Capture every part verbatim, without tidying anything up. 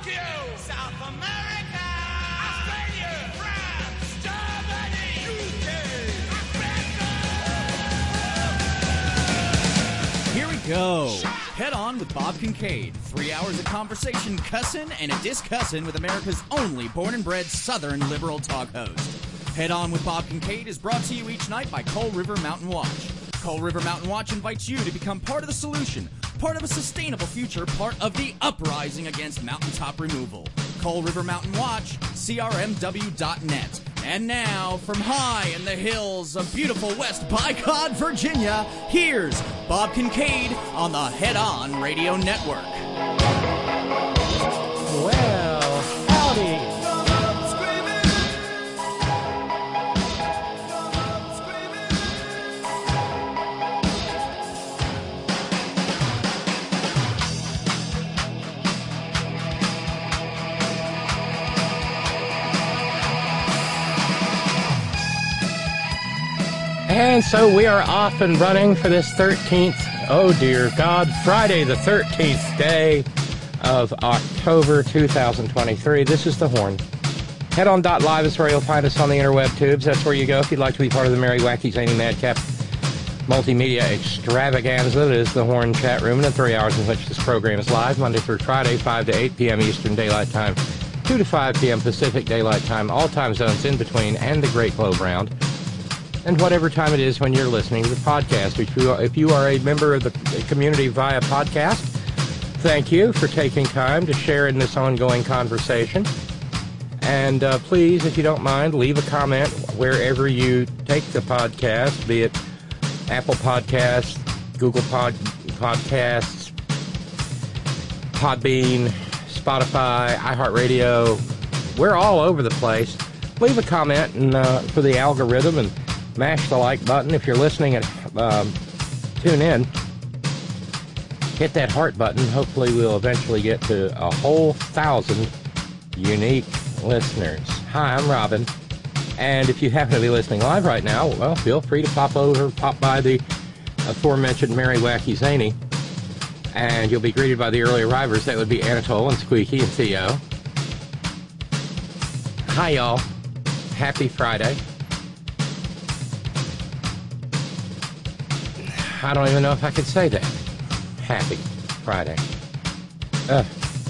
Tokyo, South America, Australia, France, Germany, U K, Africa. Here we go. Head On with Bob Kincaid. Three hours of conversation, cussin' and a discussin' with America's only born and bred Southern liberal talk host. Head On with Bob Kincaid is brought to you each night by Coal River Mountain Watch. Coal River Mountain Watch invites you to become part of the solution, part of a sustainable future, part of the uprising against mountaintop removal. Coal River Mountain Watch, C R M W dot net. And now, from high in the hills of beautiful West Bicod, Virginia, here's Bob Kincaid on the Head On Radio Network. Well, howdy. And so we are off and running for this thirteenth, oh dear God, Friday the thirteenth day of October two thousand twenty-three. This is The Horn. Head On dot live is where you'll find us on the interweb tubes. That's where you go if you'd like to be part of the Merry Wacky Zany Madcap multimedia extravaganza that is The Horn chat room, in the three hours in which this program is live, Monday through Friday, five to eight p.m. Eastern Daylight Time, two to five p.m. Pacific Daylight Time, all time zones in between, and the Great Globe Round. And whatever time it is when you're listening to the podcast. If you, are, if you are a member of the community via podcast, thank you for taking time to share in this ongoing conversation. And uh, please, if you don't mind, leave a comment wherever you take the podcast, be it Apple Podcasts, Google Pod, Podcasts, Podbean, Spotify, iHeartRadio. We're all over the place. Leave a comment and uh, for the algorithm, and mash the like button. If you're listening at um, tune in, hit that heart button. Hopefully we'll eventually get to a whole thousand unique listeners. Hi, I'm Robin, and if you happen to be listening live right now, well, feel free to pop over, pop by the aforementioned Merry Wacky Zany, and you'll be greeted by the early arrivers. That would be Anatole and Squeaky and Theo. Hi, y'all. Happy Friday. I don't even know if I could say that. Happy Friday. Uh,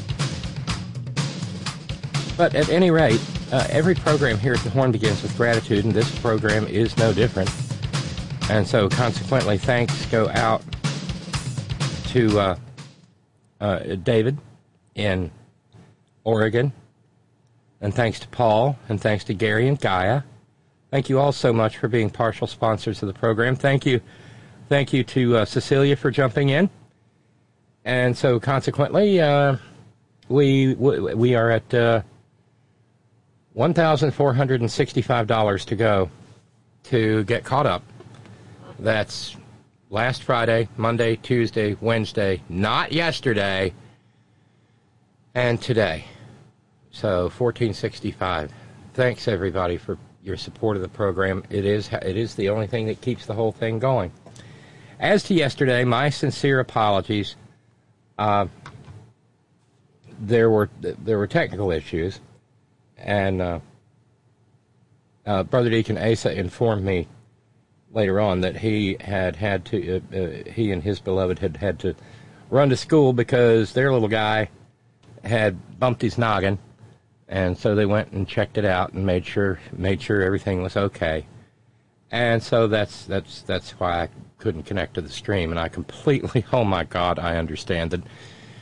but at any rate, uh, every program here at The Horn begins with gratitude, and this program is no different. And so, consequently, thanks go out to uh, uh, David in Oregon, and thanks to Paul, and thanks to Gary and Gaia. Thank you all so much for being partial sponsors of the program. Thank you. Thank you to uh, Cecilia for jumping in. And so, consequently, uh, we we are at uh, one thousand four hundred sixty-five dollars to go to get caught up. That's last Friday, Monday, Tuesday, Wednesday, not yesterday, and today. So, fourteen sixty-five. Thanks, everybody, for your support of the program. It is it is the only thing that keeps the whole thing going. As to yesterday, my sincere apologies. Uh, there were there were technical issues, and uh, uh, Brother Deacon Asa informed me later on that he had had to uh, uh, he and his beloved had had to run to school because their little guy had bumped his noggin, and so they went and checked it out and made sure made sure everything was okay. And so that's that's that's why I couldn't connect to the stream, and I completely, oh my God, I understand that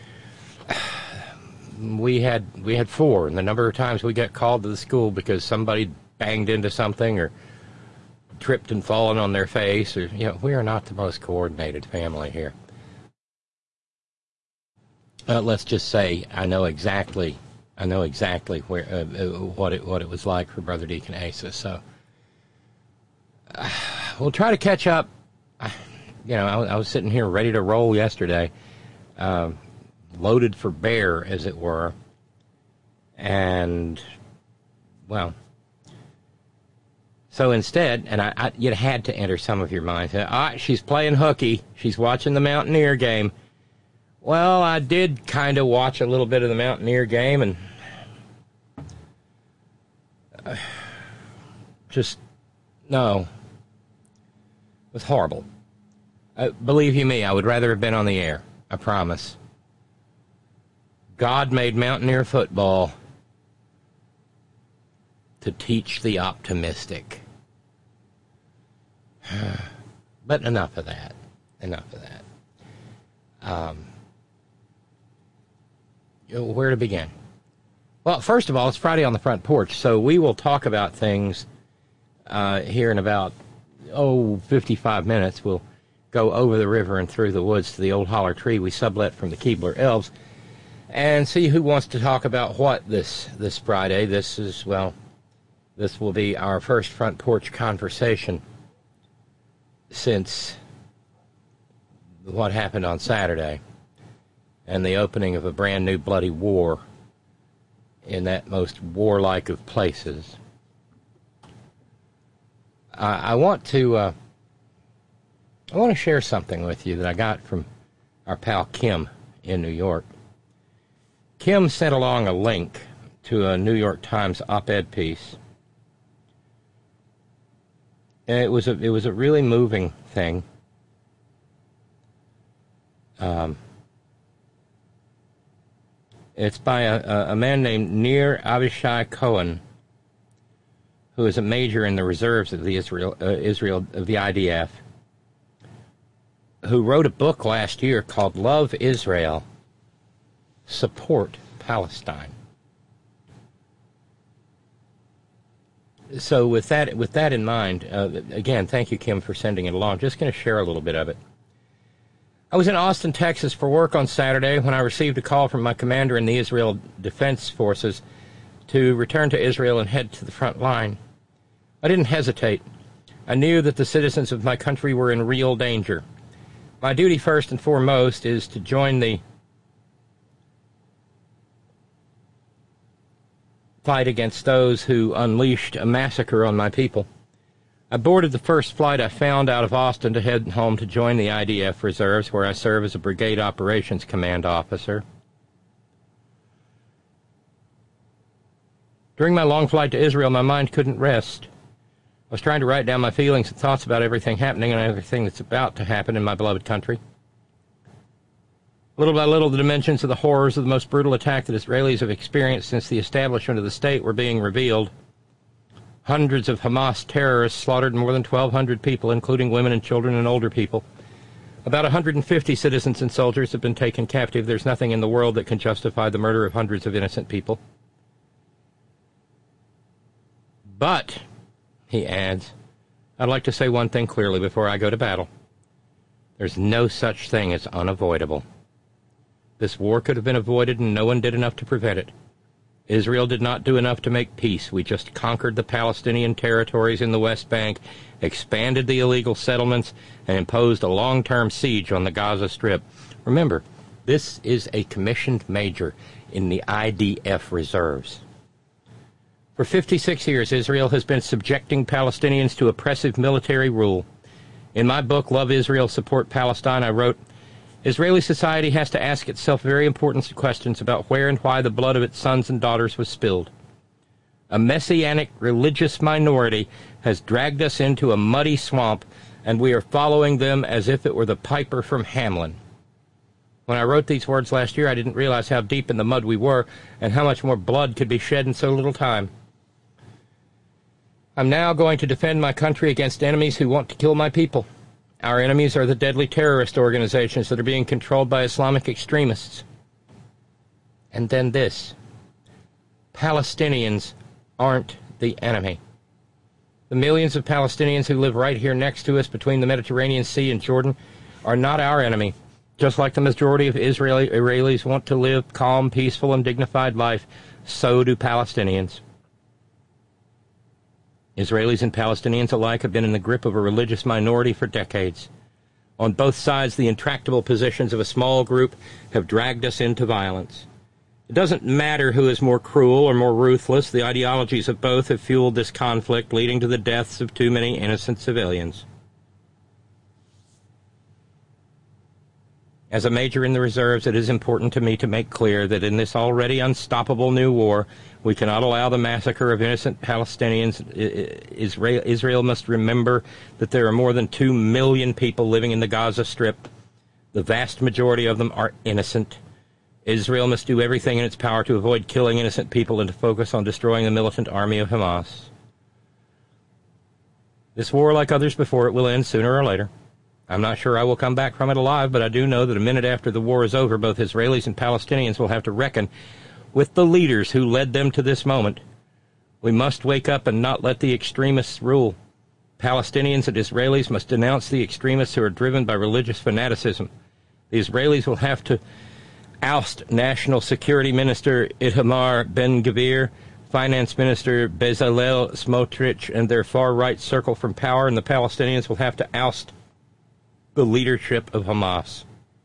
we had we had four, and the number of times we got called to the school because somebody banged into something or tripped and fallen on their face, or you know, we are not the most coordinated family here. Uh, let's just say I know exactly I know exactly where uh, what it what it was like for Brother Deacon Asa. So uh, we'll try to catch up. I, you know, I, I was sitting here ready to roll yesterday, uh, loaded for bear, as it were, and well. So instead, and I, I you had to enter some of your minds. Ah, she's playing hooky. She's watching the Mountaineer game. Well, I did kind of watch a little bit of the Mountaineer game, and uh, just, no. It was horrible. Uh, believe you me, I would rather have been on the air. I promise. God made Mountaineer football to teach the optimistic. But enough of that. Enough of that. Um, where to begin? Well, first of all, it's Friday on the Front Porch, so we will talk about things uh, here in about, oh, fifty-five minutes. We'll go over the river and through the woods to the old holler tree we sublet from the Keebler Elves and see who wants to talk about what this, this Friday. This is, well, this will be our first Front Porch conversation since what happened on Saturday and the opening of a brand new bloody war in that most warlike of places. I, I want to uh, I want to share something with you that I got from our pal Kim in New York. Kim sent along a link to a New York Times op-ed piece. And it was a it was a really moving thing. Um, it's by a, a man named Nir Avishai Cohen, who is a major in the reserves of the Israel uh, Israel of the I D F, who wrote a book last year called "Love Israel, Support Palestine." So with that with that in mind, uh, again, thank you, Kim, for sending it along. Just going to share a little bit of it. I was in Austin, Texas for work on Saturday when I received a call from my commander in the Israel Defense Forces to return to Israel and head to the front line. I didn't hesitate. I knew that the citizens of my country were in real danger. My duty, first and foremost, is to join the fight against those who unleashed a massacre on my people. I boarded the first flight I found out of Austin to head home to join the I D F Reserves, where I serve as a Brigade Operations Command Officer. During my long flight to Israel, my mind couldn't rest. I was trying to write down my feelings and thoughts about everything happening and everything that's about to happen in my beloved country. Little by little, the dimensions of the horrors of the most brutal attack that Israelis have experienced since the establishment of the state were being revealed. Hundreds of Hamas terrorists slaughtered more than twelve hundred people, including women and children and older people. About one hundred fifty citizens and soldiers have been taken captive. There's nothing in the world that can justify the murder of hundreds of innocent people. But, he adds, I'd like to say one thing clearly before I go to battle. There's no such thing as unavoidable. This war could have been avoided, and no one did enough to prevent it. Israel did not do enough to make peace. We just conquered the Palestinian territories in the West Bank, expanded the illegal settlements, and imposed a long-term siege on the Gaza Strip. Remember, this is a commissioned major in the I D F Reserves. For fifty-six years, Israel has been subjecting Palestinians to oppressive military rule. In my book, Love Israel, Support Palestine, I wrote, Israeli society has to ask itself very important questions about where and why the blood of its sons and daughters was spilled. A messianic religious minority has dragged us into a muddy swamp, and we are following them as if it were the piper from Hamelin. When I wrote these words last year, I didn't realize how deep in the mud we were and how much more blood could be shed in so little time. I'm now going to defend my country against enemies who want to kill my people. Our enemies are the deadly terrorist organizations that are being controlled by Islamic extremists. And then this. Palestinians aren't the enemy. The millions of Palestinians who live right here next to us between the Mediterranean Sea and Jordan are not our enemy. Just like the majority of Israeli Israelis want to live calm, peaceful, and dignified life, so do Palestinians. Israelis and Palestinians alike have been in the grip of a religious minority for decades. On both sides, the intractable positions of a small group have dragged us into violence. It doesn't matter who is more cruel or more ruthless. The ideologies of both have fueled this conflict, leading to the deaths of too many innocent civilians. As a major in the reserves, it is important to me to make clear that in this already unstoppable new war, we cannot allow the massacre of innocent Palestinians. Israel, Israel must remember that there are more than two million people living in the Gaza Strip. The vast majority of them are innocent. Israel must do everything in its power to avoid killing innocent people and to focus on destroying the militant army of Hamas. This war, like others before it, will end sooner or later. I'm not sure I will come back from it alive, but I do know that a minute after the war is over, both Israelis and Palestinians will have to reckon with the leaders who led them to this moment. We must wake up and not let the extremists rule. Palestinians and Israelis must denounce the extremists who are driven by religious fanaticism. The Israelis will have to oust National Security Minister Itamar Ben-Gvir, Finance Minister Bezalel Smotrich, and their far-right circle from power, and the Palestinians will have to oust the leadership of Hamas.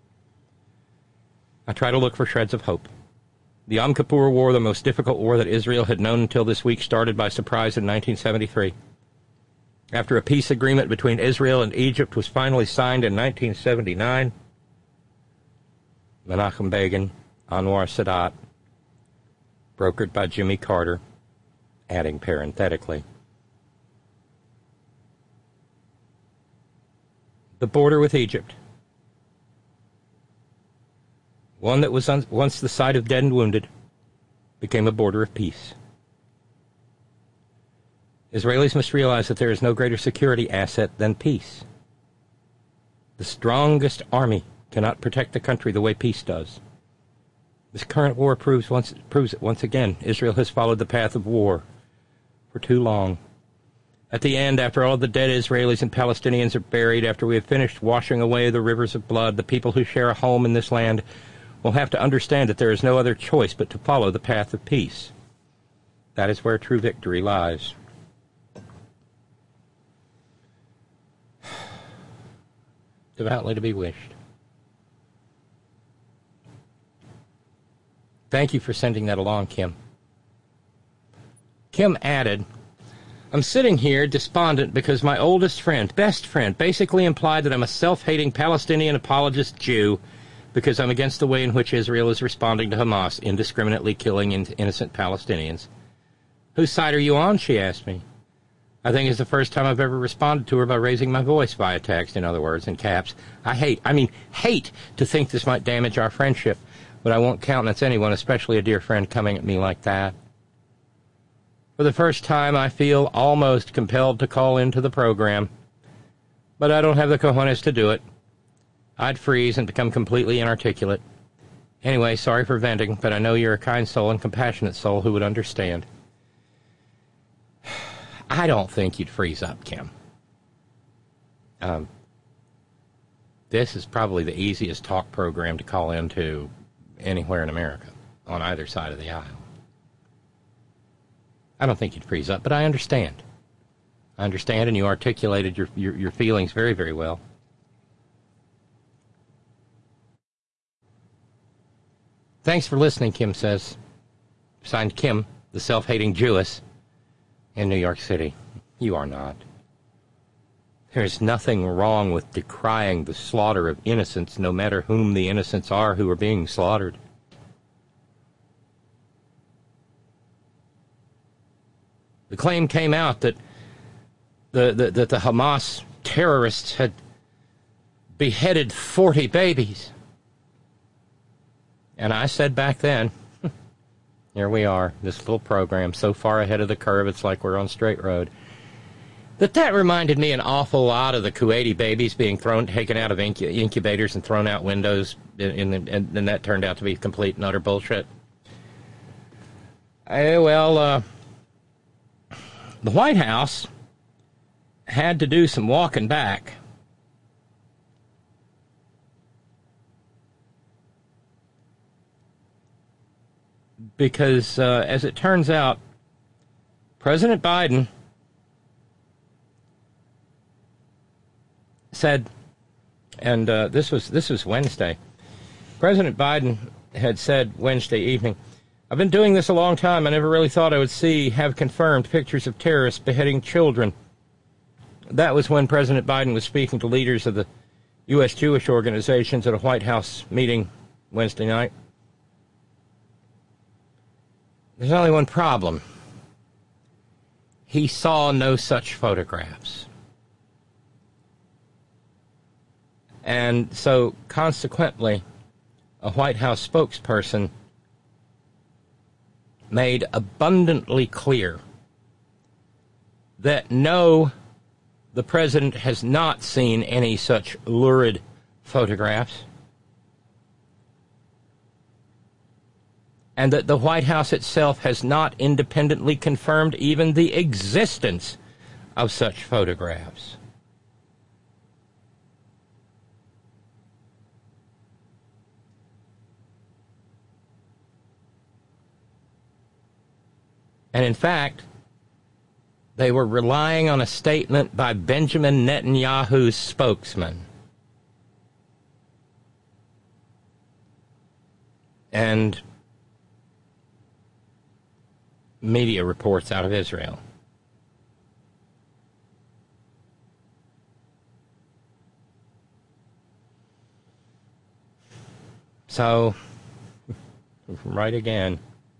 I try to look for shreds of hope. The Yom Kippur War, the most difficult war that Israel had known until this week, started by surprise in nineteen seventy-three. After a peace agreement between Israel and Egypt was finally signed in nineteen seventy-nine, Menachem Begin, Anwar Sadat, brokered by Jimmy Carter, adding parenthetically, the border with Egypt, one that was un- once the site of dead and wounded, became a border of peace. Israelis must realize that there is no greater security asset than peace. The strongest army cannot protect the country the way peace does. This current war proves once proves it once again. Israel has followed the path of war for too long. At the end, after all the dead Israelis and Palestinians are buried, after we have finished washing away the rivers of blood, the people who share a home in this land will have to understand that there is no other choice but to follow the path of peace. That is where true victory lies. Devoutly to be wished. Thank you for sending that along, Kim. Kim added, I'm sitting here despondent because my oldest friend, best friend, basically implied that I'm a self-hating Palestinian apologist Jew because I'm against the way in which Israel is responding to Hamas, indiscriminately killing in- innocent Palestinians. Whose side are you on, she asked me. I think it's the first time I've ever responded to her by raising my voice via text, in other words, in caps. I hate, I mean hate, to think this might damage our friendship, but I won't countenance anyone, especially a dear friend, coming at me like that. For the first time, I feel almost compelled to call into the program, but I don't have the cojones to do it. I'd freeze and become completely inarticulate. Anyway, sorry for venting, but I know you're a kind soul and compassionate soul who would understand. I don't think you'd freeze up, Kim. Um, this is probably the easiest talk program to call into anywhere in America, on either side of the aisle. I don't think you'd freeze up, but I understand. I understand, and you articulated your, your, your feelings very, very well. Thanks for listening, Kim says. Signed, Kim, the self-hating Jewess, in New York City. You are not. There's nothing wrong with decrying the slaughter of innocents, no matter whom the innocents are who are being slaughtered. The claim came out that the, the, that the Hamas terrorists had beheaded forty babies. And I said back then, here we are, this little program, so far ahead of the curve, it's like we're on straight road, that that reminded me an awful lot of the Kuwaiti babies being thrown, taken out of incu- incubators and thrown out windows, in, in the, and, and that turned out to be complete and utter bullshit. Eh, well, uh, the White House had to do some walking back. Because, uh, as it turns out, President Biden said, and uh, this was this was Wednesday, President Biden had said Wednesday evening, I've been doing this a long time. I never really thought I would see, have confirmed pictures of terrorists beheading children. That was when President Biden was speaking to leaders of the U S Jewish organizations at a White House meeting Wednesday night. There's only one problem. He saw no such photographs. And so, consequently, a White House spokesperson made abundantly clear that no, the president has not seen any such lurid photographs, and that the White House itself has not independently confirmed even the existence of such photographs. And in fact, they were relying on a statement by Benjamin Netanyahu's spokesman. And media reports out of Israel. So, right again.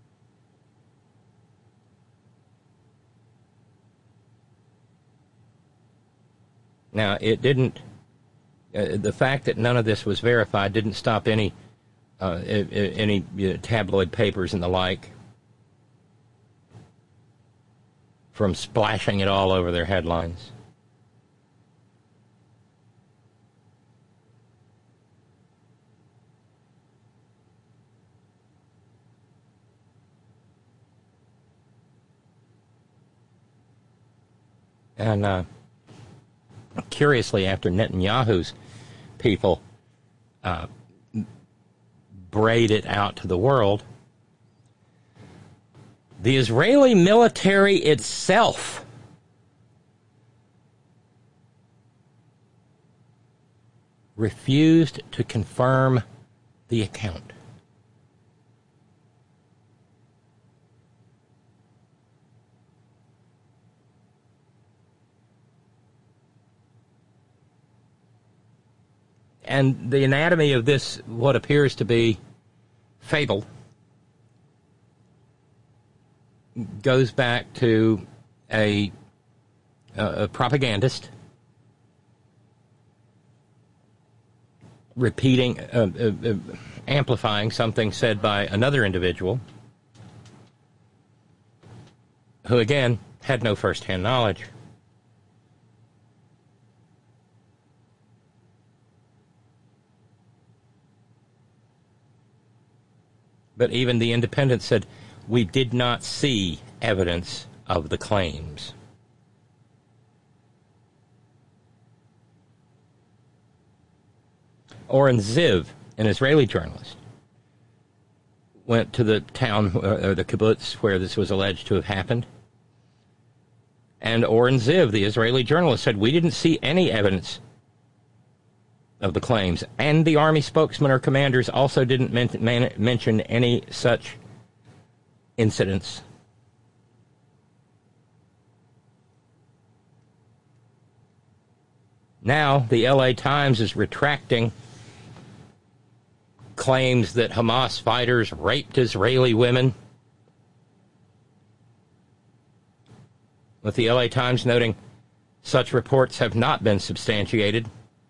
Now, it didn't, uh, the fact that none of this was verified didn't stop any uh, any uh, tabloid papers and the like from splashing it all over their headlines. And, uh, curiously, after Netanyahu's people uh, braid it out to the world, the Israeli military itself refused to confirm the account. And the anatomy of this, what appears to be fable, goes back to a, a propagandist repeating, uh, uh, uh, amplifying something said by another individual who, again, had no first-hand knowledge. But even the Independent said, we did not see evidence of the claims. Oren Ziv, an Israeli journalist, went to the town, or the kibbutz, where this was alleged to have happened. And Oren Ziv, the Israeli journalist, said, we didn't see any evidence of the claims, and the Army spokesman or commanders also didn't men- man- mention any such incidents. Now, the L A Times is retracting claims that Hamas fighters raped Israeli women, with the L A Times noting such reports have not been substantiated.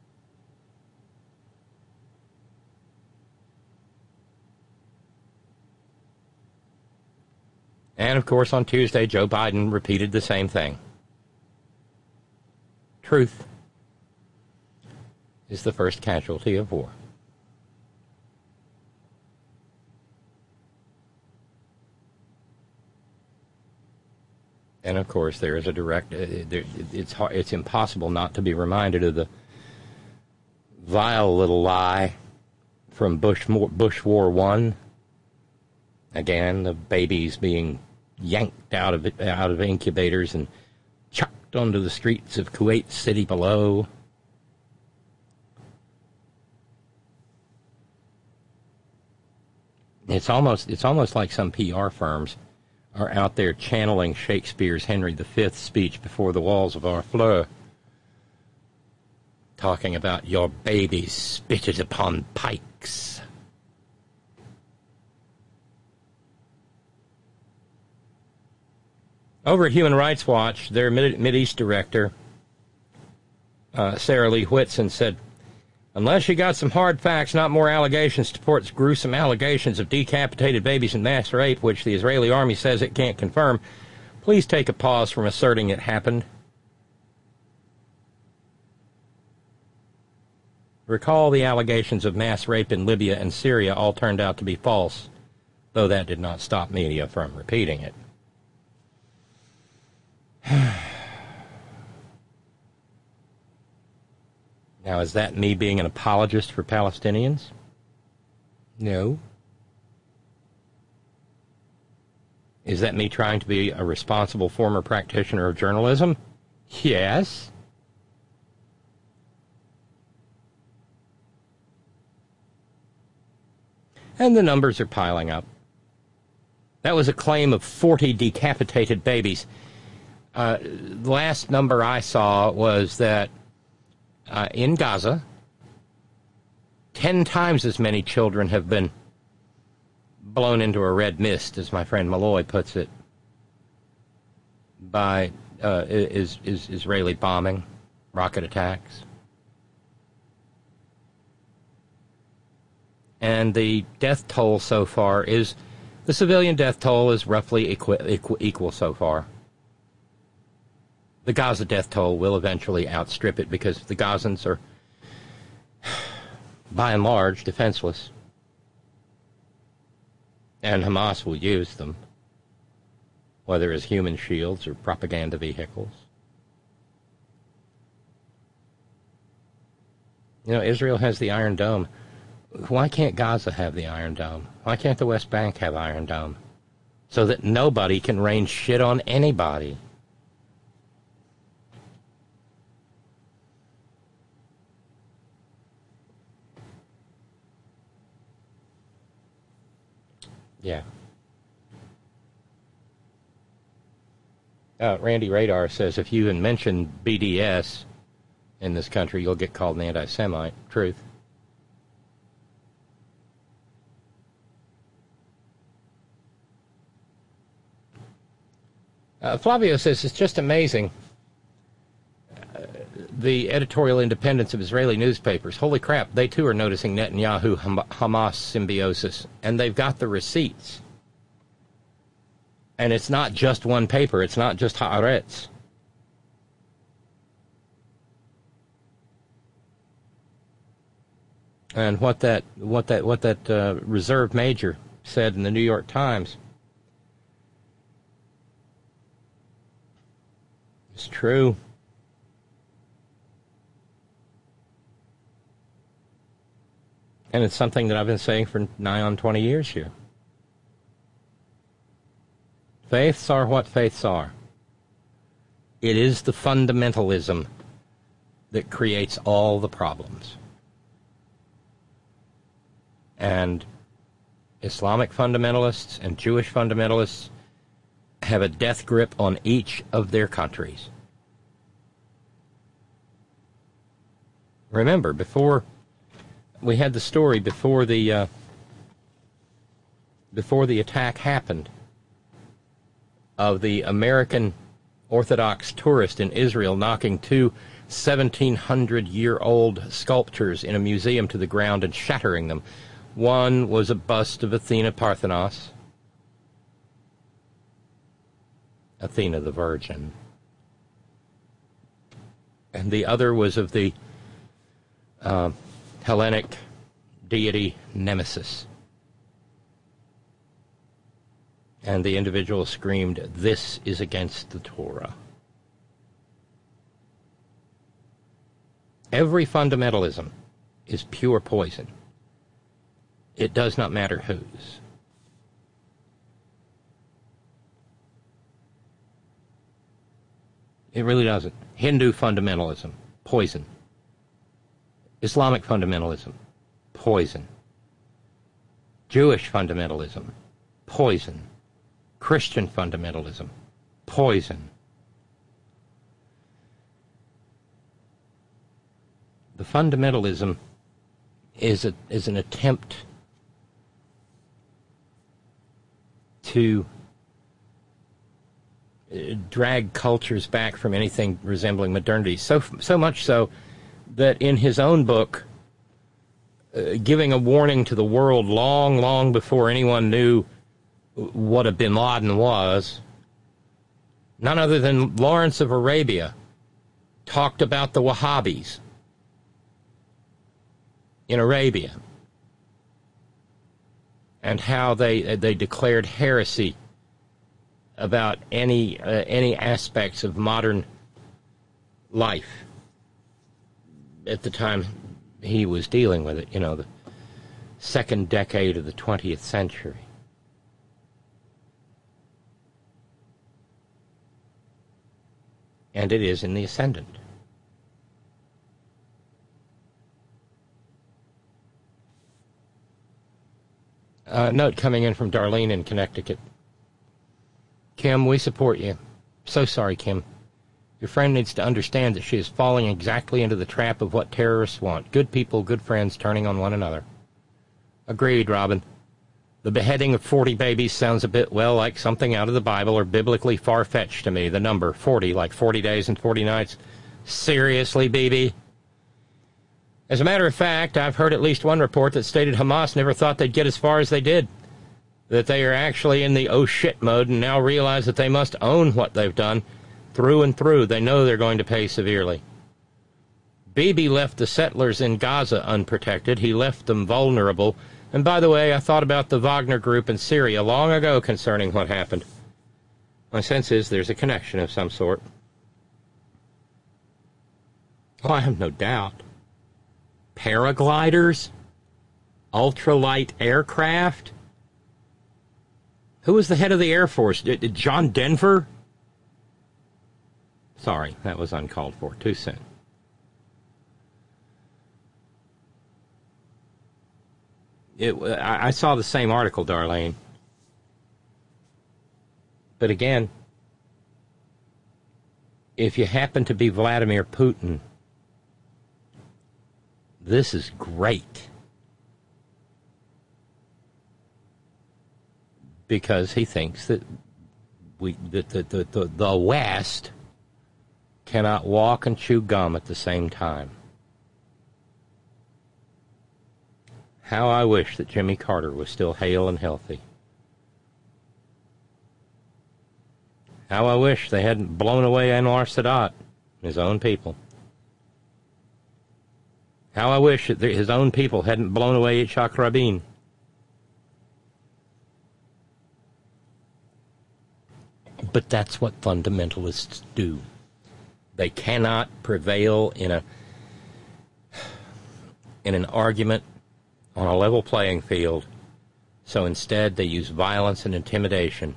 And, of course, on Tuesday, Joe Biden repeated the same thing. Truth is the first casualty of war. And, of course, there is a direct... Uh, there, it's, hard, it's impossible not to be reminded of the vile little lie from Bush, Bush War One. Again, the babies being yanked out of out of incubators and chucked onto the streets of Kuwait City below. It's almost it's almost like some P R firms are out there channeling Shakespeare's Henry the Fifth speech before the walls of Harfleur. talking about your babies spitted upon pikes. Over at Human Rights Watch, their Mid- Mideast director, uh, Sarah Lee Whitson, said, unless you got some hard facts, not more allegations, supports gruesome allegations of decapitated babies and mass rape, which the Israeli army says it can't confirm, please take a pause from asserting it happened. Recall the allegations of mass rape in Libya and Syria all turned out to be false, though that did not stop media from repeating it. Now, is that me being an apologist for Palestinians? No. Is that me trying to be a responsible former practitioner of journalism? Yes. And the numbers are piling up. That was a claim of forty decapitated babies. Uh, the last number I saw was that uh, in Gaza, ten times as many children have been blown into a red mist, as my friend Malloy puts it, by uh, is, is Israeli bombing, rocket attacks. And the death toll so far is, the civilian death toll is roughly equi- equi- equal so far. The Gaza death toll will eventually outstrip it because the Gazans are, by and large, defenseless. And Hamas will use them, whether as human shields or propaganda vehicles. You know, Israel has the Iron Dome. Why can't Gaza have the Iron Dome? Why can't the West Bank have Iron Dome? So that nobody can rain shit on anybody. Yeah. Uh, Randy Radar says if you even mention B D S in this country, you'll get called an anti-Semite. Truth. Uh, Flavio says it's just amazing, uh, the editorial independence of Israeli newspapers. Holy crap, they too are noticing Netanyahu-Hamas symbiosis, and they've got the receipts. And it's not just one paper, it's not just Haaretz. And what that what that what that uh, reserve major said in the New York Times is true. And it's something that I've been saying for nigh on twenty years here. Faiths are what faiths are. It is the fundamentalism that creates all the problems. And Islamic fundamentalists and Jewish fundamentalists have a death grip on each of their countries. Remember, before we had the story before the uh, before the attack happened of the American Orthodox tourist in Israel knocking two seventeen hundred year old sculptures in a museum to the ground and shattering them. One was a bust of Athena Parthenos, Athena the Virgin, and the other was of the uh, Hellenic deity Nemesis. And the individual screamed, "This is against the Torah." Every fundamentalism is pure poison. It does not matter whose. It really doesn't. Hindu fundamentalism, poison. Islamic fundamentalism, poison. Jewish fundamentalism, poison. Christian fundamentalism, poison. The fundamentalism is a, is an attempt to drag cultures back from anything resembling modernity. So so much so that in his own book, uh, giving a warning to the world long, long before anyone knew what a bin Laden was, none other than Lawrence of Arabia talked about the Wahhabis in Arabia and how they they declared heresy about any uh, any aspects of modern life at the time he was dealing with it, you know, the second decade of the twentieth century. And it is in the ascendant. Uh, note coming in from Darlene in Connecticut. Kim, we support you. So sorry, Kim. Your friend needs to understand that she is falling exactly into the trap of what terrorists want. Good people, good friends, turning on one another. Agreed, Robin. The beheading of forty babies sounds a bit, well, like something out of the Bible or biblically far-fetched to me. The number, forty, like forty days and forty nights. Seriously, B B? As a matter of fact, I've heard at least one report that stated Hamas never thought they'd get as far as they did. That they are actually in the oh shit mode and now realize that they must own what they've done through and through. They know they're going to pay severely. Bibi left the settlers in Gaza unprotected. He left them vulnerable. And by the way, I thought about the Wagner group in Syria long ago concerning what happened. My sense is there's a connection of some sort. Oh, I have no doubt. Paragliders? Ultralight aircraft? Who was the head of the Air Force? John Denver? Sorry, that was uncalled for. Too soon. It, I, I saw the same article, Darlene. But again, if you happen to be Vladimir Putin, this is great. Because he thinks that we that the, the, the, the West cannot walk and chew gum at the same time. How I wish that Jimmy Carter was still hale and healthy. How I wish they hadn't blown away Anwar Sadat, his own people. How I wish that his own people hadn't blown away Yitzhak Rabin. But that's what fundamentalists do. They cannot prevail in a in an argument on a level playing field, so instead they use violence and intimidation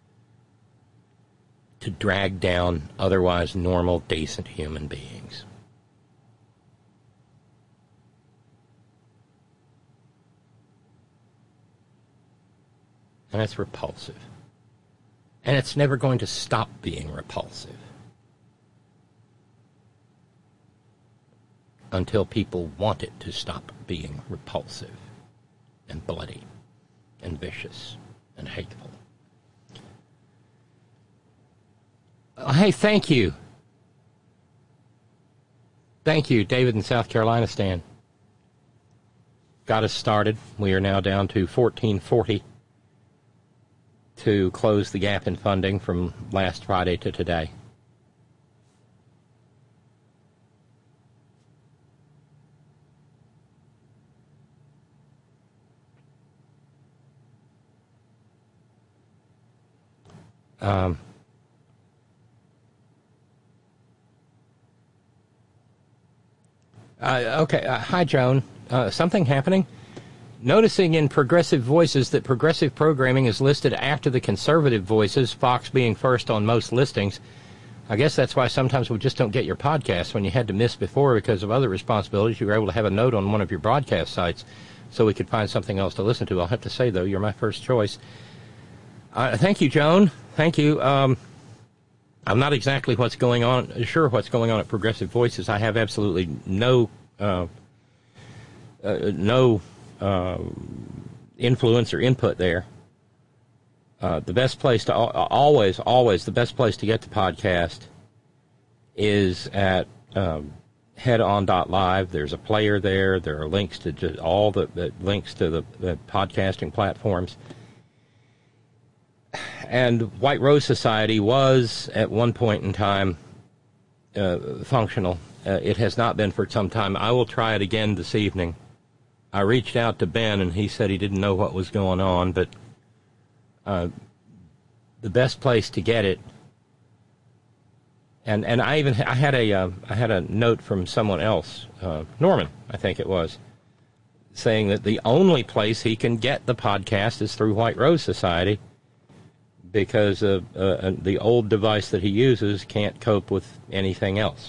to drag down otherwise normal, decent human beings. And it's repulsive. And it's never going to stop being repulsive until people want it to stop being repulsive and bloody and vicious and hateful. Oh, hey, thank you. Thank you, David in South Carolina, Stan. Got us started. We are now down to fourteen forty. To close the gap in funding from last Friday to today. Um, uh, okay, uh, hi, Joan. Uh, something happening? Noticing in Progressive Voices that progressive programming is listed after the conservative voices, Fox being first on most listings. I guess that's why sometimes we just don't get your podcasts when you had to miss before because of other responsibilities. You were able to have a note on one of your broadcast sites so we could find something else to listen to. I'll have to say, though, you're my first choice. Uh, thank you, Joan. Thank you. Um, I'm not exactly what's going on, sure what's going on at Progressive Voices. I have absolutely no uh, uh, no uh, influence or input there. Uh, the best place to always, always the best place to get the podcast is at um, headon dot live. There's a player there. There are links to just all the, the links to the, the podcasting platforms. And White Rose Society was at one point in time uh, functional. Uh, it has not been for some time. I will try it again this evening. I reached out to Ben, and he said he didn't know what was going on, but uh, the best place to get it. And and I even I had a uh, I had a note from someone else, uh, Norman, I think it was, saying that the only place he can get the podcast is through White Rose Society, because uh, uh, the old device that he uses can't cope with anything else.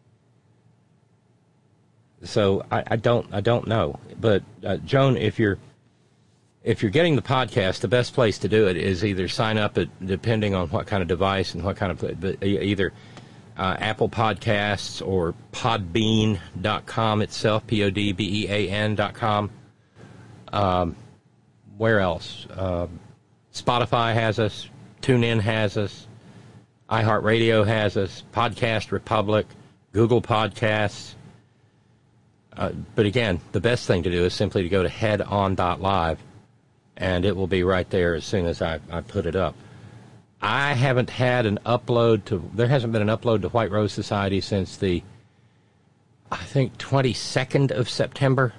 So I, I don't I don't know, but uh, Joan, if you're if you're getting the podcast, the best place to do it is either sign up at, depending on what kind of device and what kind of, but either uh, Apple Podcasts or podbean dot com itself, P O D B E A N dot com. Um, where else? Uh, Spotify has us. TuneIn has us. iHeartRadio has us. Podcast Republic, Google Podcasts. Uh, but again, the best thing to do is simply to go to headon dot live, and it will be right there as soon as I, I put it up. I haven't had an upload to, there hasn't been an upload to White Rose Society since the, I think, twenty-second of September,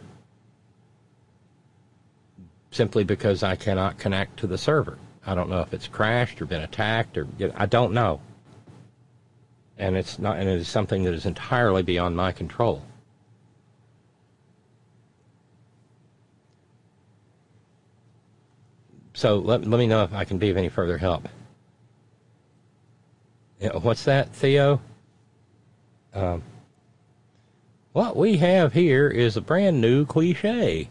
simply because I cannot connect to the server. I don't know if it's crashed or been attacked, or I don't know. And it's not, and it is something that is entirely beyond my control. So let, let me know if I can be of any further help. Yeah, what's that, Theo? Um, what we have here is a brand new cliche.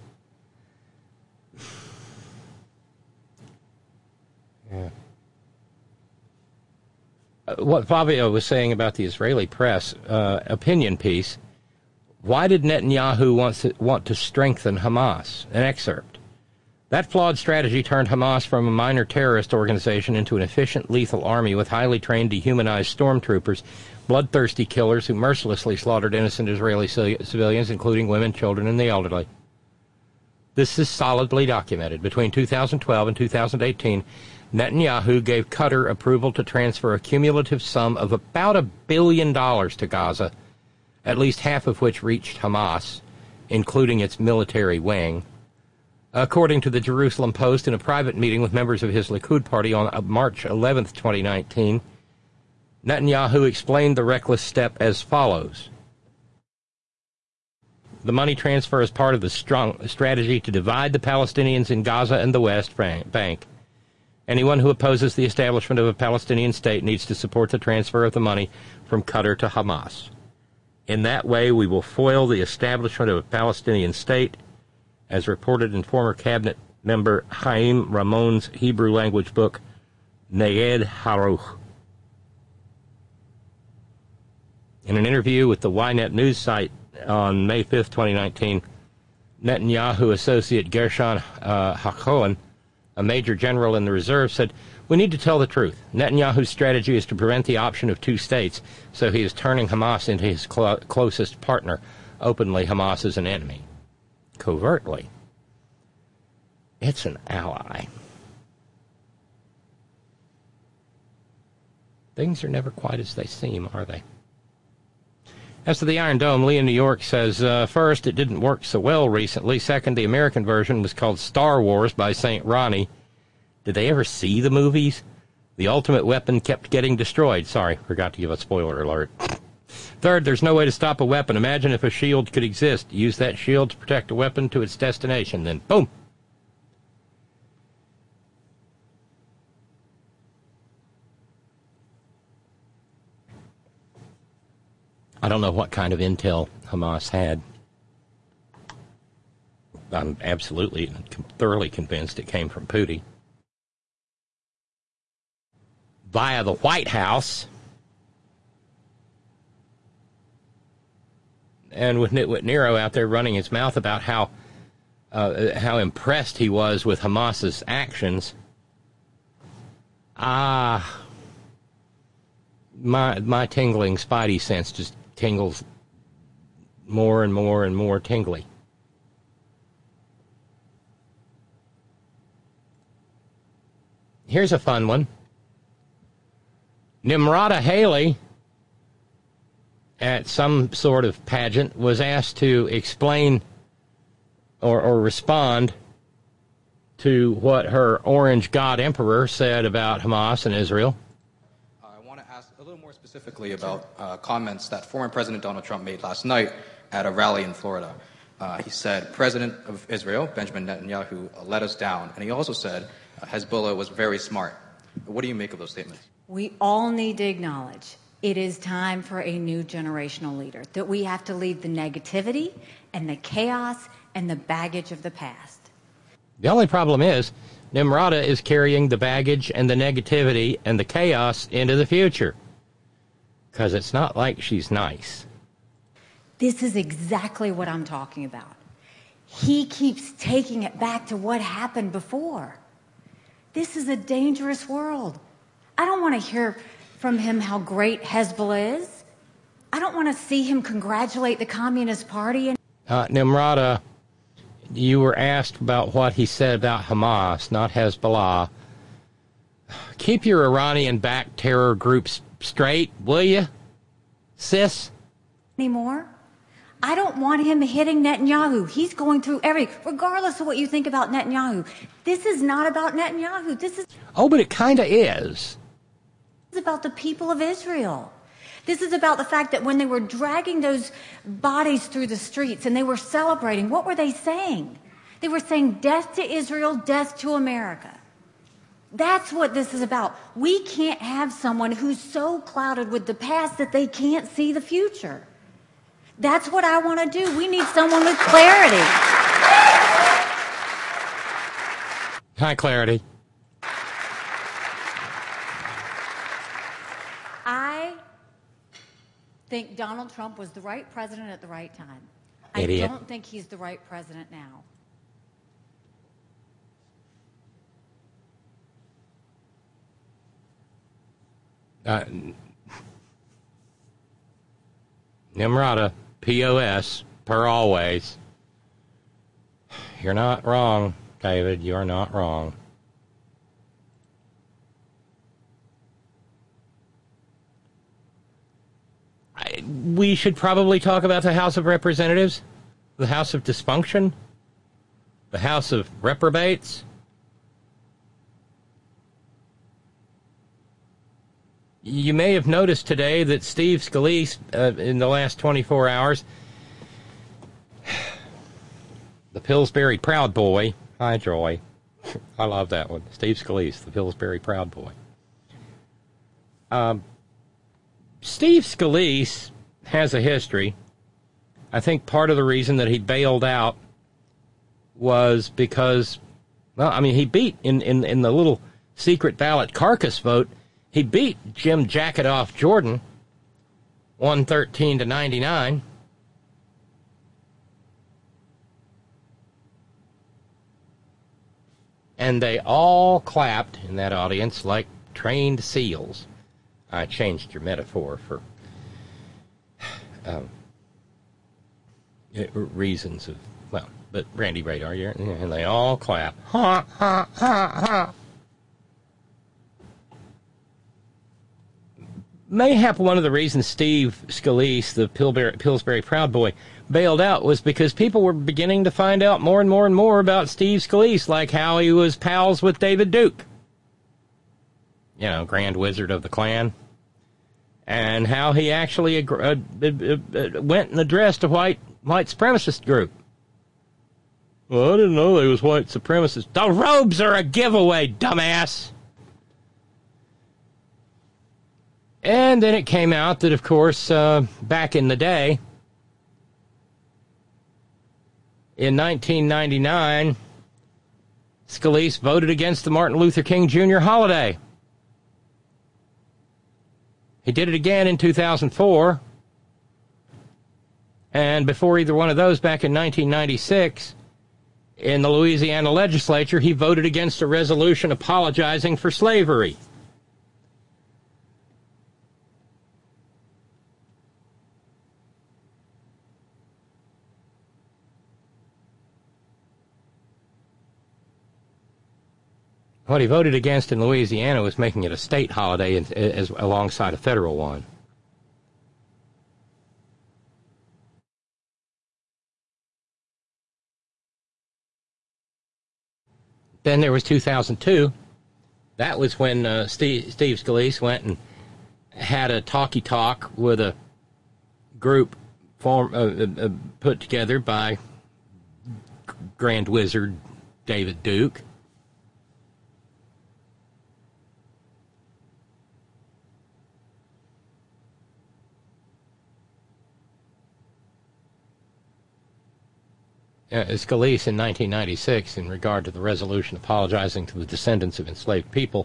Yeah. Uh, what Fabio was saying about the Israeli press uh, opinion piece, why did Netanyahu want to, want to strengthen Hamas? An excerpt. That flawed strategy turned Hamas from a minor terrorist organization into an efficient, lethal army with highly trained, dehumanized stormtroopers, bloodthirsty killers who mercilessly slaughtered innocent Israeli civilians, including women, children, and the elderly. This is solidly documented. Between two thousand twelve and two thousand eighteen, Netanyahu gave Qatar approval to transfer a cumulative sum of about a billion dollars to Gaza, at least half of which reached Hamas, including its military wing. According to the Jerusalem Post, in a private meeting with members of his Likud party on March eleventh, twenty nineteen, Netanyahu explained the reckless step as follows. The money transfer is part of the strong strategy to divide the Palestinians in Gaza and the West Bank. Anyone who opposes the establishment of a Palestinian state needs to support the transfer of the money from Qatar to Hamas. In that way, we will foil the establishment of a Palestinian state, as reported in former cabinet member Chaim Ramon's Hebrew language book, Ne'ed Haruch. In an interview with the Ynet news site on May fifth, twenty nineteen, Netanyahu associate Gershon uh, Hakohen, a major general in the reserve, said, "We need to tell the truth. Netanyahu's strategy is to prevent the option of two states, so he is turning Hamas into his cl- closest partner. Openly, Hamas is an enemy. Covertly, it's an ally." Things are never quite as they seem, are they? As to the Iron Dome, Lee in New York says, uh, first, it didn't work so well recently. Second, the American version was called Star Wars by Saint Ronnie. Did they ever see the movies? The ultimate weapon kept getting destroyed. Sorry, forgot to give a spoiler alert. Third, there's no way to stop a weapon. Imagine if a shield could exist. Use that shield to protect a weapon to its destination. Then, boom. I don't know what kind of intel Hamas had. I'm absolutely, thoroughly convinced it came from Putin. Via the White House. and with Nitwit Nero out there running his mouth about how uh, how impressed he was with Hamas's actions, ah, my my tingling spidey sense just tingles more and more and more tingly. Here's a fun one. Nimrata Haley, at some sort of pageant, was asked to explain or, or respond to what her orange god emperor said about Hamas and Israel. I want to ask a little more specifically about uh, comments that former President Donald Trump made last night at a rally in Florida. Uh, he said, President of Israel, Benjamin Netanyahu, uh, let us down. And he also said uh, Hezbollah was very smart. What do you make of those statements? We all need to acknowledge it is time for a new generational leader, that we have to leave the negativity and the chaos and the baggage of the past. The only problem is Nimrata is carrying the baggage and the negativity and the chaos into the future, because it's not like she's nice. This is exactly what I'm talking about. He keeps taking it back to what happened before. This is a dangerous world. I don't want to hear from him how great Hezbollah is. I don't want to see him congratulate the Communist Party. And uh, Nimrata, you were asked about what he said about Hamas, not Hezbollah. Keep your Iranian-backed terror groups straight, will you, sis? Anymore? I don't want him hitting Netanyahu. He's going through every, regardless of what you think about Netanyahu. This is not about Netanyahu. This is... Oh, but it kind of is. This is about the people of Israel. This is about the fact that when they were dragging those bodies through the streets and they were celebrating, what were they saying? They were saying, death to Israel, death to America. That's what this is about. We can't have someone who's so clouded with the past that they can't see the future. That's what I want to do. We need someone with clarity. Hi, Clarity. I think Donald Trump was the right president at the right time. Idiot. I don't think he's the right president now. Uh, Nimrata, P O S, per always. You're not wrong, David. You're not wrong. I, we should probably talk about the House of Representatives, the House of Dysfunction, the House of Reprobates. You may have noticed today that Steve Scalise, uh, in the last twenty-four hours, the Pillsbury Proud Boy, hi Joy, I love that one, Steve Scalise, the Pillsbury Proud Boy. Um, Steve Scalise has a history. I think part of the reason that he bailed out was because, well, I mean, he beat in, in, in the little secret ballot carcass vote, he beat Jim Jacketoff Jordan, one thirteen to ninety-nine. And they all clapped in that audience like trained seals. I changed your metaphor for um, reasons of, well, but Randy Radar, you're, and they all clap. Ha, ha, ha, ha. Mayhap one of the reasons Steve Scalise, the Pillsbury, Pillsbury Proud Boy, bailed out was because people were beginning to find out more and more and more about Steve Scalise, like how he was pals with David Duke, you know, Grand Wizard of the Klan, and how he actually uh, uh, uh, went and addressed a white white supremacist group. Well, I didn't know they was white supremacists. The robes are a giveaway, dumbass! And then it came out that, of course, uh, back in the day, in nineteen ninety-nine, Scalise voted against the Martin Luther King Junior holiday. He did it again in two thousand four. And before either one of those, back in nineteen ninety-six, in the Louisiana legislature, he voted against a resolution apologizing for slavery. What he voted against in Louisiana was making it a state holiday as, as, alongside a federal one. Then there was two thousand two. That was when uh, Steve, Steve Scalise went and had a talkie-talk with a group form, uh, uh, put together by Grand Wizard David Duke. Uh, Scalise in nineteen ninety-six, in regard to the resolution apologizing to the descendants of enslaved people,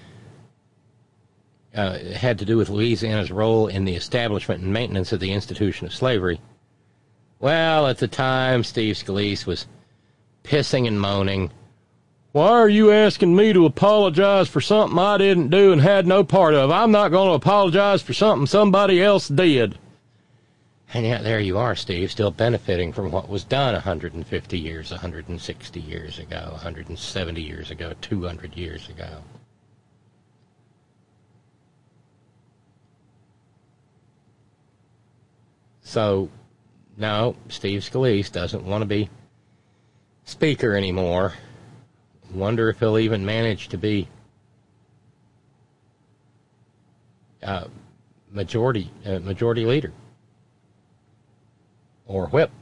uh, had to do with Louisiana's role in the establishment and maintenance of the institution of slavery. Well, at the time, Steve Scalise was pissing and moaning, "Why are you asking me to apologize for something I didn't do and had no part of? I'm not going to apologize for something somebody else did." And yet there you are, Steve, still benefiting from what was done one hundred fifty years, one hundred sixty years ago, one hundred seventy years ago, two hundred years ago. So, no, Steve Scalise doesn't want to be Speaker anymore. Wonder if he'll even manage to be uh, majority uh, majority leader. Or whip.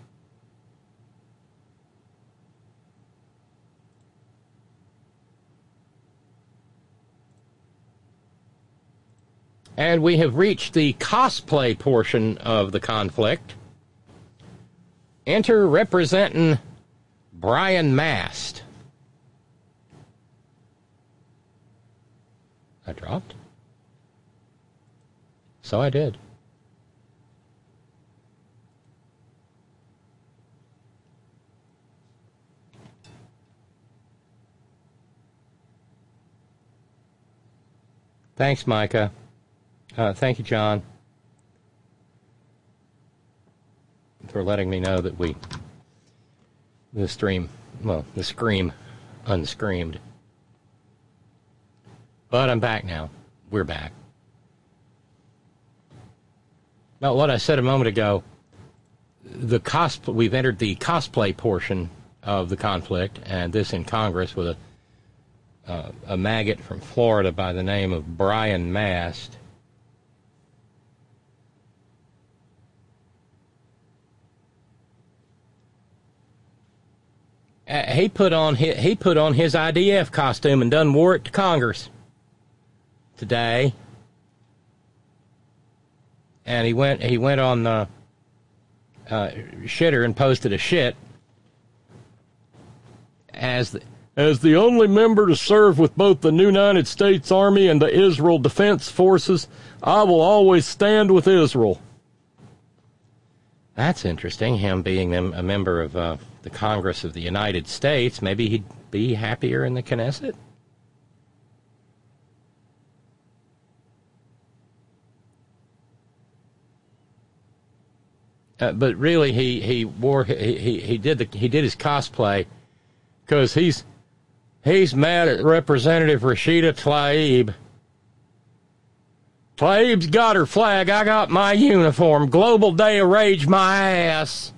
And we have reached the cosplay portion of the conflict. Enter representing Brian Mast. I dropped. So I did. Thanks, Micah. Uh, thank you, John, for letting me know that we, the stream, well, the scream unscreamed. But I'm back now. We're back. Now, what I said a moment ago, the cosplay, we've entered the cosplay portion of the conflict, and this in Congress with a Uh, a maggot from Florida by the name of Brian Mast. Uh, he put on his, he put on his I D F costume and done wore it to Congress today. And he went he went on the uh, Shitter and posted a shit as the As the only member to serve with both the United States Army and the Israel Defense Forces, I will always stand with Israel. That's interesting, him being a member of uh, the Congress of the United States. Maybe he'd be happier in the Knesset? Uh, but really, he he wore he he, he did the he did his cosplay because he's he's mad at Representative Rashida Tlaib. Tlaib's got her flag. I got my uniform. Global Day of Rage, my ass.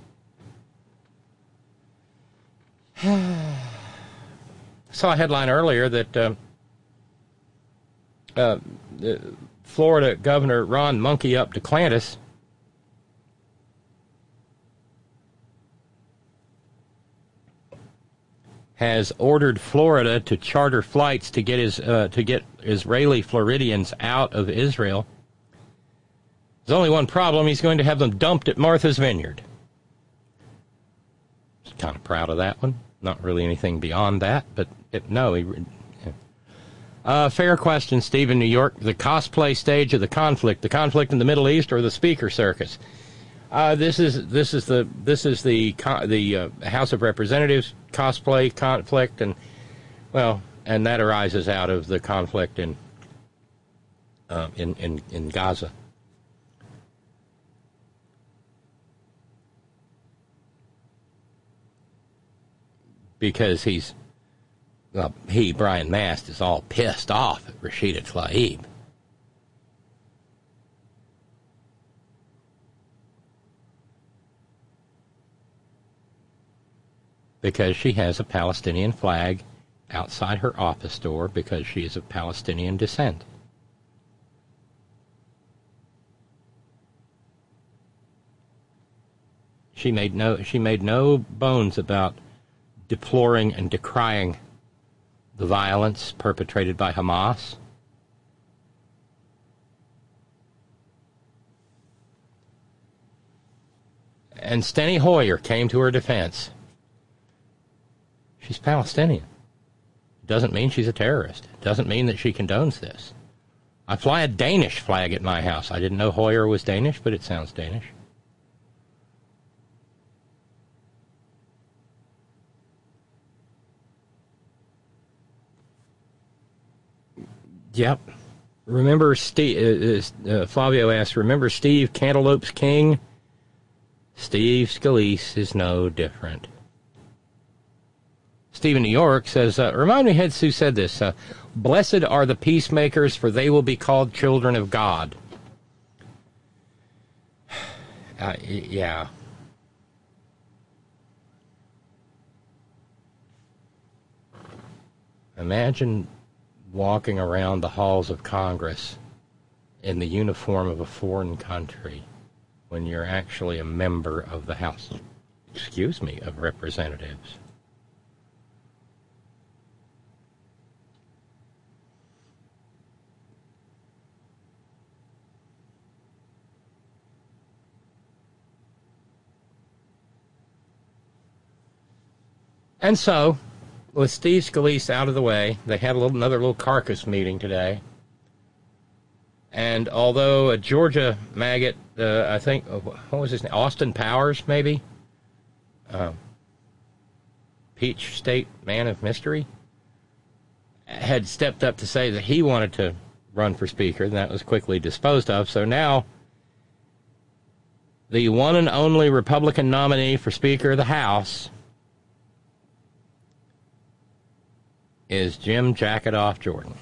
Saw a headline earlier that uh, uh, Florida Governor Ron Monkey Up DeClantis has ordered Florida to charter flights to get his uh, to get Israeli Floridians out of Israel. There's only one problem: he's going to have them dumped at Martha's Vineyard. Kind of proud of that one. Not really anything beyond that, but it, no. He, yeah. uh, fair question, Steve in New York. The cosplay stage of the conflict, the conflict in the Middle East, or the speaker circus? Uh, this is this is the this is the the uh, House of Representatives cosplay conflict, and well, and that arises out of the conflict in uh, in, in in Gaza. Because he's well, he Brian Mast is all pissed off at Rashida Tlaib. Because she has a Palestinian flag outside her office door because she is of Palestinian descent. She made no she made no bones about deploring and decrying the violence perpetrated by Hamas. And Steny Hoyer came to her defense. She's Palestinian. Doesn't mean she's a terrorist. Doesn't mean that she condones this. I fly a Danish flag at my house. I didn't know Hoyer was Danish, but it sounds Danish. Yep. Remember Steve, uh, uh, Flavio asked, remember Steve Cantaloupe's King? Steve Scalise is no different. Steve in New York says, uh, remind me, Heads, who said this, uh, blessed are the peacemakers, for they will be called children of God. Uh, yeah. Imagine walking around the halls of Congress in the uniform of a foreign country when you're actually a member of the House, excuse me, of Representatives. And so, with Steve Scalise out of the way, they had a little, another little caucus meeting today. And although a Georgia maggot, uh, I think, what was his name? Austin Powers, maybe? Uh, Peach State Man of Mystery? Had stepped up to say that he wanted to run for Speaker, and that was quickly disposed of. So now, the one and only Republican nominee for Speaker of the House is Jim Jacket-Off Jordan.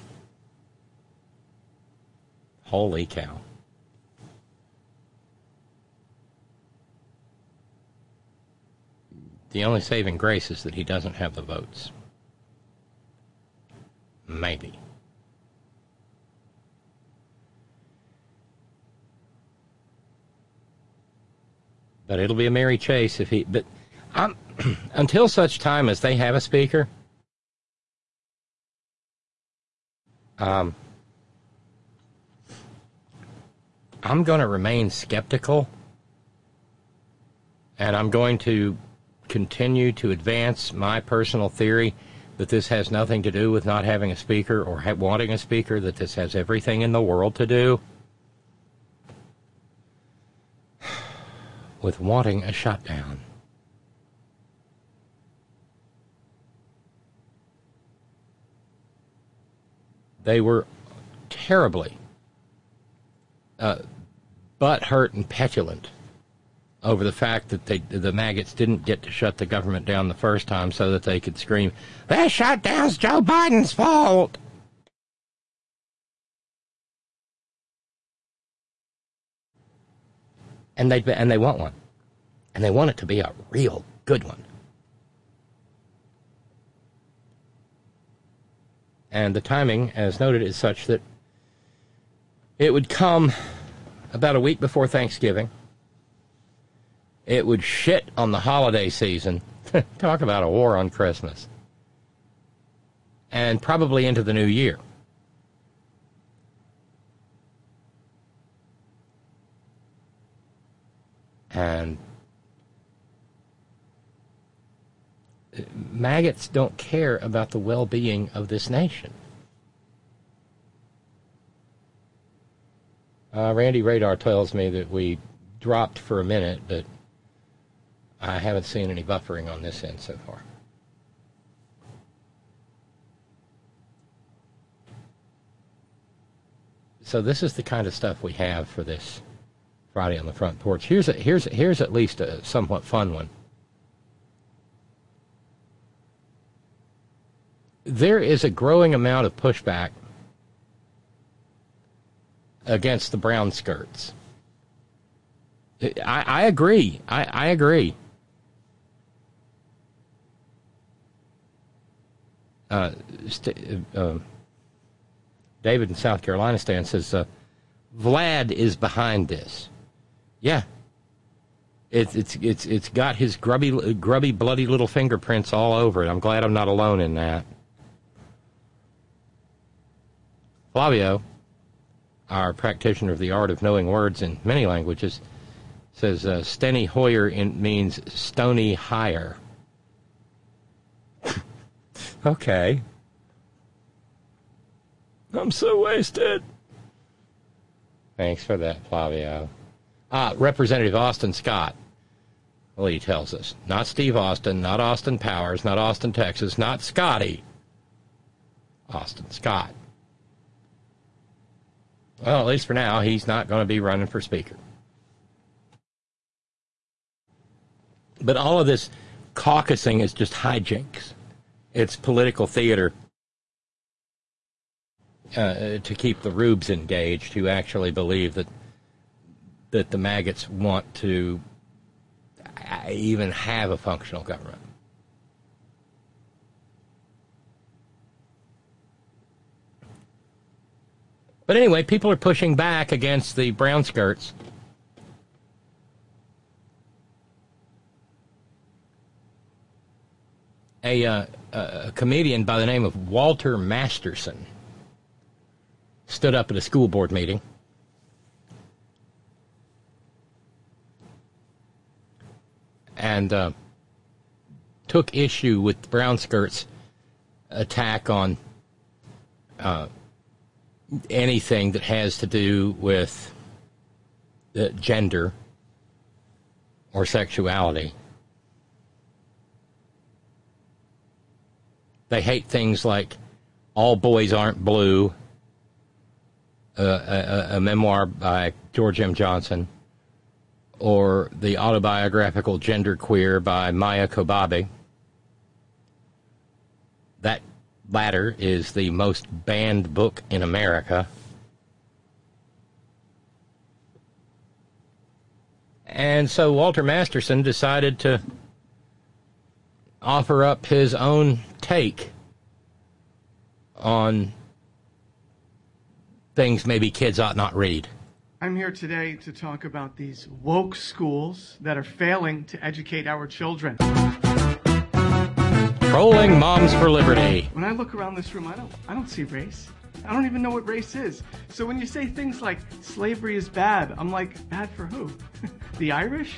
Holy cow. The only saving grace is that he doesn't have the votes. Maybe. But it'll be a merry chase if he... But I'm, until such time as they have a speaker... Um, I'm going to remain skeptical, and I'm going to continue to advance my personal theory that this has nothing to do with not having a speaker or ha- wanting a speaker, that this has everything in the world to do with wanting a shutdown. They were terribly uh, butthurt and petulant over the fact that they, the maggots didn't get to shut the government down the first time so that they could scream, "This shutdown's Joe Biden's fault!" And they and they want one. And they want it to be a real good one. And the timing, as noted, is such that it would come about a week before Thanksgiving. It would shit on the holiday season. Talk about a war on Christmas. And probably into the new year. And maggots don't care about the well-being of this nation. Uh, Randy Radar tells me that we dropped for a minute, but I haven't seen any buffering on this end so far. So this is the kind of stuff we have for this Friday on the Front Porch. Here's a, here's here's at least a somewhat fun one. There is a growing amount of pushback against the brown skirts. I, I agree. I, I agree. Uh, st- uh, David in South Carolina stand says, uh, Vlad is behind this. Yeah. It's it's it's it's got his grubby, grubby, bloody little fingerprints all over it. I'm glad I'm not alone in that. Flavio, our practitioner of the art of knowing words in many languages, says uh, Steny Hoyer in, means stony higher. Okay. I'm so wasted. Thanks for that, Flavio. Ah, Representative Austin Scott, Lee tells us. Not Steve Austin, not Austin Powers, not Austin, Texas, not Scotty. Austin Scott. Well, at least for now, he's not going to be running for speaker. But all of this caucusing is just hijinks. It's political theater uh, to keep the rubes engaged who actually believe that that the maggots want to even have a functional government. But anyway, people are pushing back against the brown skirts. A, uh, a comedian by the name of Walter Masterson stood up at a school board meeting and uh, took issue with the brown skirts' attack on uh, anything that has to do with uh, gender or sexuality. They hate things like All Boys Aren't Blue, uh, a, a memoir by George M. Johnson, or the autobiographical Gender Queer by Maya Kobabe. That latter is the most banned book in America. And so Walter Masterson decided to offer up his own take on things maybe kids ought not read. I'm here today to talk about these woke schools that are failing to educate our children. Trolling Moms for Liberty. When I look around this room, I don't I don't see race. I don't even know what race is. So when you say things like slavery is bad, I'm like, bad for who? The Irish?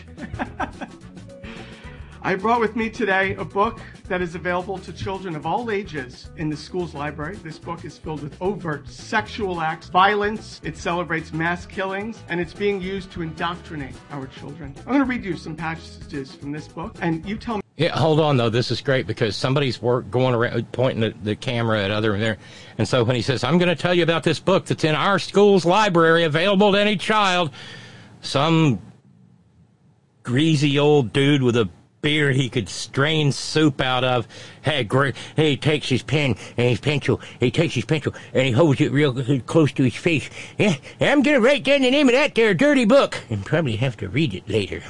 I brought with me today a book that is available to children of all ages in the school's library. This book is filled with overt sexual acts, violence, it celebrates mass killings, and it's being used to indoctrinate our children. I'm going to read you some passages from this book, and you tell me. Yeah, hold on, though. This is great because somebody's work going around pointing the, the camera at other there. And so when he says, I'm going to tell you about this book that's in our school's library, available to any child, some greasy old dude with a beard he could strain soup out of. Hey, great. Hey, he takes his pen and his pencil. He takes his pencil and he holds it real close to his face. Yeah, I'm going to write down the name of that there dirty book and probably have to read it later.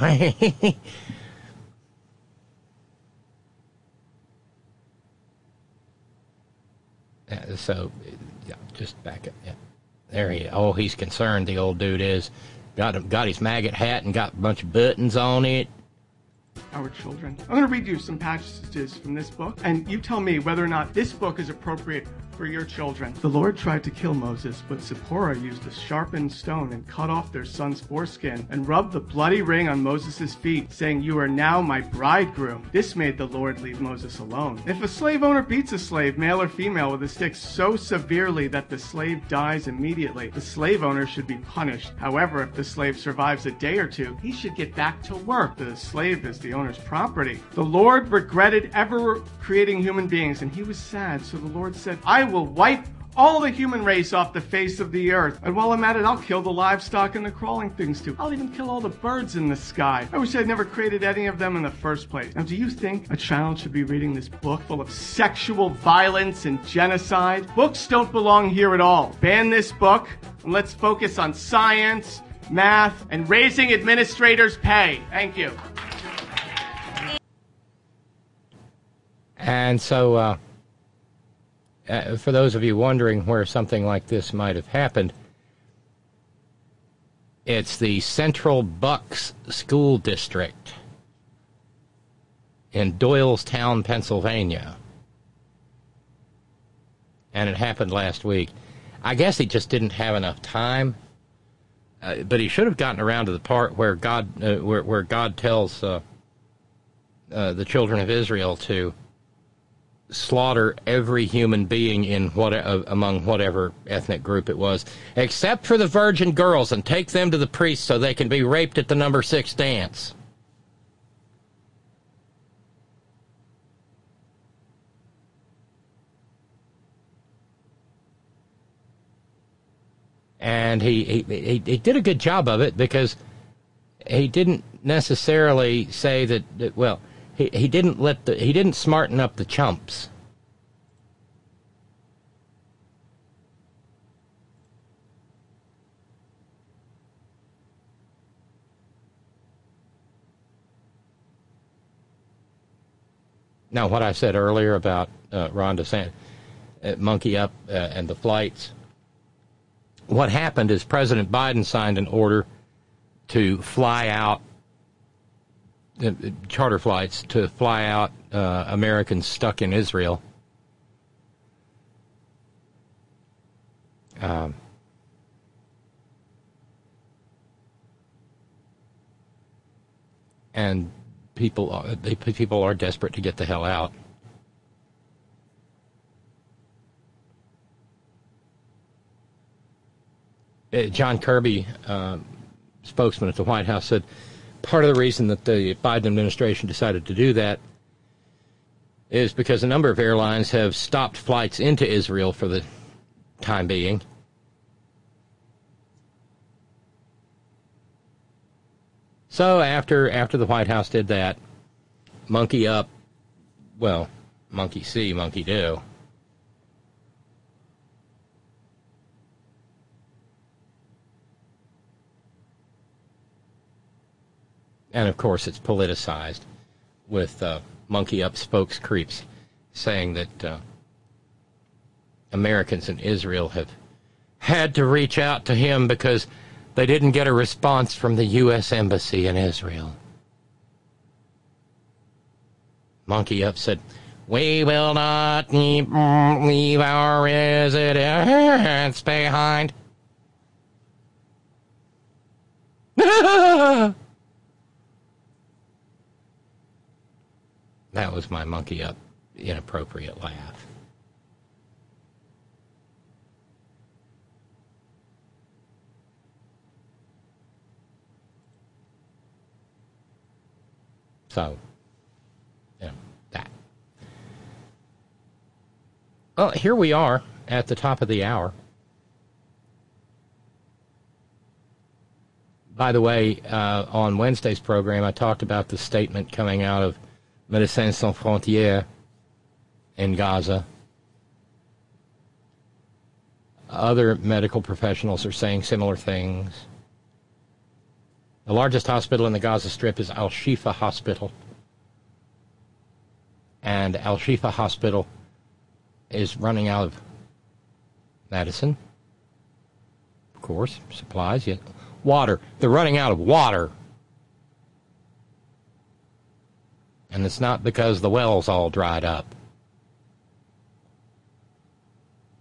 Yeah, so, yeah, just back up. Yeah. There he is. Oh, he's concerned, the old dude is. Got, got his maggot hat and got a bunch of buttons on it. Our children. I'm going to read you some passages from this book, and you tell me whether or not this book is appropriate for your children. The Lord tried to kill Moses, but Zipporah used a sharpened stone and cut off their son's foreskin and rubbed the bloody ring on Moses' feet, saying, "You are now my bridegroom." This made the Lord leave Moses alone. If a slave owner beats a slave, male or female, with a stick so severely that the slave dies immediately, the slave owner should be punished. However, if the slave survives a day or two, he should get back to work. The slave is the owner's property. The Lord regretted ever creating human beings, and he was sad. So the Lord said, "I will wipe all the human race off the face of the earth. And while I'm at it, I'll kill the livestock and the crawling things too. I'll even kill all the birds in the sky. I wish I'd never created any of them in the first place." Now, do you think a child should be reading this book full of sexual violence and genocide? Books don't belong here at all. Ban this book, and let's focus on science, math, and raising administrators' pay. Thank you. And so, uh, uh, for those of you wondering where something like this might have happened, it's the Central Bucks School District in Doylestown, Pennsylvania. And it happened last week. I guess he just didn't have enough time, uh, but he should have gotten around to the part where God, uh, where, where God tells uh, uh, the children of Israel to slaughter every human being in what uh, among whatever ethnic group it was, except for the virgin girls, and take them to the priest so they can be raped at the number six dance. And he, he, he, he did a good job of it, because he didn't necessarily say that, that well, he, he didn't let the, he didn't smarten up the chumps. Now, what I said earlier about uh, Ron DeSantis, uh, Monkey Up uh, and the flights, what happened is President Biden signed an order to fly out, uh, charter flights, to fly out uh, Americans stuck in Israel. Um, and people are, they, people are desperate to get the hell out. John Kirby, uh, spokesman at the White House, said part of the reason that the Biden administration decided to do that is because a number of airlines have stopped flights into Israel for the time being. So after after the White House did that, monkey up, well, monkey see, monkey do. And, of course, it's politicized with uh, monkey up spokes creeps saying that uh, Americans in Israel have had to reach out to him because they didn't get a response from the U S Embassy in Israel. Monkey Up said, "We will not leave our residents behind." That was my Monkey Up inappropriate laugh. So, you know, that. Well, here we are at the top of the hour. By the way, uh, on Wednesday's program, I talked about the statement coming out of Médecins Sans Frontières in Gaza. Other medical professionals are saying similar things. The largest hospital in the Gaza Strip is Al-Shifa Hospital. And Al-Shifa Hospital is running out of medicine, of course, supplies, yet water. They're running out of water. And it's not because the well's all dried up.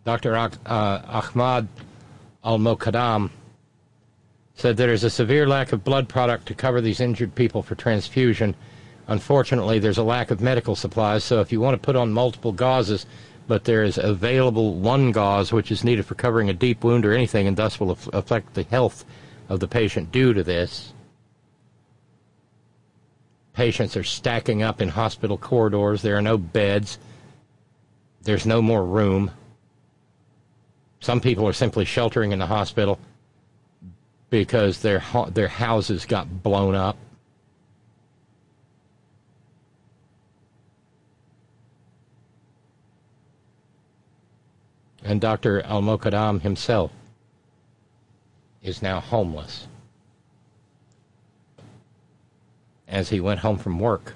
Doctor Ah- uh, Ahmad Al-Moqaddam said there is a severe lack of blood product to cover these injured people for transfusion. Unfortunately, there's a lack of medical supplies, so if you want to put on multiple gauzes, but there is available one gauze which is needed for covering a deep wound or anything, and thus will af- affect the health of the patient due to this. Patients are stacking up in hospital corridors. There are no beds. There's no more room. Some people are simply sheltering in the hospital because their their houses got blown up. And Doctor Al-Moqaddam himself is now homeless, as he went home from work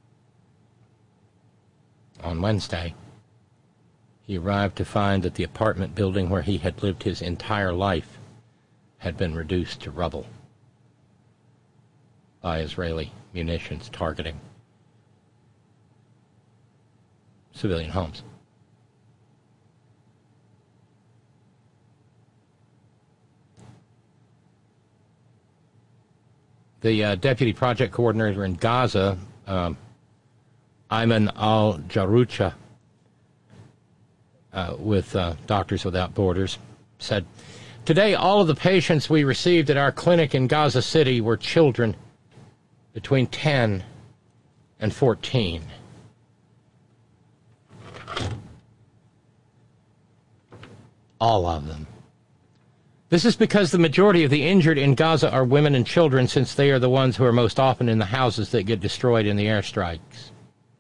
on Wednesday. He arrived to find that the apartment building where he had lived his entire life had been reduced to rubble by Israeli munitions targeting civilian homes. The uh, deputy project coordinator in Gaza, um, Ayman al-Jaroucha, uh, with uh, Doctors Without Borders, said, "Today, all of the patients we received at our clinic in Gaza City were children between ten and fourteen. All of them. This is because the majority of the injured in Gaza are women and children, since they are the ones who are most often in the houses that get destroyed in the airstrikes."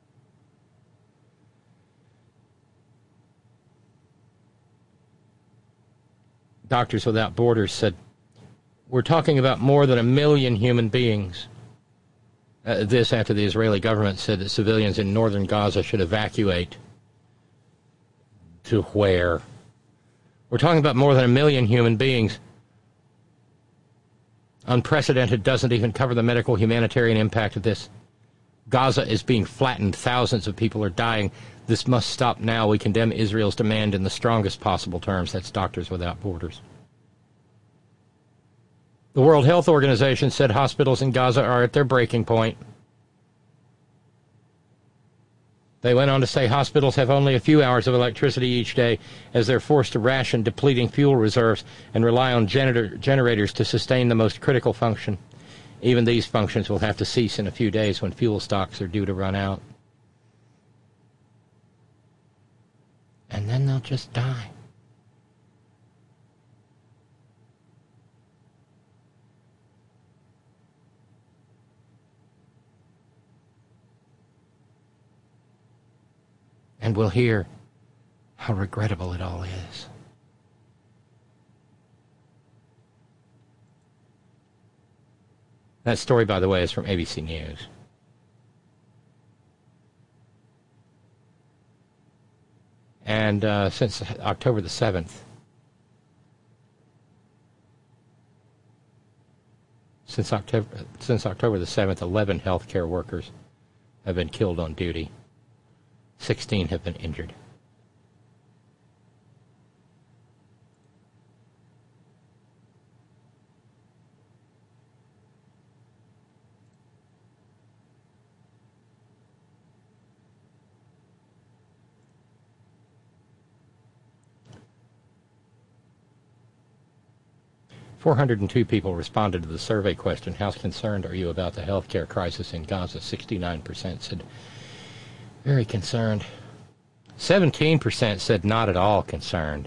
Doctors Without Borders said, "We're talking about more than a million human beings." Uh, this after the Israeli government said that civilians in northern Gaza should evacuate. To where? We're talking about more than a million human beings. Unprecedented doesn't even cover the medical humanitarian impact of this. Gaza is being flattened. Thousands of people are dying. This must stop now. We condemn Israel's demand in the strongest possible terms. That's Doctors Without Borders. The World Health Organization said hospitals in Gaza are at their breaking point. They went on to say hospitals have only a few hours of electricity each day as they're forced to ration depleting fuel reserves and rely on gener- generators to sustain the most critical function. Even these functions will have to cease in a few days when fuel stocks are due to run out. And then they'll just die. And we'll hear how regrettable it all is. That story, by the way, is from A B C News. And uh, since October the seventh, since October, since October the seventh, eleven healthcare workers have been killed on duty. sixteen have been injured. four hundred two people responded to the survey question, "How concerned are you about the healthcare crisis in Gaza?" sixty-nine percent said, "Very concerned." seventeen percent said, "Not at all concerned."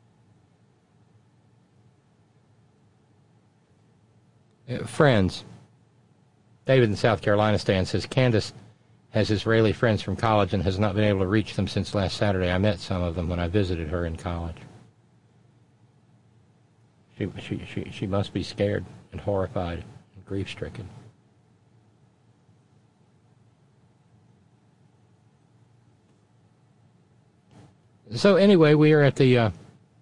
Uh, friends. David in South Carolina stand says, "Candace has Israeli friends from college and has not been able to reach them since last Saturday. I met some of them when I visited her in college." She, she, she, she must be scared and horrified and grief-stricken. So anyway, we are at the... Uh,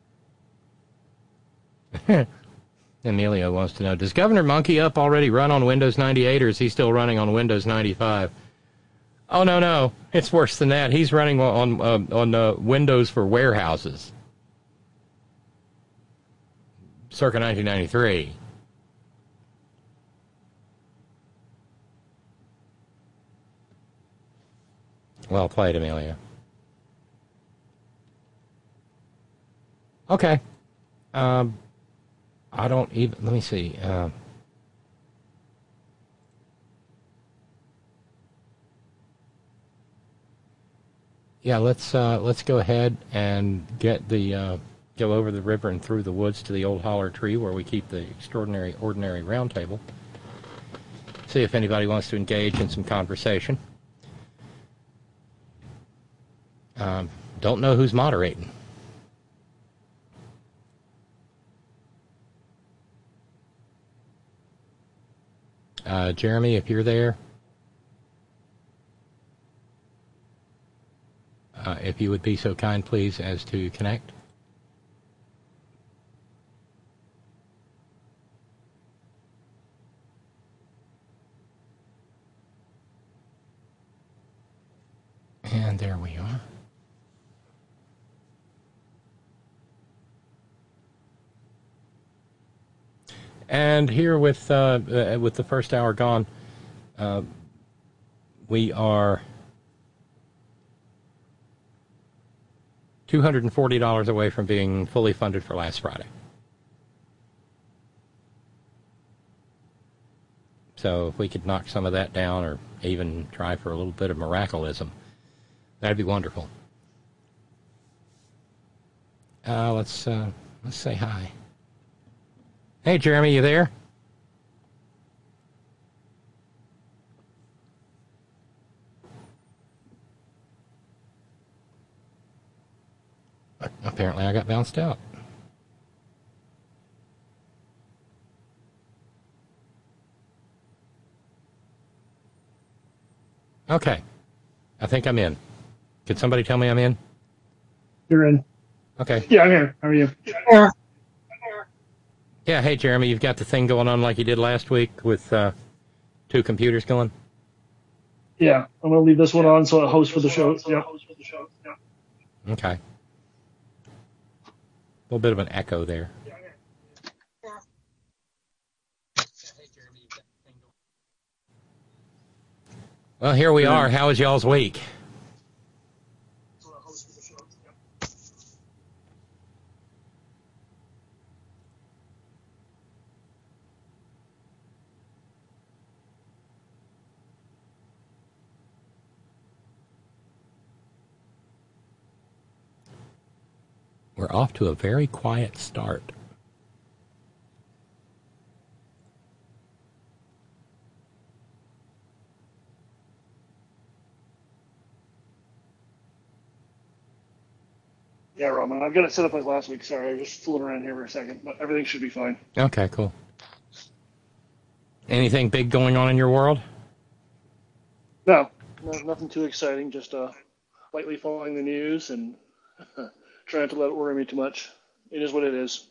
Emilio wants to know, does Governor Monkey Up already run on Windows ninety-eight, or is he still running on Windows ninety-five? Oh, no, no. It's worse than that. He's running on uh, on uh, Windows for warehouses. circa nineteen ninety-three. Well played, Amelia. Okay. Um, I don't even... Let me see. Uh, yeah, let's uh, let's go ahead and get the... Uh, go over the river and through the woods to the old holler tree where we keep the extraordinary, ordinary round table. See if anybody wants to engage in some conversation. Um, don't know who's moderating. Uh, Jeremy, if you're there, uh, if you would be so kind, please, as to connect. And there we are. And here with uh, uh, with the first hour gone, uh, we are two hundred forty dollars away from being fully funded for last Friday. So if we could knock some of that down or even try for a little bit of miraculism, that'd be wonderful. Uh, let's uh, let's say hi. Hey, Jeremy, you there? Apparently I got bounced out. Okay. I think I'm in. Could somebody tell me I'm in? You're in. Okay. Yeah, I'm here. How are you? Yeah. Yeah, hey, Jeremy, you've got the thing going on like you did last week with uh, two computers going? Yeah, I'm going to leave this one on so it hosts for the show. Yeah. Okay. A little bit of an echo there. Well, here we are. How was y'all's week? We're off to a very quiet start. Yeah, Roman, I've got it set up like last week. Sorry, I was just fooling around here for a second, but everything should be fine. Okay, cool. Anything big going on in your world? No, no nothing too exciting. Just uh, lightly following the news and trying not to let it worry me too much. It is what it is.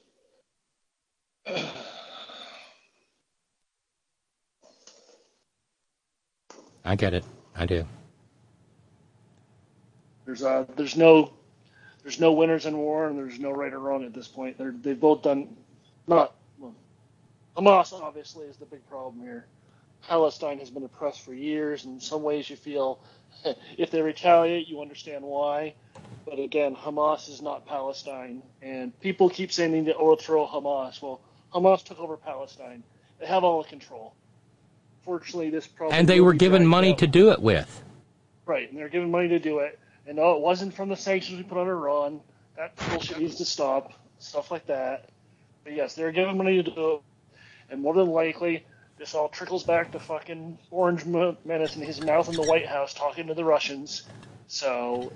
I get it. I do. There's uh, there's no, there's no winners in war, and there's no right or wrong at this point. They're they've both done, not well, Hamas obviously is the big problem here. Palestine has been oppressed for years. In some ways, you feel if they retaliate, you understand why. But again, Hamas is not Palestine, and people keep saying they need to overthrow Hamas. Well, Hamas took over Palestine. They have all the control. Fortunately, this problem and they were given money out. to do it with. Right, and they were given money to do it. And no, it wasn't from the sanctions we put on Iran. That bullshit needs to stop. Stuff like that. But yes, they were given money to do it. And more than likely, this all trickles back to fucking Orange Menace in his mouth in the White House talking to the Russians. So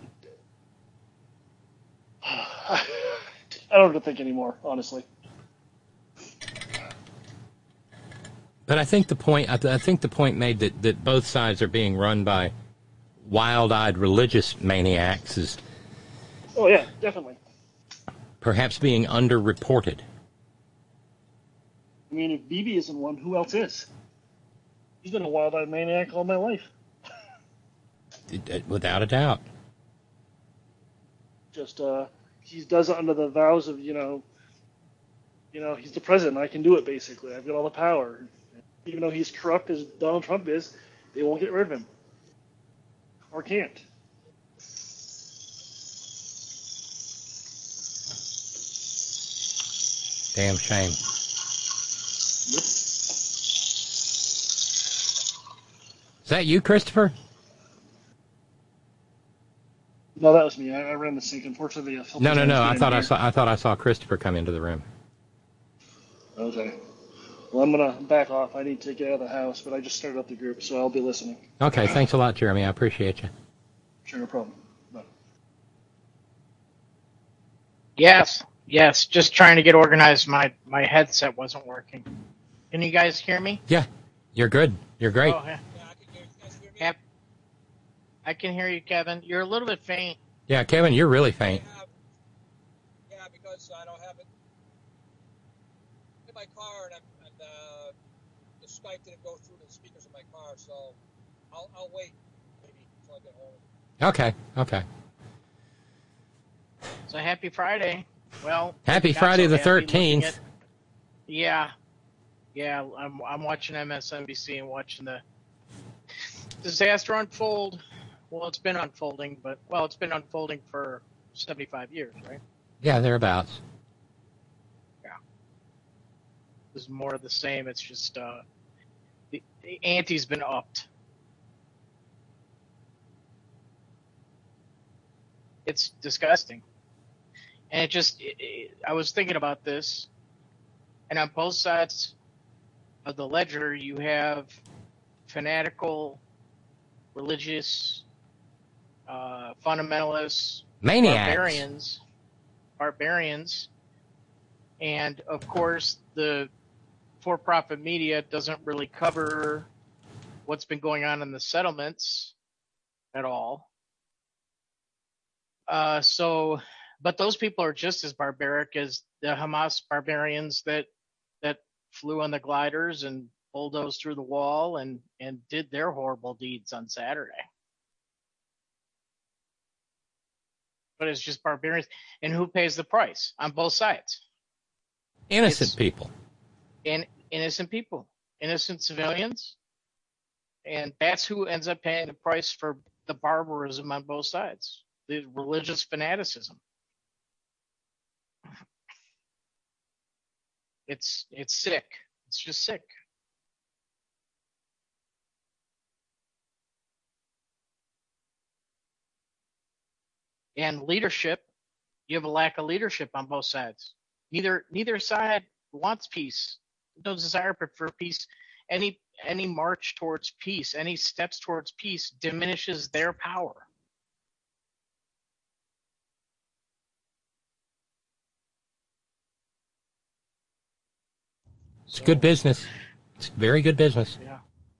I don't have to think anymore, honestly. But I think the point I, th- I think the point made that, that both sides are being run by wild-eyed religious maniacs is oh yeah, definitely. Perhaps being underreported. I mean, if Bibi isn't one, who else is? He's been a wild-eyed maniac all my life. It, it, without a doubt. Just uh, he does it under the vows of, you know, you know, he's the president. I can do it, basically. I've got all the power. Even though he's corrupt as Donald Trump is, they won't get rid of him. Or can't. Damn shame. Yep. Is that you, Christopher? No, that was me. I, I ran the sync. Unfortunately, the No, no, no. I thought I here. saw. I thought I saw Christopher come into the room. Okay. Well, I'm gonna back off. I need to get out of the house, but I just started up the group, so I'll be listening. Okay. Thanks a lot, Jeremy. I appreciate you. Sure, no problem. Bye. Yes, yes. Just trying to get organized. My my headset wasn't working. Can you guys hear me? Yeah, you're good. You're great. Oh, yeah. Yep. I can hear you, Kevin. You're a little bit faint. Yeah, Kevin, you're really faint. Yeah, because I don't have it in my car, and, I'm, and uh, the Skype didn't go through the speakers of my car, so I'll, I'll wait maybe until I get home. Okay. Okay. So happy Friday. Well, Happy got Friday so the happy thirteenth. looking at- Yeah, yeah. I'm I'm watching M S N B C and watching the disaster unfold. Well, it's been unfolding, but well, it's been unfolding for seventy-five years, right? Yeah, thereabouts. Yeah. This is more of the same. It's just uh, the, the ante's been upped. It's disgusting. And it just, it, it, I was thinking about this, and on both sides of the ledger, you have fanatical, religious, uh, fundamentalists, Maniacs. barbarians, barbarians, and of course, the for-profit media doesn't really cover what's been going on in the settlements at all. Uh, so, but those people are just as barbaric as the Hamas barbarians that that flew on the gliders and bulldozed through the wall and, and did their horrible deeds on Saturday. But it's just barbarians. And who pays the price on both sides? Innocent It's- people. And innocent people, innocent civilians. And that's who ends up paying the price for the barbarism on both sides, the religious fanaticism. It's it's sick. It's just sick. And leadership, you have a lack of leadership on both sides. Neither neither side wants peace. No desire for peace. Any any march towards peace, any steps towards peace diminishes their power. It's good business. It's very good business. Yeah.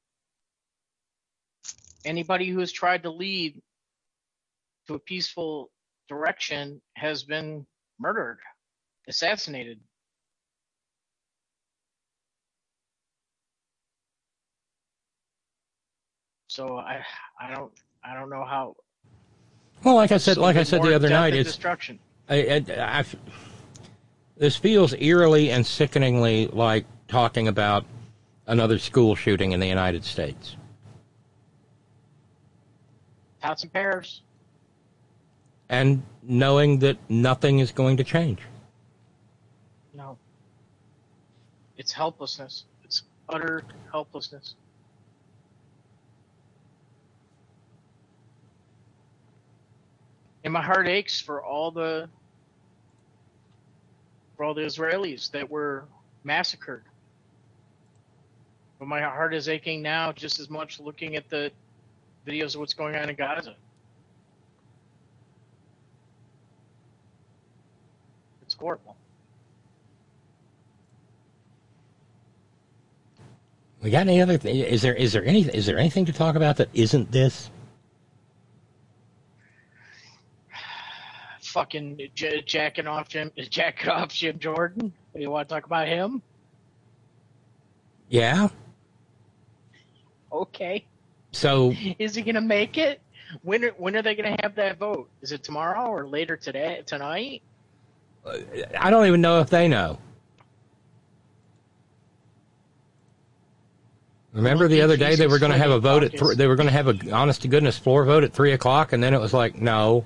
Anybody who has tried to lead to a peaceful direction has been murdered, assassinated. So I I don't I don't know how. Well, like I said, like I Even said more the other death night, and it's destruction. I, I, I've, this feels eerily and sickeningly like talking about another school shooting in the United States. Pots and pears. And knowing that nothing is going to change. No. It's helplessness. It's utter helplessness. And my heart aches for all the for all the Israelis that were massacred. But my heart is aching now just as much looking at the videos of what's going on in Gaza. It's horrible. We got any other? Th- is there is there any is there anything to talk about that isn't this? Fucking j- jacking off Jim, jacking off Jim Jordan. You want to talk about him? Yeah. Okay. So Is he gonna make it? When are, when are they gonna have that vote? Is it tomorrow or later today? Tonight? I don't even know if they know. Remember the other day they were going to have a vote at th- they were going to have a honest to goodness floor vote at three o'clock, and then it was like no.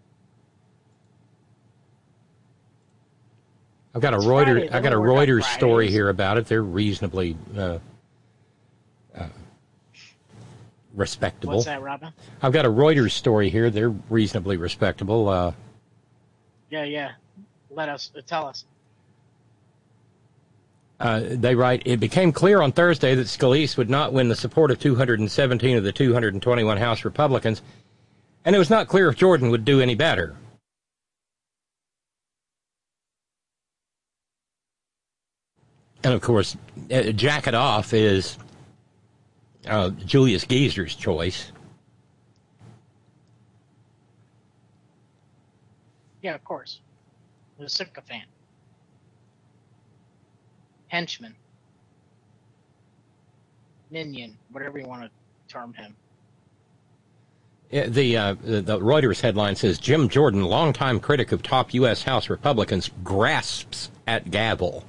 I've got a Reuters I got a Reuters story here about it. They're reasonably uh, uh, respectable. What's that, Robin? I've got a Reuters story here. They're reasonably respectable. Uh, yeah, yeah. Let us uh, tell us. Uh, they write, it became clear on Thursday that Scalise would not win the support of two hundred seventeen of the two hundred twenty-one House Republicans, and it was not clear if Jordan would do any better. And, of course, uh, jack it off is uh, Julius Geezer's choice. Yeah, of course. The sycophant. Henchman. Minion, whatever you want to term him. The, uh, the the Reuters headline says, Jim Jordan, longtime critic of top U S House Republicans, grasps at gavel.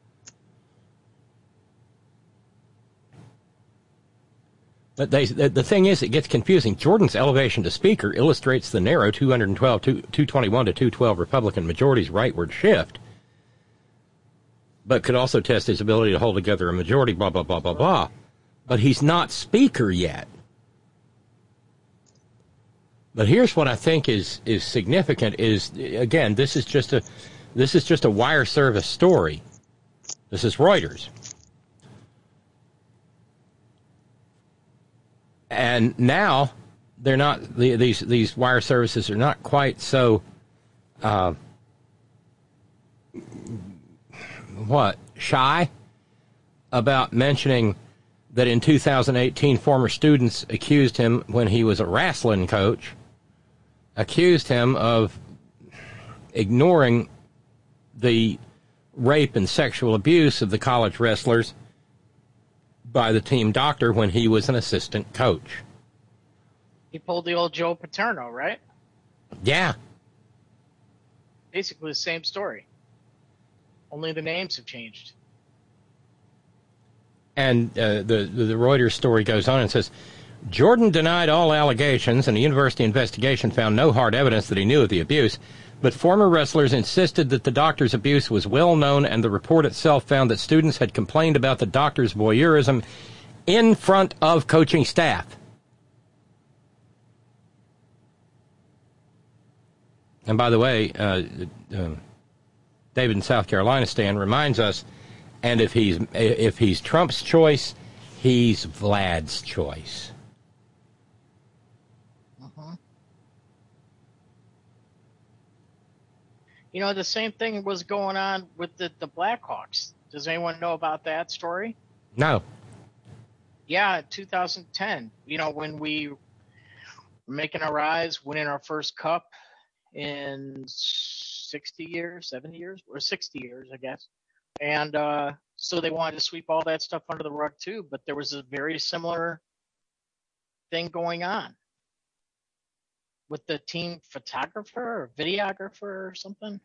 But they, the, the thing is, it gets confusing. Jordan's elevation to Speaker illustrates the narrow two twelve, two twenty-one to two twelve Republican majority's rightward shift, but could also test his ability to hold together a majority, blah, blah, blah, blah, blah. But he's not Speaker yet. But here's what I think is, is significant is, again, this is just a this is just a wire service story. This is Reuters. And now they're not the, these these wire services are not quite so uh, what shy about mentioning that in two thousand eighteen former students accused him when he was a wrestling coach, accused him of ignoring the rape and sexual abuse of the college wrestlers by the team doctor when he was an assistant coach. He pulled the old Joe Paterno, right? Yeah. Basically the same story. Only the names have changed. And uh, the, the Reuters story goes on and says, Jordan denied all allegations, and the university investigation found no hard evidence that he knew of the abuse, but former wrestlers insisted that the doctor's abuse was well known, and the report itself found that students had complained about the doctor's voyeurism in front of coaching staff. And by the way, uh, uh, David in South Carolina, Stan, reminds us, and if he's if he's Trump's choice, he's Vlad's choice. Uh-huh. You know, the same thing was going on with the, the Blackhawks. Does anyone know about that story? No. Yeah, two thousand ten. You know, when we were making our rise, winning our first cup in sixty years, seventy years, or sixty years, I guess. And uh, so they wanted to sweep all that stuff under the rug too, but there was a very similar thing going on with the team photographer or videographer or something.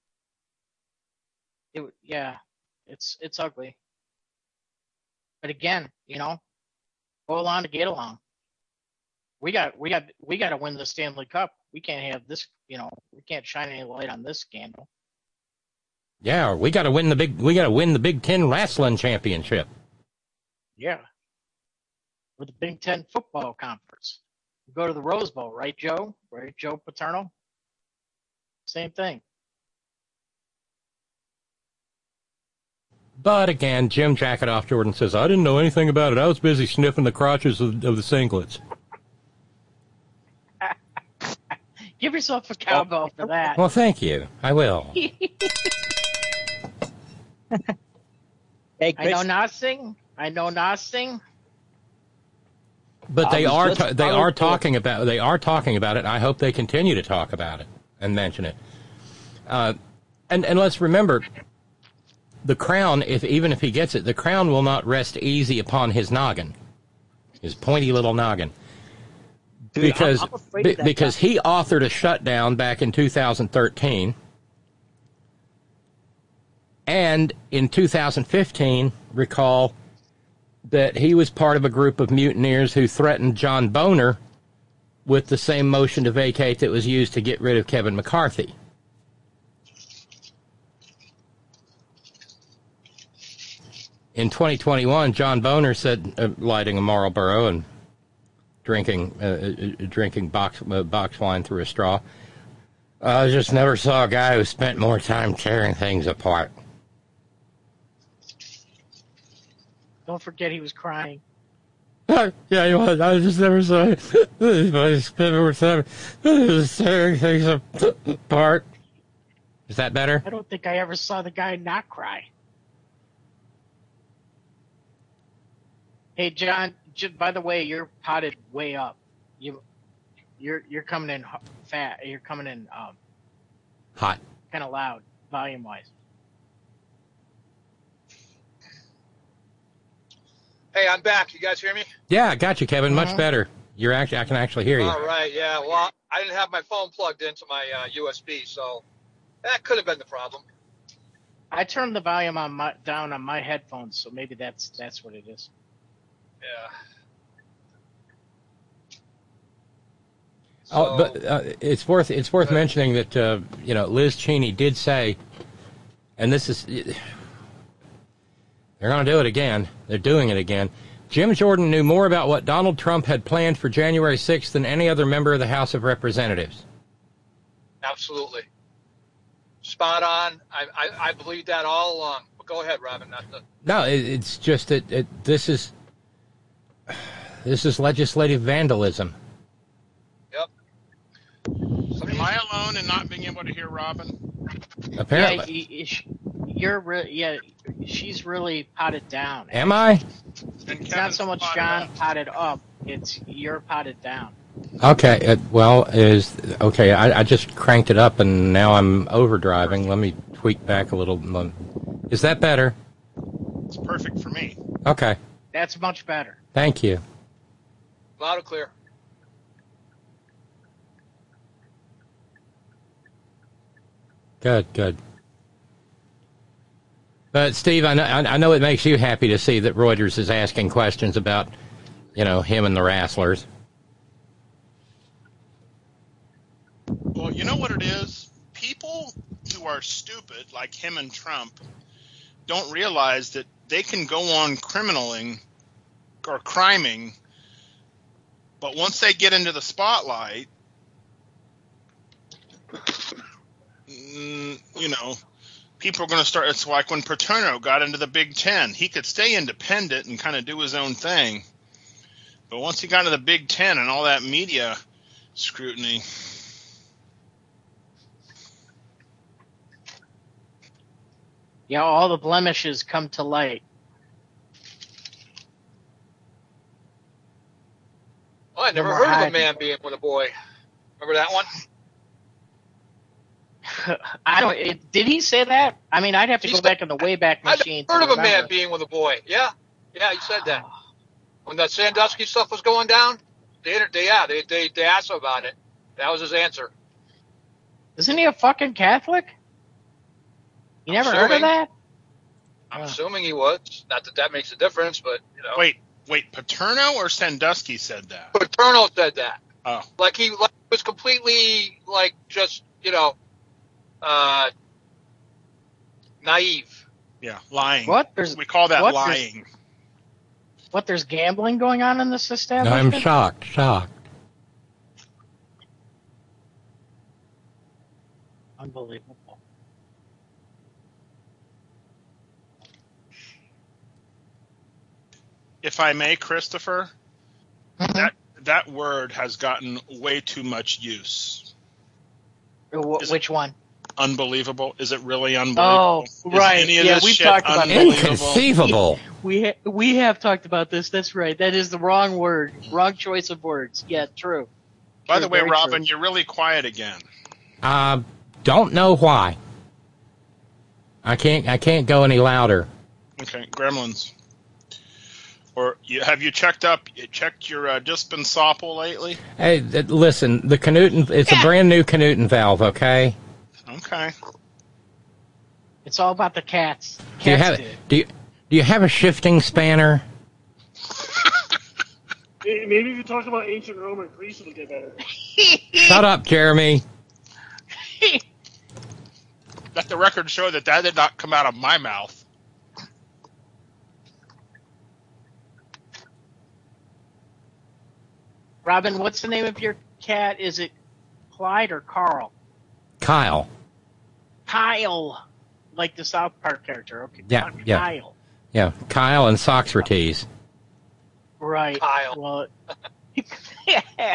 It, yeah, it's it's ugly. But again, you know, go along to get along. We got we got we got to win the Stanley Cup. We can't have this, you know, we can't shine any light on this scandal. Yeah, we got to win the big. We got to win the Big Ten wrestling championship. Yeah, with the Big Ten football conference, we go to the Rose Bowl, right, Joe? Right, Joe Paterno. Same thing. But again, Jim Jacketoff Jordan says, "I didn't know anything about it. I was busy sniffing the crotches of, of the singlets." Give yourself a cowbell for that. Well, thank you. I will. Hey, I know nothing. I know nothing. But they I are was ta- just- they I are was- talking about they are talking about it. I hope they continue to talk about it and mention it. Uh, and and let's remember, the crown. If even if he gets it, the crown will not rest easy upon his noggin, his pointy little noggin, Dude, because I'm, I'm afraid be- of that because guy. he authored a shutdown back in two thousand thirteen. And in two thousand fifteen, recall, that he was part of a group of mutineers who threatened John Boehner with the same motion to vacate that was used to get rid of Kevin McCarthy. In twenty twenty-one, John Boehner said, uh, lighting a Marlboro and drinking uh, uh, drinking box uh, box wine through a straw, I just never saw a guy who spent more time tearing things apart. Don't forget he was crying. Yeah, he was. I just never saw anybody spend more time tearing things apart. Is that better? I don't think I ever saw the guy not cry. Hey, John, just, by the way, you're potted way up. You, you're you're coming in fat. You're coming in um, hot, kind of loud, volume wise. Hey, I'm back. You guys hear me? Yeah, I got you, Kevin. Much Mhm. better. You're actually, I can actually hear you. All right. Yeah. Well, I didn't have my phone plugged into my uh, U S B, so that could have been the problem. I turned the volume on my, down on my headphones, so maybe that's that's what it is. Yeah. Oh, So- but uh, it's worth it's worth mentioning that uh, you know Liz Cheney did say, and this is they're going to do it again. They're doing it again. Jim Jordan knew more about what Donald Trump had planned for January sixth than any other member of the House of Representatives. Absolutely. Spot on. I, I, I believed that all along. But go ahead, Robin. Not the... No, it, it's just that it, this is this is legislative vandalism. Yep. Am I alone in not being able to hear Robin? Apparently. Yeah, y- y- you're re- yeah, she's really potted down. Am I? It's not so much John potted up; it's you're potted down. Okay. It, well, is okay. I, I just cranked it up, and now I'm overdriving. Let me tweak back a little. Is that better? It's perfect for me. Okay. That's much better. Thank you. Loud and clear. Good, good. But Steve, I know, I know it makes you happy to see that Reuters is asking questions about, you know, him and the Rasslers. Well, you know what it is? People who are stupid, like him and Trump, don't realize that they can go on criminaling or criming, but once they get into the spotlight, mm, you know, people are going to start. It's like when Paterno got into the Big Ten. He could stay independent and kind of do his own thing. But once he got into the Big Ten and all that media scrutiny. Yeah, all the blemishes come to light. Oh, I never No more heard of a hiding. man being with a boy. Remember that one? I don't. It, did he say that? I mean, I'd have to He go said- back in the Wayback I Machine. never heard to of a man remember. being with a boy. Yeah. Yeah, he said that. When that Sandusky stuff was going down, they, they yeah, they, they, they asked him about it. That was his answer. Isn't he a fucking Catholic? You never heard of Assuming. that? I'm Yeah. assuming he was. Not that that makes a difference, but, you know. Wait, wait, Paterno or Sandusky said that? Paterno said that. Oh, Like he like, was completely, like, just, you know, uh, naive. yeah, lying. What? There's We call that what? lying. what? There's gambling going on in this I'm establishment? shocked, shocked. Unbelievable. If I may, Christopher, Mhm. that that word has gotten way too much use. Wh- Is it- Which one? Unbelievable? Is it really Oh, unbelievable? Is right. any of Yeah, this we've shit talked about that. unbelievable? Inconceivable. We ha- we have talked about this. That's right. That is the wrong word. Wrong choice of words. Yeah, true. By True, the way, very Robin, true. you're really quiet again. Uh, don't know why. I can't. I can't go any louder. Okay, Gremlins. Or you, have you checked up? You checked your uh, dispensable lately? Hey, th- listen. The Canuten. It's a brand new Canuten valve. Okay. Okay. It's all about the cats. Do you Cats have? did. Do you? Do you have a shifting spanner? Maybe if you talk about ancient Rome and Greece, it'll get better. Shut up, Jeremy. Let the record show that that did not come out of my mouth. Robin, what's the name of your cat? Is it Clyde or Carl? Kyle. Kyle, like the South Park character. Okay, Yeah, yeah. Kyle. Yeah, Kyle and Socrates. Right. Kyle. Well, yeah.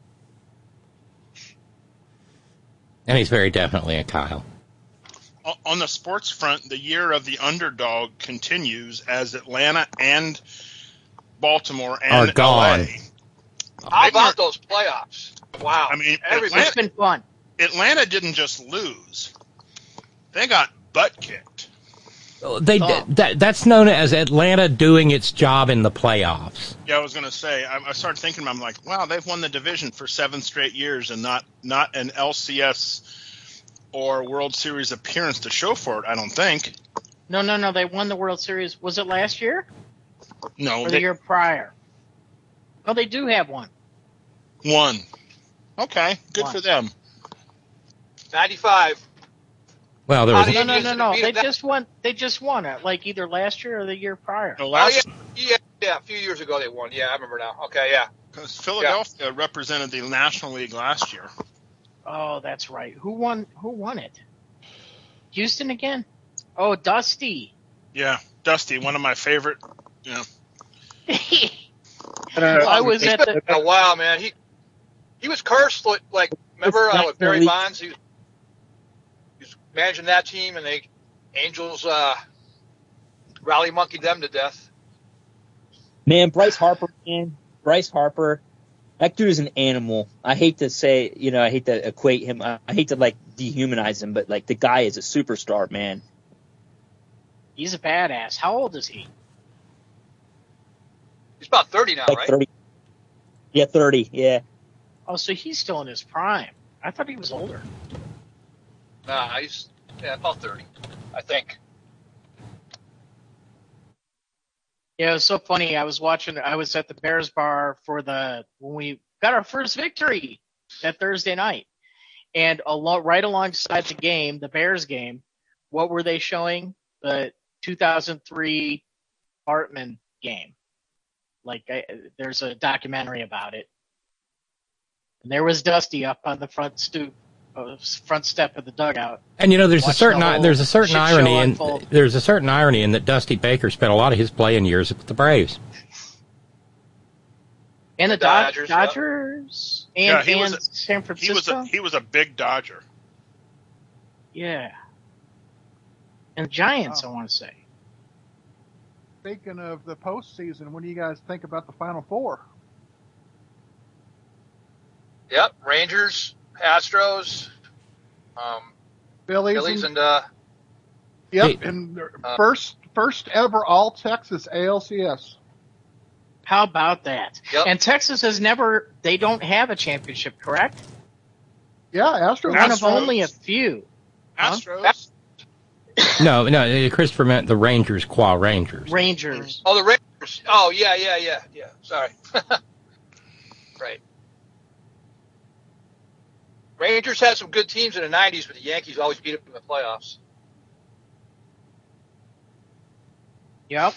And he's very definitely a Kyle. O- On the sports front, the year of the underdog continues as Atlanta and Baltimore and Are gone. L A. How about those playoffs? Wow. I mean, Everybody. It's been fun. Atlanta didn't just lose; they got butt kicked. They Oh. that that's known as Atlanta doing its job in the playoffs. Yeah, I was going to say. I, I started thinking, I'm like, wow, they've won the division for seven straight years and not not an L C S or World Series appearance to show for it. I don't think. No, no, no. They won the World Series. Was it last year No, or the they year prior? Oh, they do have one. won. Okay, good Won. for them. ninety-five. Well, there How was do No, you- no, no, no. Beat They that- just won. They just won it, like either last year or the year prior. The Oh, last, yeah, yeah, yeah. A few years ago they won. Yeah, I remember now. Okay, yeah. because Philadelphia represented the National League last year. Oh, that's right. Who won? Who won it? Houston again? Oh, Dusty. Yeah, Dusty, one of my favorite. Yeah, I was He's at been the. a while, man. He he was cursed. Like, like remember uh, with Barry Bonds? He was, he was managing that team, and they Angels uh, rally monkeyed them to death. Man, Bryce Harper, man. Bryce Harper. That dude is an animal. I hate to say, you know, I hate to equate him. I, I hate to, like, dehumanize him, but, like, the guy is a superstar, man. He's a badass. How old is he? He's about thirty now, Like right? thirty. Yeah, thirty, yeah. Oh, so he's still in his prime. I thought he was older. Nah, he's yeah, about thirty, I think. Yeah, it was so funny. I was watching. I was at the Bears bar for the when we got our first victory that Thursday night, and along, right alongside the game, the Bears game, what were they showing? The two thousand three Bartman game. Like, I, there's a documentary about it, and there was Dusty up on the front stoop, uh, front step of the dugout. And you know, there's a Watch certain the i- whole there's a certain shit irony show in unfold. there's a certain irony in that Dusty Baker spent a lot of his playing years with the Braves. And the, The Dodgers, Dodgers, yeah. Dodgers and, Yeah, he and was a- San he Francisco. was a he was a big Dodger. Yeah. And Giants, Oh. I want to say. Speaking of the postseason, what do you guys think about the Final Four? Yep, Rangers, Astros, um, Phillies, Phillies, and, and uh, yep, Hey. and Uh, first first ever All Texas A L C S. How about that? Yep. And Texas has never, they don't have a championship, correct? Yeah, Astros. One of Astros. only a few. Huh? Astros. No, no, Christopher meant the Rangers qua Rangers. Rangers. oh, the Rangers. Oh, yeah, yeah, yeah, yeah. Sorry. Right. Rangers had some good teams in the nineties, but the Yankees always beat them in the playoffs. Yep.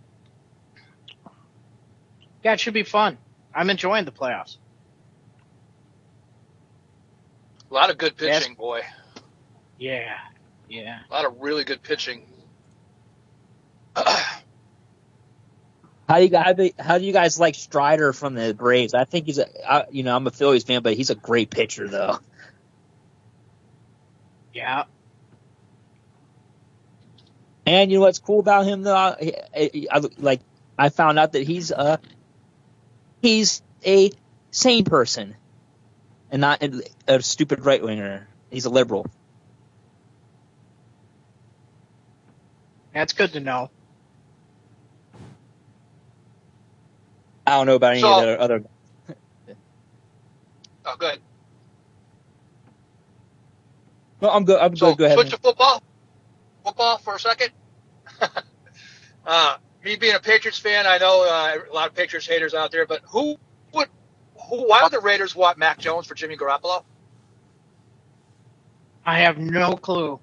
Yeah, it should be fun. I'm enjoying the playoffs. A lot of good Yes. pitching, boy. Yeah. Yeah. A lot of really good pitching. How do you guys how do you guys like Strider from the Braves? I think he's a I, you know I'm a Phillies fan, but he's a great pitcher though. Yeah. And you know what's cool about him though? I, I, I, like I found out that he's a he's a sane person and not a, a stupid right winger. He's a liberal. That's good to know. I don't know about any So- of the other. Oh, good. No, I'm good. I'm So good. Go ahead. switch to football. Football for a second. uh, me being a Patriots fan, I know uh, a lot of Patriots haters out there, but who would, who? Why would the Raiders want Mac Jones for Jimmy Garoppolo? I have no clue.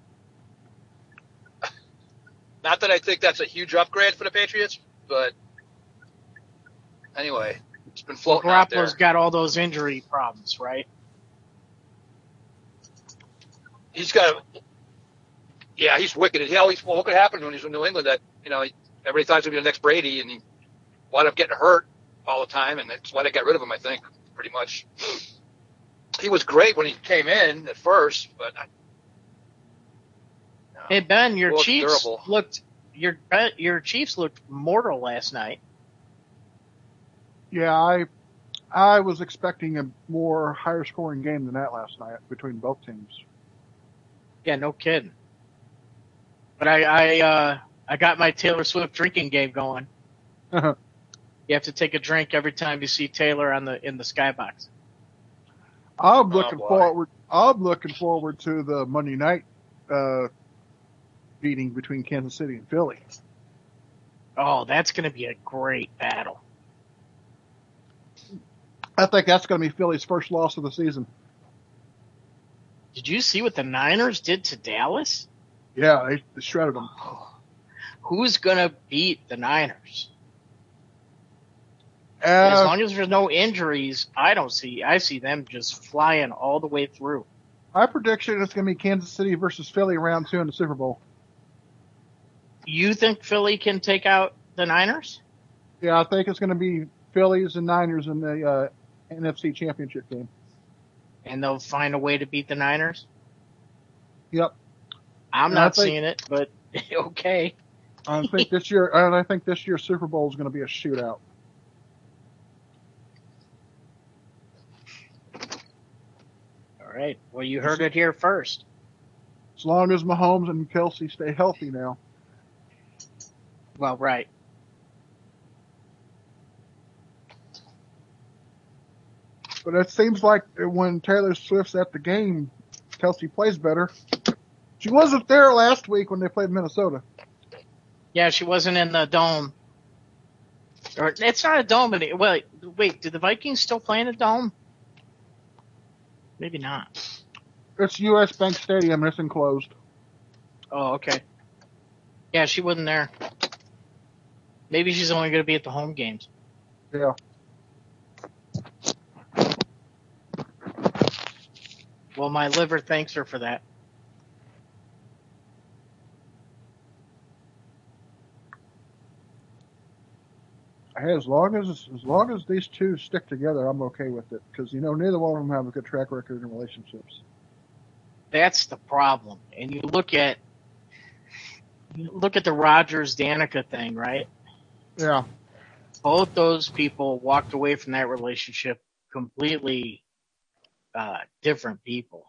Not that I think that's a huge upgrade for the Patriots, but anyway, it's been floating out there. Garoppolo's got all those injury problems, right? He's got a, yeah, he's wicked. He always, well, what could happen when he's in New England? That, you know, everybody thought he was going to be the next Brady, and he wound up getting hurt all the time, and that's why they got rid of him, I think, pretty much. He was great when he came in at first, but I, no, hey Ben, your looked Chiefs durable. looked your your Chiefs looked mortal last night. Yeah, I I was expecting a more higher scoring game than that last night between both teams. Yeah, no kidding. But I I uh, I got my Taylor Swift drinking game going. You have to take a drink every time you see Taylor on the in the skybox. I'm looking boy. forward. I'm looking forward to the Monday night uh, meeting between Kansas City and Philly. Oh, that's going to be a great battle. I think that's going to be Philly's first loss of the season. Did you see what the Niners did to Dallas? Yeah, they, they shredded them. Who's going to beat the Niners? Uh, As long as there's no injuries, I don't see. I see them just flying all the way through. My prediction is going to be Kansas City versus Philly round two in the Super Bowl. You think Philly can take out the Niners? Yeah, I think it's going to be Phillies and Niners in the uh, N F C Championship game. And they'll find a way to beat the Niners? Yep. I'm And not I think- seeing it, but okay. I think this year, and I think this year's Super Bowl is going to be a shootout. All right. Well, you heard it here first. As long as Mahomes and Kelsey stay healthy now. Well, right. But it seems like when Taylor Swift's at the game, Kelsey plays better. She wasn't there last week when they played Minnesota. Yeah, she wasn't in the dome. Or it's not a dome. But well, wait, did the Vikings still play in a dome? Maybe not. It's U S Bank Stadium and it's enclosed. Oh, okay. Yeah, she wasn't there. Maybe she's only going to be at the home games. Yeah. Well, my liver thanks her for that. Hey, as long as as long as these two stick together, I'm okay with it. Because, you know, neither one of them have a good track record in relationships. That's the problem. And you look at you look at the Rogers Danica thing, right? Yeah. Both those people walked away from that relationship completely uh, different people.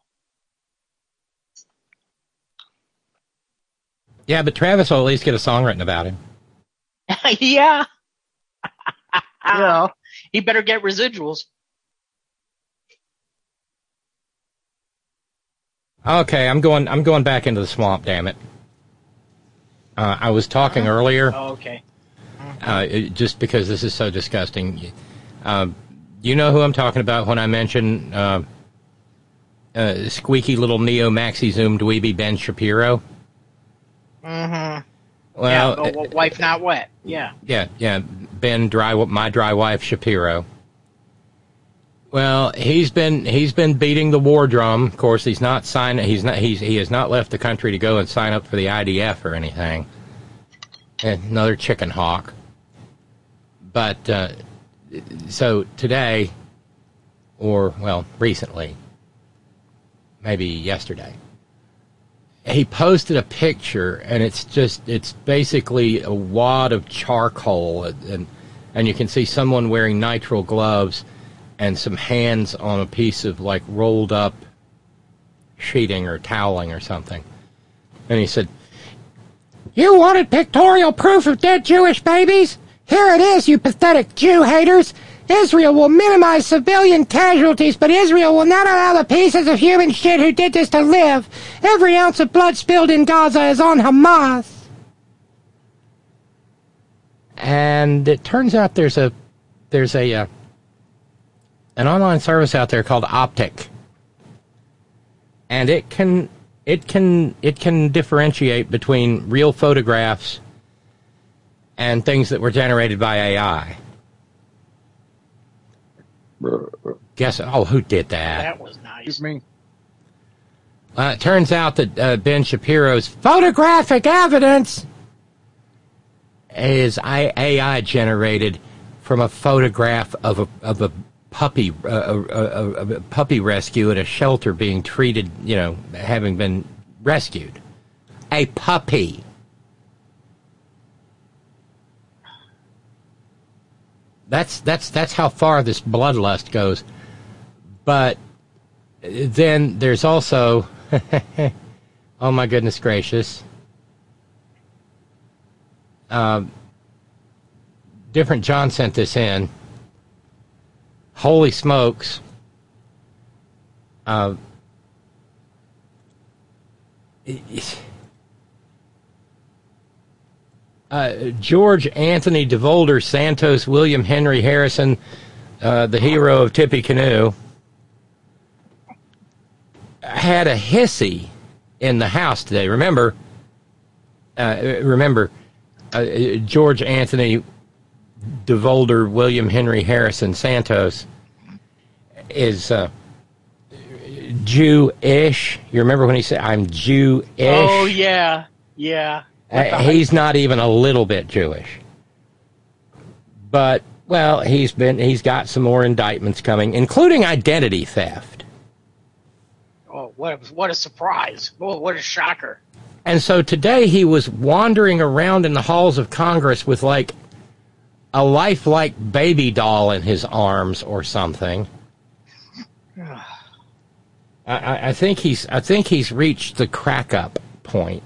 Yeah, but Travis will at least get a song written about him. Yeah. Yeah. He better get residuals. Okay, I'm going. I'm going back into the swamp. Damn it! Uh, I was talking earlier. Oh, okay. Uh, it- just because this is so disgusting. Uh, you know who I'm talking about when I mention uh, uh, squeaky little neo maxi zoom dweeby Ben Shapiro? Mm-hmm. Well, yeah, oh, wife not wet. Yeah. Yeah, yeah. Ben dry, my dry wife Shapiro. Well, he's been he's been beating the war drum. Of course, he's not signed. He's not. He's he has not left the country to go and sign up for the I D F or anything. Another chicken hawk. But uh, so today, or well, recently, maybe yesterday, he posted a picture, and it's just it's basically a wad of charcoal, and and you can see someone wearing nitrile gloves and some hands on a piece of like rolled up sheeting or toweling or something. And he said, "You wanted pictorial proof of dead Jewish babies? Here it is, you pathetic Jew haters. Israel will minimize civilian casualties, but Israel will not allow the pieces of human shit who did this to live. Every ounce of blood spilled in Gaza is on Hamas." And it turns out there's a there's a uh, an online service out there called Optic, and it can it can it can differentiate between real photographs and things that were generated by A I. Guess oh, who did that? That was nice. Me. Uh, it turns out that uh, Ben Shapiro's photographic evidence is A I generated from a photograph of a of a puppy uh, a, a, a, a puppy rescue at a shelter being treated, you know, having been rescued. A puppy. That's that's that's how far this bloodlust goes. But then there's also, oh my goodness gracious, uh, different John sent this in. Holy smokes. Uh, uh, George Anthony DeVolder Santos William Henry Harrison, uh, the hero of Tippecanoe, had a hissy in the House today. Remember, uh, remember, uh, George Anthony DeVolder William Henry Harrison Santos is uh, Jewish. You remember when he said, "I'm Jewish"? Oh yeah, yeah. Uh, he's not even a little bit Jewish. But well, he's been he's got some more indictments coming, including identity theft. Oh, what a, what a surprise. Oh, what a shocker. And so today he was wandering around in the halls of Congress with like a lifelike baby doll in his arms or something. I, I think he's I think he's reached the crack up point.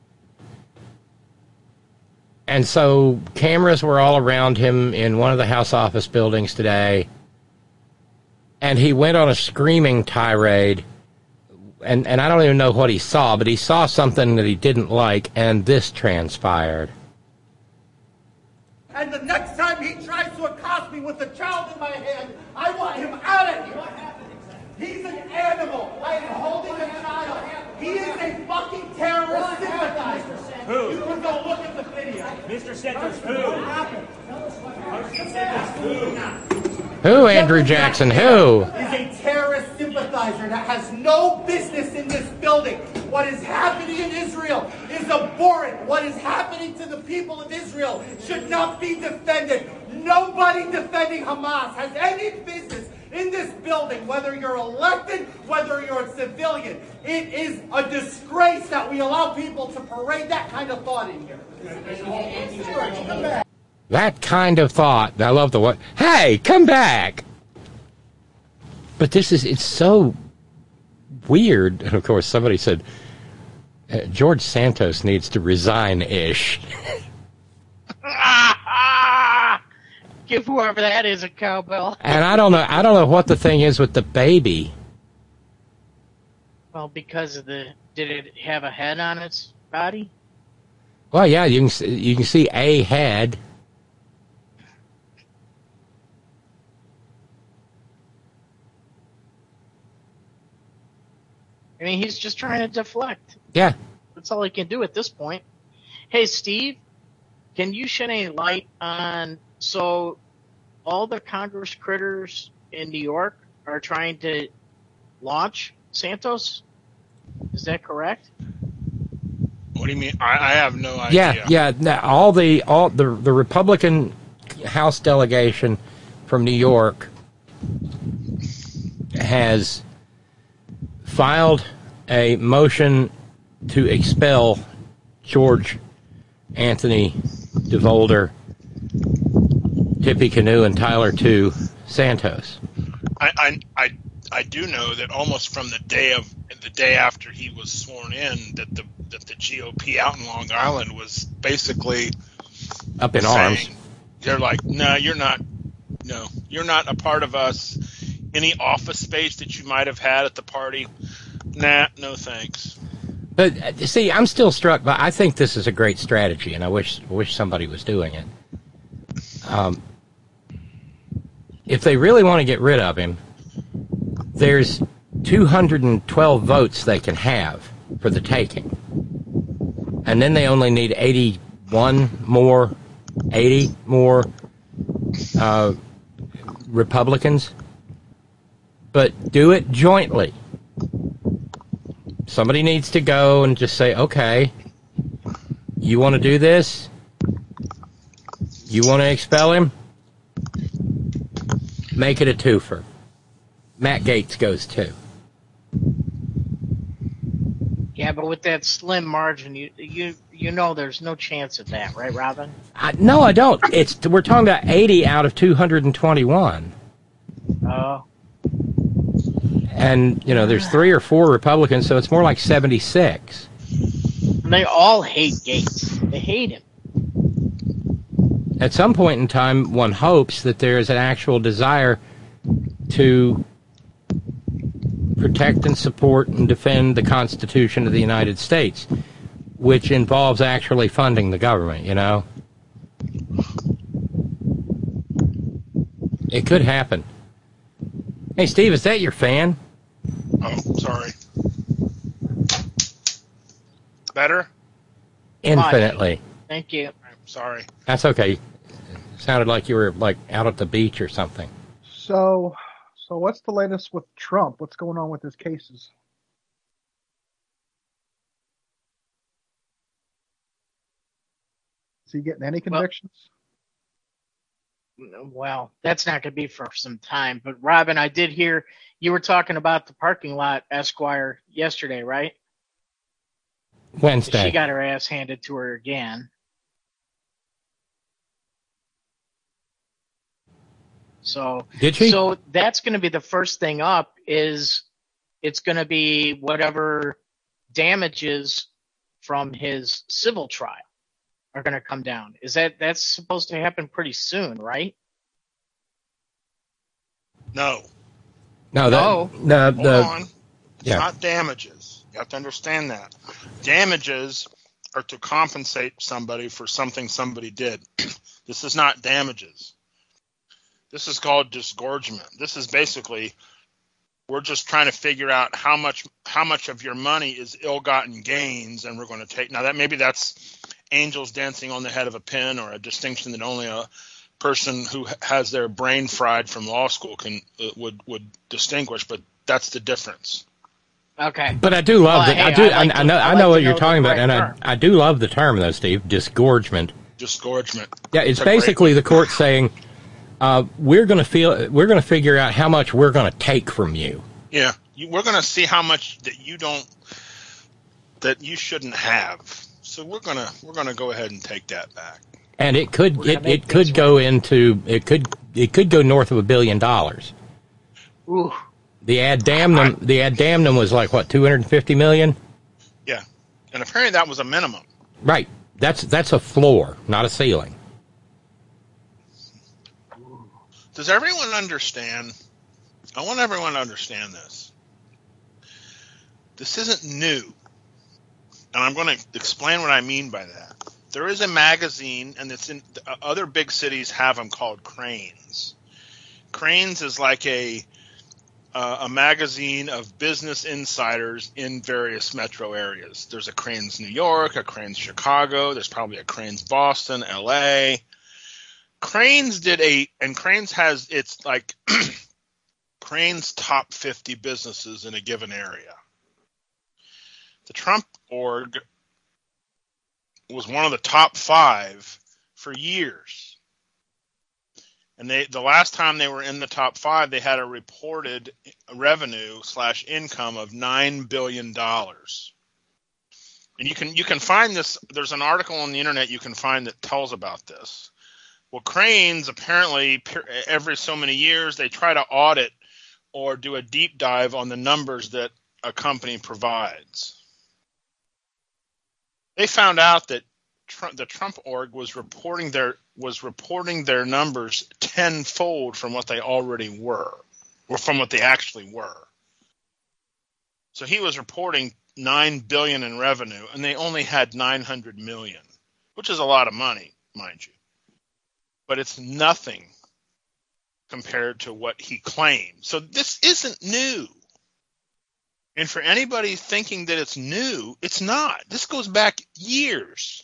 And so cameras were all around him in one of the House office buildings today. And he went on a screaming tirade. And, and I don't even know what he saw, but he saw something that he didn't like, and this transpired. And the next time he tries to accost me with a child in my hand, I want him out of here. He's an animal. I am holding a child. He is a fucking terrorist sympathizer. Who? You can go look at the video. Mister Santos, who? What happened? Who, Andrew Jackson, who? Is a terrorist sympathizer that has no business in this building. What is happening in Israel is abhorrent. What is happening to the people of Israel should not be defended. Nobody defending Hamas has any business in this building, whether you're elected, whether you're a civilian. It is a disgrace that we allow people to parade that kind of thought in here. That kind of thought. I love the what. Hey, come back! But this is, it's so weird. And of course, somebody said, uh, George Santos needs to resign-ish. Give whoever that is a cowbell. And I don't know, I don't know what the thing is with the baby. Well, because of the, did it have a head on its body? Well, yeah, you can see, you can see a head. I mean, he's just trying to deflect. Yeah. That's all he can do at this point. Hey, Steve, can you shed any light on, so all the Congress critters in New York are trying to launch Santos? Is that correct? What do you mean? I, I have no idea. Yeah, yeah. All the all the the Republican House delegation from New York has filed a motion to expel George Anthony DeVolder, Tippecanoe, and Tyler two Santos. I, I I I do know that almost from the day of the day after he was sworn in, that the that the G O P out in Long Island was basically up in saying, arms. They're like, no, you're not. No, you're not a part of us. Any office space that you might have had at the party, nah, no thanks. But uh, see, I'm still struck by. I think this is a great strategy, and I wish wish somebody was doing it. Um, if they really want to get rid of him, there's two hundred twelve votes they can have for the taking. And then they only need eighty-one more, eighty more uh, Republicans. But do it jointly. Somebody needs to go and just say, okay, you want to do this? You want to expel him? Make it a twofer. Matt Gaetz goes too. Yeah, but with that slim margin, you you you know there's no chance of that, right, Robin? I, no, I don't. It's we're talking about eighty out of two hundred twenty-one. Oh. And, you know, there's three or four Republicans, so it's more like seventy-six. And they all hate Gaetz. They hate him. At some point in time, one hopes that there is an actual desire to protect and support and defend the Constitution of the United States, which involves actually funding the government, you know? It could happen. Hey, Steve, is that your fan? Oh, sorry. Better? Infinitely. Thank you. I'm sorry. That's okay. Sounded like you were, like, out at the beach or something. So, so what's the latest with Trump? What's going on with his cases? Is he getting any convictions? Well, well that's not going to be for some time. But, Robin, I did hear you were talking about the parking lot Esquire yesterday, right? Wednesday. She got her ass handed to her again. So, Did she? So that's going to be the first thing up. Is it's going to be whatever damages from his civil trial are going to come down. Is that that's supposed to happen pretty soon, right? No. No, that, No. no, Hold the, on. It's yeah. not damages. You have to understand that. Damages are to compensate somebody for something somebody did. This is not damages. This is called disgorgement. This is basically, we're just trying to figure out how much how much of your money is ill-gotten gains, and we're going to take. Now that maybe that's angels dancing on the head of a pin, or a distinction that only a person who has their brain fried from law school can uh, would would distinguish. But that's the difference. Okay. But I do love Well, that. I hey, do. I like I, I to- know. I I like know to what know you're the talking about, right and I, term. I do love the term, though, Steve. Disgorgement. Disgorgement. Yeah, it's a great basically one. the court saying, uh, "We're going to feel. We're going to figure out how much we're going to take from you." Yeah, you, we're going to see how much that you don't, that you shouldn't have. So we're gonna we're gonna go ahead and take that back. And it could. We're gonna It, make it could things go into. It could. It could go north of a billion dollars. Ooh. The ad damnum. The ad damnum was like what, two hundred fifty million? Yeah, and apparently that was a minimum. Right. That's that's a floor, not a ceiling. Does everyone understand? I want everyone to understand this. This isn't new. And I'm going to explain what I mean by that. There is a magazine, and it's in uh, other big cities have them, called Cranes. Cranes is like a uh, a magazine of business insiders in various metro areas. There's a Cranes New York, a Cranes Chicago. There's probably a Cranes Boston, L A. Cranes did a, and Cranes has it's like Cranes top fifty businesses in a given area. The Trump org was one of the top five for years. And they, the last time they were in the top five, they had a reported revenue slash income of nine billion dollars. And you can, you can find this, there's an article on the internet you can find that tells about this. Well, Cranes apparently every so many years, they try to audit or do a deep dive on the numbers that a company provides. They found out that Trump, the Trump org was reporting their was reporting their numbers tenfold from what they already were, or from what they actually were. So he was reporting nine billion in revenue, and they only had nine hundred million, which is a lot of money, mind you. but it's nothing compared to what he claimed. So this isn't new. And for anybody thinking that it's new, it's not. This goes back years.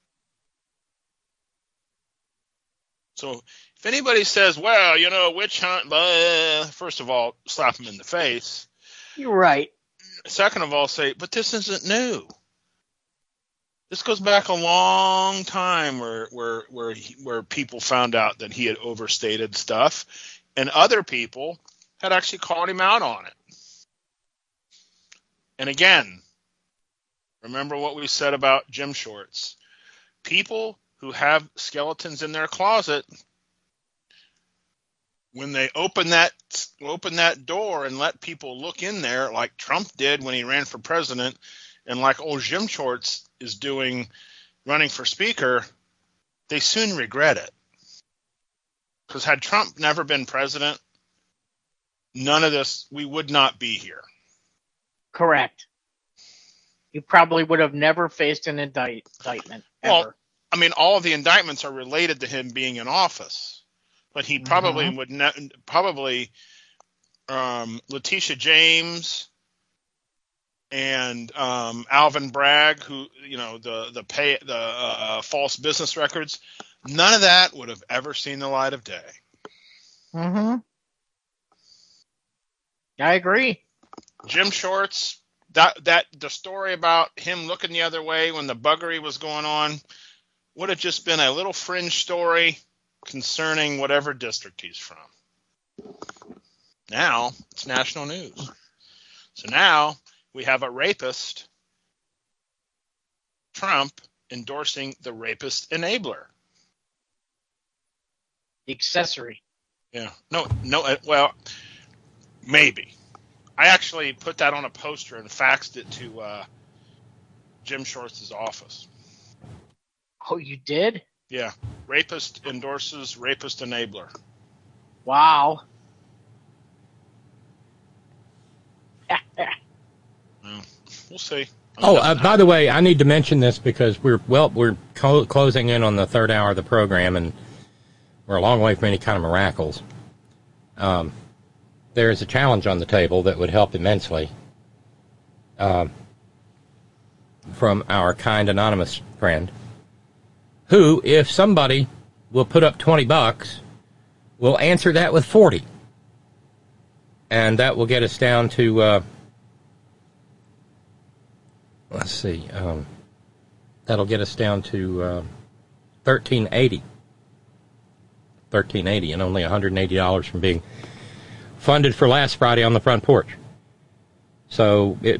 So if anybody says, well, you know, witch hunt, blah, first of all, slap them in the face. You're right. Second of all, say, but this isn't new. This goes back a long time where where where he, where people found out that he had overstated stuff, and other people had actually called him out on it. And again, remember what we said about Jim Shorts. People who have skeletons in their closet, when they open that open that door and let people look in there, like Trump did when he ran for president, and like old Jim Shorts is doing running for speaker, they soon regret it. Because had Trump never been president, none of this, we would not be here. Correct. You probably would have never faced an indict, indictment ever. Well, I mean, all of the indictments are related to him being in office, but he probably mm-hmm. would ne- probably um, Letitia James and um, Alvin Bragg, who you know the the pay the uh, false business records, none of that would have ever seen the light of day. Mm-hmm. I agree. Jim Shorts, that that the story about him looking the other way when the buggery was going on would have just been a little fringe story concerning whatever district he's from. Now it's national news. So now we have a rapist, Trump, endorsing the rapist enabler. Accessory. Yeah. No, no, well, maybe. I actually put that on a poster and faxed it to uh, Jim Shorts' office. Oh, you did? Yeah. Rapist endorses rapist enabler. Wow. Well, we'll see. Oh, uh, by the way, I need to mention this because we're well, we're co- closing in on the third hour of the program, and we're a long way from any kind of miracles. Um, there is a challenge on the table that would help immensely uh, from our kind anonymous friend, who, if somebody will put up twenty bucks, will answer that with forty, and that will get us down to. Uh, Let's see. Um, that'll get us down to uh, thirteen eighty. Thirteen eighty, and only one hundred and eighty dollars from being funded for last Friday on the front porch. So it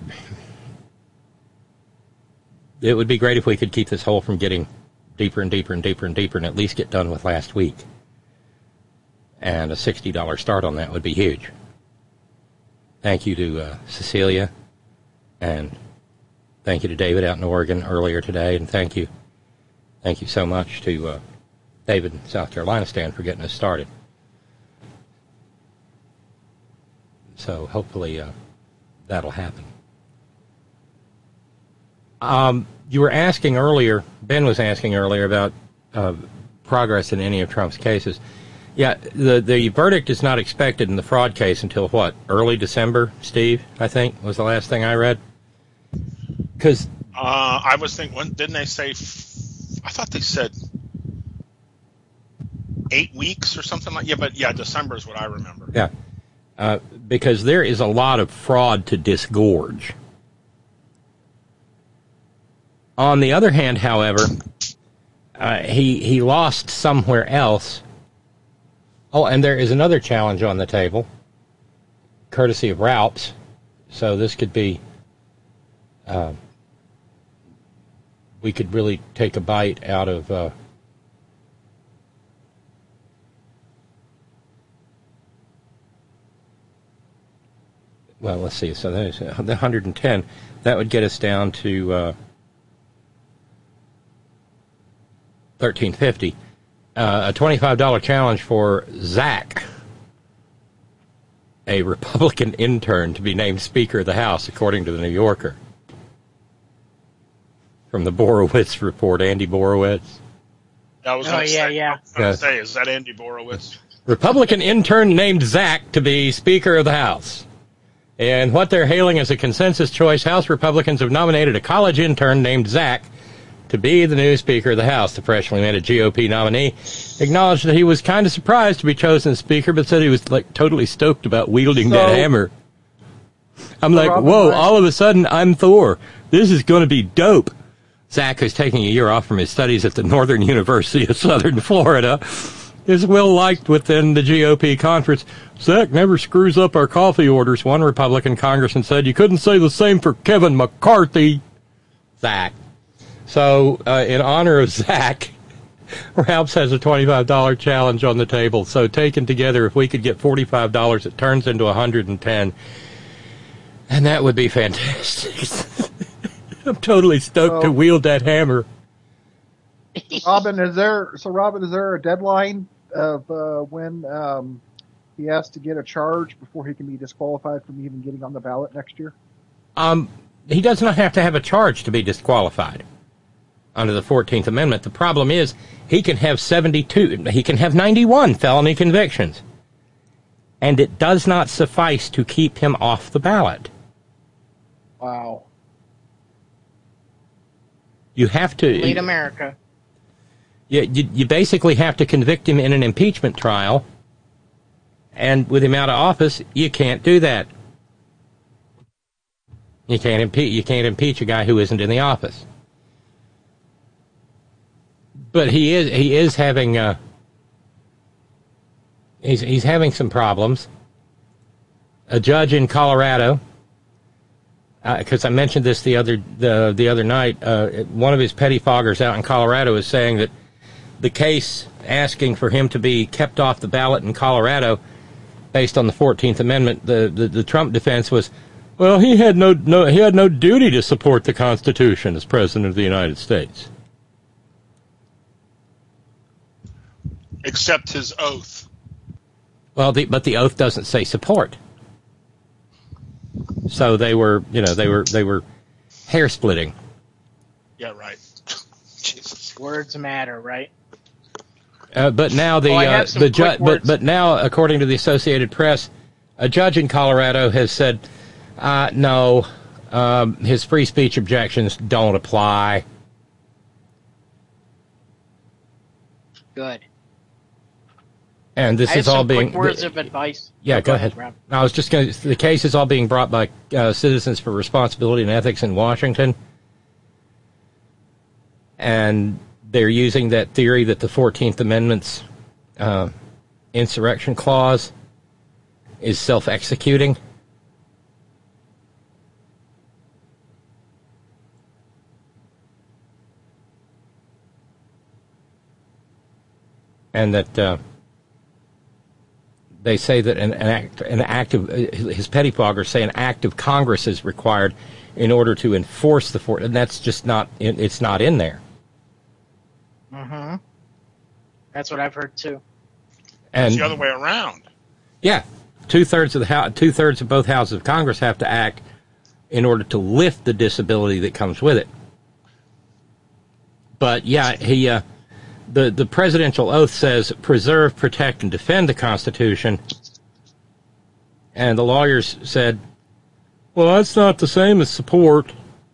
it would be great if we could keep this hole from getting deeper and deeper and deeper and deeper, and at least get done with last week. And a sixty dollars start on that would be huge. Thank you to uh, Cecilia, and thank you to David out in Oregon earlier today, and thank you, thank you so much to uh, David in South Carolina Stan for getting us started. So hopefully uh, that'll happen. Um, you were asking earlier, Ben was asking earlier about uh, progress in any of Trump's cases. Yeah, the the verdict is not expected in the fraud case until what, early December, Steve, I think, was the last thing I read. Because uh, I was thinking, when, didn't they say? F- I thought they said eight weeks or something like. Yeah, but yeah, December is what I remember. Yeah, uh, because there is a lot of fraud to disgorge. On the other hand, however, uh, he he lost somewhere else. Oh, and there is another challenge on the table, courtesy of Ralph's. So this could be. Uh, we could really take a bite out of uh, well, let's see. So there's the one hundred ten. That would get us down to uh, thirteen fifty. Uh, a twenty-five dollars challenge for Zach, a Republican intern, to be named Speaker of the House, according to the New Yorker. From the Borowitz report, Andy Borowitz. That was Oh, gonna yeah, say, yeah. I was gonna Yeah. say, is that Andy Borowitz? Republican intern named Zach to be Speaker of the House. And what they're hailing as a consensus choice, House Republicans have nominated a college intern named Zach to be the new Speaker of the House. The freshly minted G O P nominee acknowledged that he was kind of surprised to be chosen as Speaker, but said he was like totally stoked about wielding So- that hammer. I'm So like, Robin whoa, Ryan- all of a sudden I'm Thor. This is going to be dope. Zach, who's taking a year off from his studies at the Northern University of Southern Florida, is well liked within the G O P conference. Zach never screws up our coffee orders, one Republican congressman said. You couldn't say the same for Kevin McCarthy. Zach. So, uh, in honor of Zach, Ralphs has a twenty-five dollars challenge on the table. So, taken together, if we could get forty-five dollars, it turns into one hundred ten dollars. And that would be fantastic. I'm totally stoked So- to wield that hammer. Robin, is there so Robin, is there a deadline of uh, when um, he has to get a charge before he can be disqualified from even getting on the ballot next year? Um, he does not have to have a charge to be disqualified under the fourteenth Amendment. The problem is he can have seventy-two, he can have ninety-one felony convictions, and it does not suffice to keep him off the ballot. Wow. You have to... Lead America. You, you, you basically have to convict him in an impeachment trial, and with him out of office, you can't do that. You can't impeach. You can't impeach a guy who isn't in the office. But he is. He is having. Uh, he's he's having some problems. A judge in Colorado, because uh, I mentioned this the other the the other night. Uh, one of his pettifoggers out in Colorado is saying that the case asking for him to be kept off the ballot in Colorado, based on the fourteenth Amendment, the, the, the Trump defense was, well, he had no, no he had no duty to support the Constitution as President of the United States. Except his oath. Well, the, but the oath doesn't say support. So they were, you know, they were they were hair splitting. Yeah, right. Jesus. Words matter, right? Uh, but now the Oh, I have uh, some the ju- quick but words. but now, according to the Associated Press, a judge in Colorado has said, uh, no, um, his free speech objections don't apply. Good. And this I have is all some being quick words of advice. Yeah, Oh, go, ahead. Rob. I was just going to. The case is all being brought by uh, Citizens for Responsibility and Ethics in Washington, and they're using that theory that the fourteenth Amendment's uh, insurrection clause is self-executing. And that uh, they say that an, an act, an act of, his pettifoggers say an act of Congress is required in order to enforce the fort, and that's just not, it's not in there. Mm-hmm. That's what I've heard too. And It's the other way around. yeah, two thirds of the house, two thirds of both houses of Congress have to act in order to lift the disability that comes with it. But yeah, he, uh, the the presidential oath says preserve, protect, and defend the Constitution, and the lawyers said, well, that's not the same as support.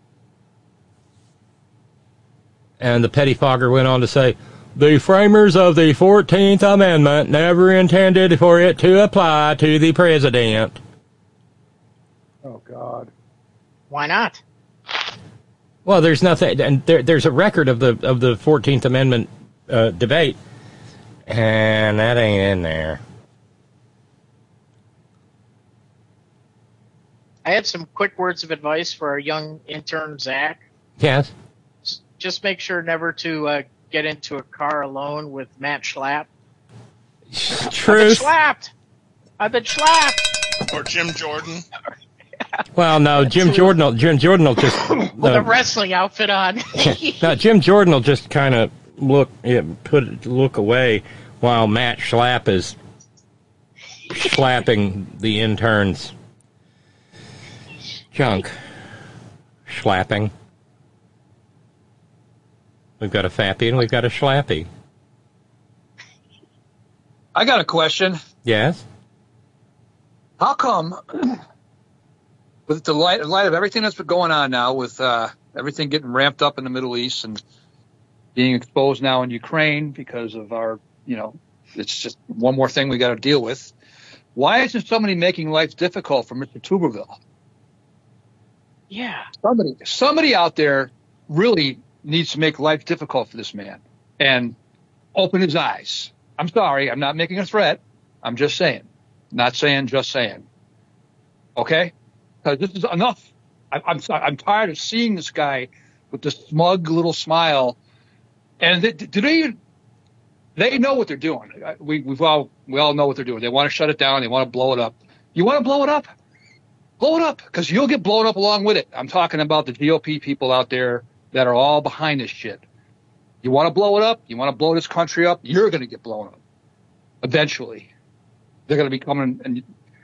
And the pettifogger went on to say, the framers of the fourteenth Amendment never intended for it to apply to the president. Oh, God. Why not? Well, there's nothing, and there, there's a record of the of the fourteenth Amendment uh, debate, and that ain't in there. I have some quick words of advice for our young intern, Zach. Yes. S- Just make sure never to uh, get into a car alone with Matt Schlapp. I've been Truth. slapped. I've been slapped. Or Jim Jordan. Well, no, Jim Jordan. Will, Jim Jordan will just With uh, a wrestling outfit on. no, Jim Jordan will just kind of look, yeah, put look away while Matt Schlapp is slapping the intern's junk. Schlapping. We've got a fappy and we've got a schlappy. I got a question. Yes. How come, with the light, in light of everything that's been going on now, with uh, everything getting ramped up in the Middle East and being exposed now in Ukraine because of our, you know, it's just one more thing we got to deal with. Why isn't somebody making life difficult for Mister Tuberville? Yeah. Somebody, somebody out there really needs to make life difficult for this man and open his eyes. I'm sorry. I'm not making a threat. I'm just saying. Not saying, just saying. Okay? Because this is enough. I, I'm I'm tired of seeing this guy with this smug little smile. And they, do they? They know what they're doing. We we all we all know what they're doing. They want to shut it down. They want to blow it up. You want to blow it up? Blow it up, because you'll get blown up along with it. I'm talking about the G O P people out there that are all behind this shit. You want to blow it up? You want to blow this country up? You're going to get blown up. Eventually, they're going to be coming. And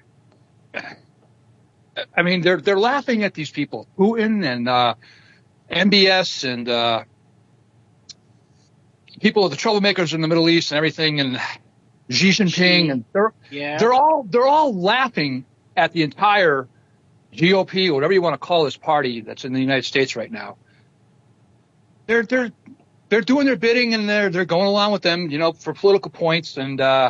I mean, they're they're laughing at these people, Putin and uh, M B S and uh, people, the troublemakers in the Middle East and everything, and Xi Jinping, and they're Yeah. they're all they're all laughing at the entire G O P, or whatever you want to call this party that's in the United States right now. They're they're they're doing their bidding, and they're they're going along with them, you know, for political points, and uh,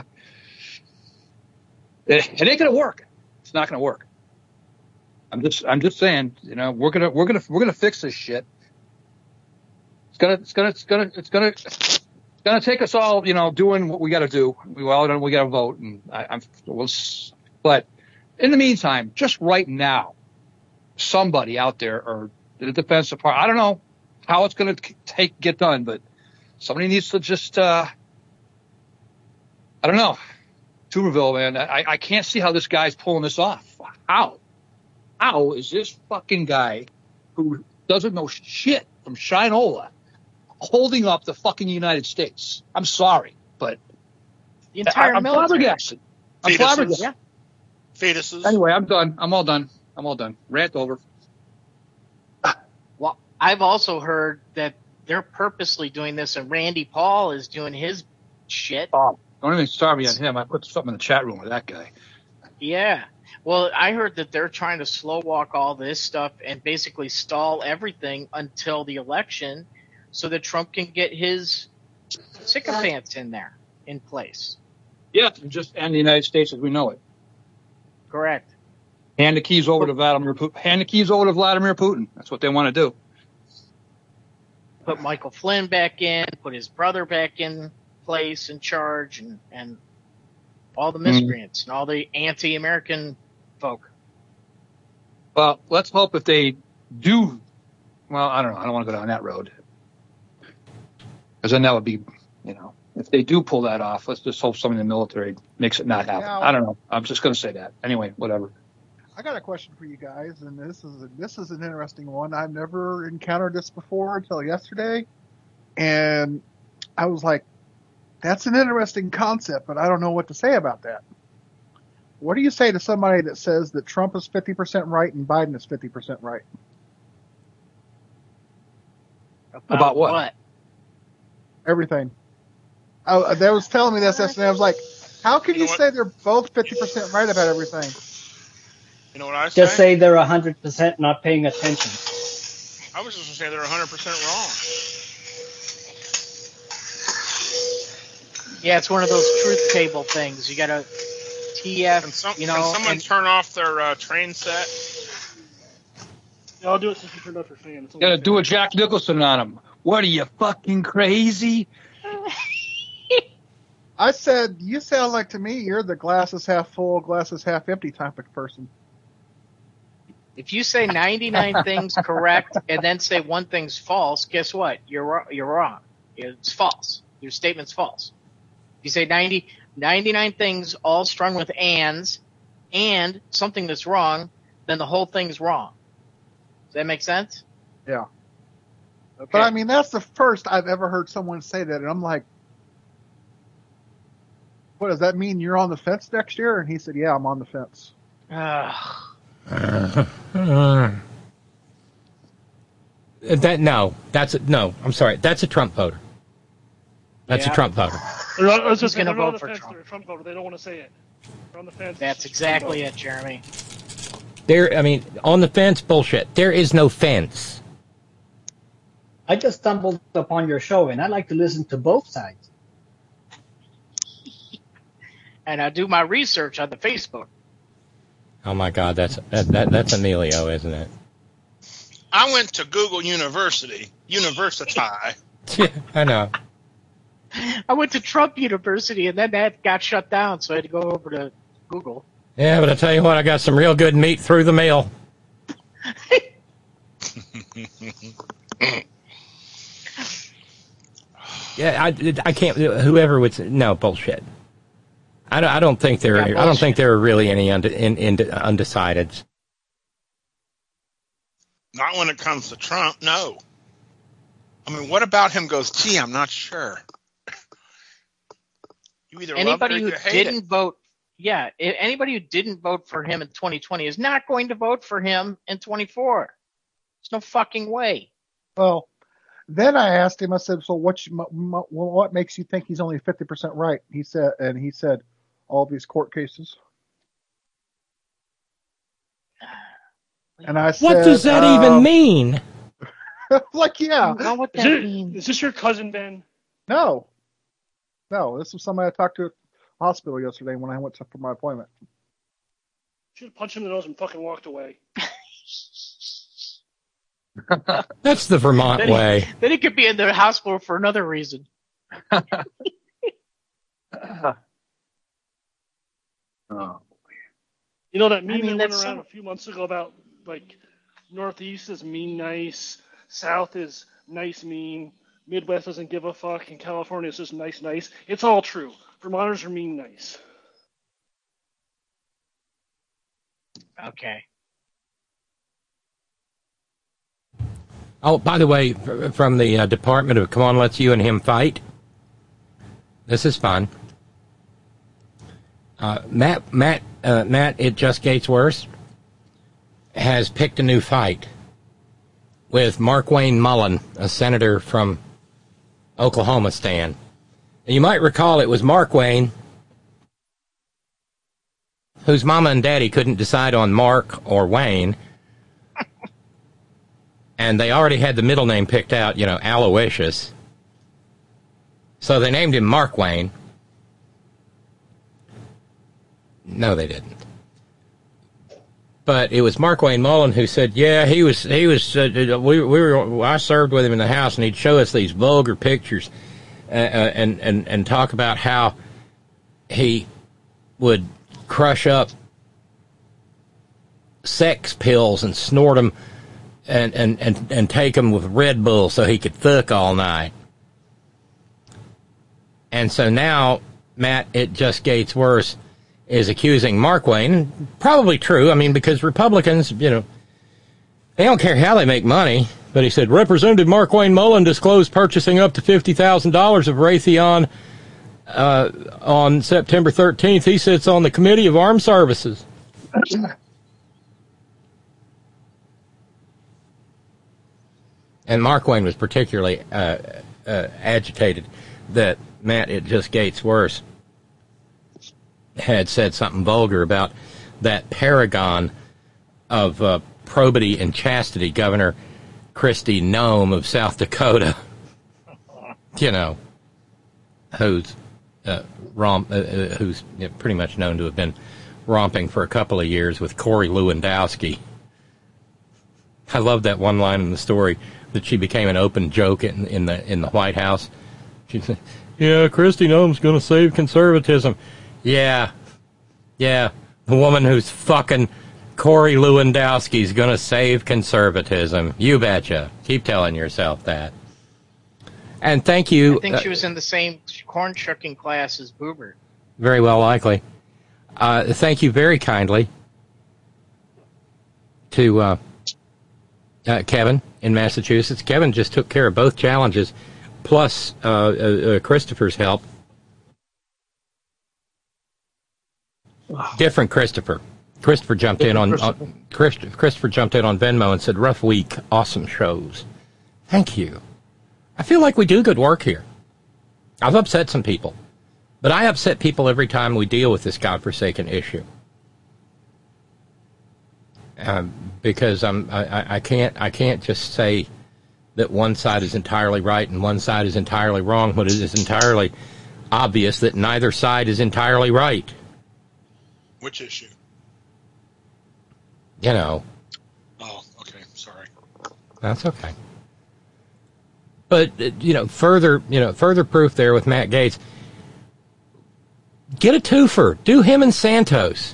it, it ain't gonna work. It's not gonna work. I'm just I'm just saying, you know, we're gonna we're gonna we're gonna fix this shit. It's gonna it's gonna it's gonna it's gonna it's gonna take us all, you know, doing what we got to do. We all we got to vote, and I, I'm we'll, but in the meantime, just right now, somebody out there, or the Defense Department, I don't know how it's going to take get done, but somebody needs to just, uh, I don't know, Tuberville, man. I, I can't see how this guy's pulling this off. How? How is this fucking guy who doesn't know shit from Shinola holding up the fucking United States? I'm sorry, but The entire I, I'm military. flabbergasted. I'm Fetuses. flabbergasted. Yeah. Fetuses. Anyway, I'm done. I'm all done. I'm all done. Rant over. Well, I've also heard that they're purposely doing this, and Randy Paul is doing his shit. Oh, don't even start me on him. I put something in the chat room with that guy. Yeah. Well, I heard that they're trying to slow walk all this stuff and basically stall everything until the election so that Trump can get his sycophants in there, in place. Yeah, and just end the United States as we know it. Correct. Hand the keys over to Vladimir Putin. Hand the keys over to Vladimir Putin. That's what they want to do. Put Michael Flynn back in, put his brother back in place in charge, and, and all the miscreants mm. and all the anti-American folk. Well, let's hope if they do, well, I don't know. I don't want to go down that road. Because then that would be, you know, if they do pull that off, let's just hope somebody in the military makes it not happen. Now, I don't know. I'm just going to say that. Anyway, whatever. I got a question for you guys, and this is a, this is an interesting one. I've never encountered this before until yesterday, and I was like, "That's an interesting concept, but I don't know what to say about that." What do you say to somebody that says that Trump is fifty percent right and Biden is fifty percent right? About, About what? what? Everything. I, they was telling me this yesterday. I was like, "How can You you, know what? say they're both fifty percent right about everything?" You know what I say? Just say they're one hundred percent not paying attention. I was just going to say they're one hundred percent wrong. Yeah, it's one of those truth table things. You got to T F, Can, some, you know. can someone and- turn off their uh, train set? Yeah, I'll do it since you turned off your fan. It's You got to do a Jack Nicholson on him. What are you, fucking crazy? I said, "You sound like to me you're the glass is half full, glass is half empty type of person." If you say ninety-nine things correct and then say one thing's false, guess what? You're wro- you're wrong. It's false. Your statement's false. If you say ninety, ninety-nine things all strung with ands and something that's wrong, then the whole thing's wrong. Does that make sense? Yeah. Okay. But I mean, that's the first I've ever heard someone say that, and I'm like, "What does that mean? You're on the fence next year?" And he said, "Yeah, I'm on the fence." Ugh. Uh, that no, that's a, no. I'm sorry, that's a Trump voter. That's Yeah. a Trump voter. They're on, I was He's just saying, gonna they're on vote the for fence. Trump. They're a Trump voter. They don't want to say it. They're on the fence. That's exactly it, Jeremy. There, I mean, on the fence, bullshit. There is no fence. I just stumbled upon your show, and I like to listen to both sides. And I do my research on the Facebook. Oh my God, that's that, that that's Emilio, isn't it? I went to Google University, University. Yeah, I know. I went to Trump University, and then that got shut down, so I had to go over to Google. Yeah, but I tell you what, I got some real good meat through the mail. Yeah, I, I can't. Whoever would say, no bullshit. I don't. I don't think there. Yeah, I don't think there are really any und, in, in, undecideds. Not when it comes to Trump. No. I mean, what about him goes, gee, I'm not sure. You either Anybody love it or who you hate didn't it. vote, yeah, i- anybody who didn't vote for him in twenty twenty is not going to vote for him in twenty-four. There's no fucking way. Well, then I asked him. I said, "So what? You, m- m- what makes you think he's only fifty percent right?" He said, and he said, "All these court cases." And I said, What does that uh, even mean? like, yeah. I don't know what Is, that it, means. is this your cousin, Ben? No. No, this was somebody I talked to at the hospital yesterday when I went to, for my appointment. Should have punched him in the nose and fucking walked away. That's the Vermont Then he, way. then he could be in the hospital for another reason. Oh. You know that meme I mean, that went that's around so- a few months ago about, like, Northeast is mean nice, South is nice mean, Midwest doesn't give a fuck, and California is just nice nice. It's all true. Vermonters are mean nice. Okay. Oh, by the way, f- from the uh, Department of Come On, Let's You and Him Fight. This is fun. Uh, Matt, Matt, uh, Matt, It Just Gets Worse, has picked a new fight with Mark Wayne Mullen, a senator from Oklahoma stand. And you might recall it was Mark Wayne, whose mama and daddy couldn't decide on Mark or Wayne. And they already had the middle name picked out, you know, Aloysius. So they named him Mark Wayne. No, they didn't. But it was Mark Wayne Mullen who said, yeah, he was, he was, uh, we, we were, I served with him in the House, and he'd show us these vulgar pictures uh, uh, and, and, and talk about how he would crush up sex pills and snort them and, and, and, and take them with Red Bull so he could fuck all night. And so now, Matt, It Just Gets Worse is accusing Mark Wayne, probably true, I mean, because Republicans, you know, they don't care how they make money, but he said, Representative Mark Wayne Mullen disclosed purchasing up to fifty thousand dollars of Raytheon uh, on September thirteenth. He sits on the Committee of Armed Services. And Mark Wayne was particularly uh, uh, agitated that Matt, It Just Gets Worse had said something vulgar about that paragon of uh, probity and chastity, Governor Kristi Noem of South Dakota, you know, who's uh, romp, uh, uh, who's you know, pretty much known to have been romping for a couple of years with Corey Lewandowski. I love that one line in the story that she became an open joke in, in the in the White House. She said, "Yeah, Kristi Noem's going to save conservatism." Yeah, yeah, the woman who's fucking Corey Lewandowski's going to save conservatism. You betcha. Keep telling yourself that. And thank you. I think uh, she was in the same corn shucking class as Boober. Very well likely. Uh, thank you very kindly to uh, uh, Kevin in Massachusetts. Kevin just took care of both challenges, plus uh, uh, uh, Christopher's help. Different Christopher. Christopher jumped in on, on Christ, Christopher jumped in on Venmo and said, "Rough week, awesome shows." Thank you. I feel like we do good work here. I've upset some people. But I upset people every time we deal with this godforsaken issue. Um, because I'm, I, I can't, I can't just say that one side is entirely right and one side is entirely wrong, but it is entirely obvious that neither side is entirely right. Which issue? You know. Oh, okay. Sorry. That's okay. But, you know, further, you know, further proof there with Matt Gaetz. Get a twofer. Do him and Santos.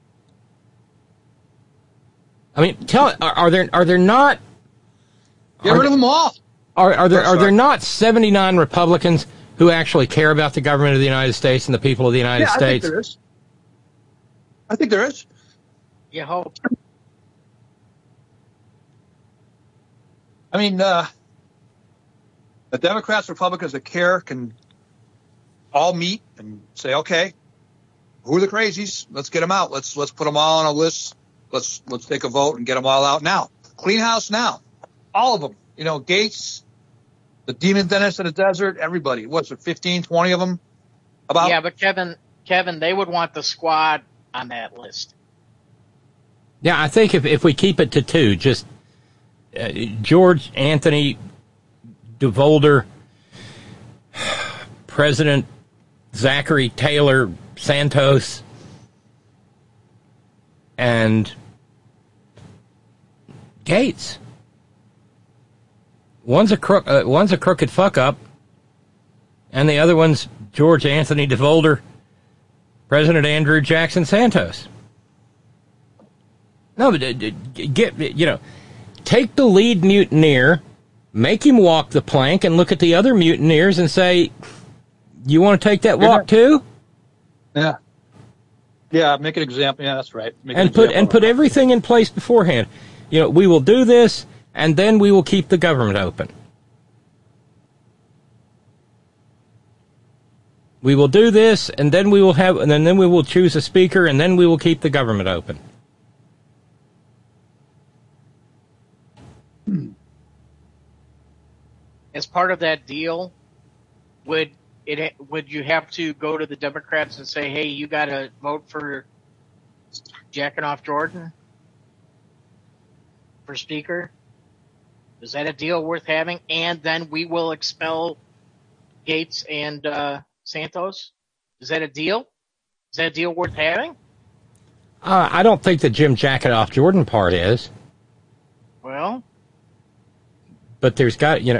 I mean, tell are, are there are there not get rid of them all? Are are there Oh, are there not seventy-nine Republicans who actually care about the government of the United States and the people of the United yeah, States? I think there is. I think there is. You hope. I mean, uh, the Democrats, Republicans that care can all meet and say, okay, who are the crazies? Let's get them out. Let's let's put them all on a list. Let's let's take a vote and get them all out now. Clean house now. All of them. You know, Gates, the demon dentist in the desert, everybody. What's it, fifteen, twenty of them? About? Yeah, but Kevin, Kevin, they would want the squad on that list. Yeah, I think if if we keep it to two, just uh, George Anthony DeVolder, President Zachary Taylor Santos, and Gates. One's a crook, uh, one's a crooked fuck up, and the other one's George Anthony DeVolder, President Andrew Jackson Santos. No, but uh, get you know, take the lead mutineer, make him walk the plank, and look at the other mutineers and say, "You want to take that walk too?" Yeah. Yeah, make an example. Yeah, that's right. Make And put and put everything in place beforehand. You know, we will do this, and then we will keep the government open. We will do this, and then we will have, and then, then we will choose a speaker, and then we will keep the government open. As part of that deal, would it would you have to go to the Democrats and say, "Hey, you got to vote for jacking off Jordan for Speaker"? Is that a deal worth having? And then we will expel Gates and uh, Santos. Is that a deal? Is that a deal worth having? Uh, I don't think the Jim Jacket off Jordan part is. Well, but there's got, you know,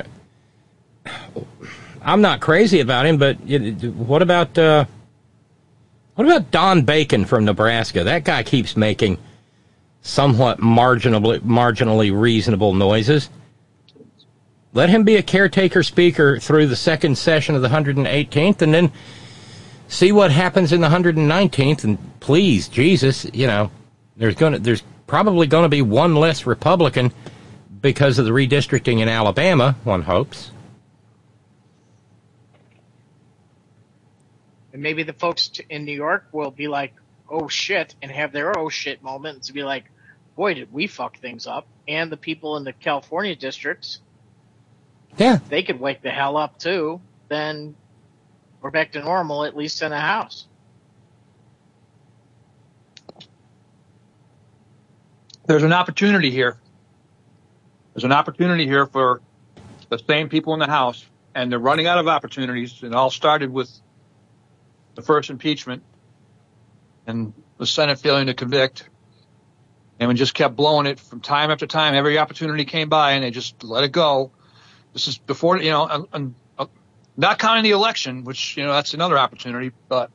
I'm not crazy about him, but you know, what about uh, what about Don Bacon from Nebraska? That guy keeps making somewhat marginally marginally reasonable noises. Let him be a caretaker speaker through the second session of the one hundred eighteenth, and then see what happens in the one hundred nineteenth. And please, Jesus, you know, there's going to there's probably going to be one less Republican because of the redistricting in Alabama, one hopes. And maybe the folks in New York will be like, "Oh shit," and have their oh shit moment to be like, "Boy, did we fuck things up." And the people in the California districts, yeah, they could wake the hell up too. Then we're back to normal, at least in the House. There's an opportunity here. There's an opportunity here for the same people in the House, and they're running out of opportunities. It all started with the first impeachment and the Senate failing to convict. And we just kept blowing it from time after time. Every opportunity came by, and they just let it go. This is before, you know, and, and, uh, not counting the election, which, you know, that's another opportunity. But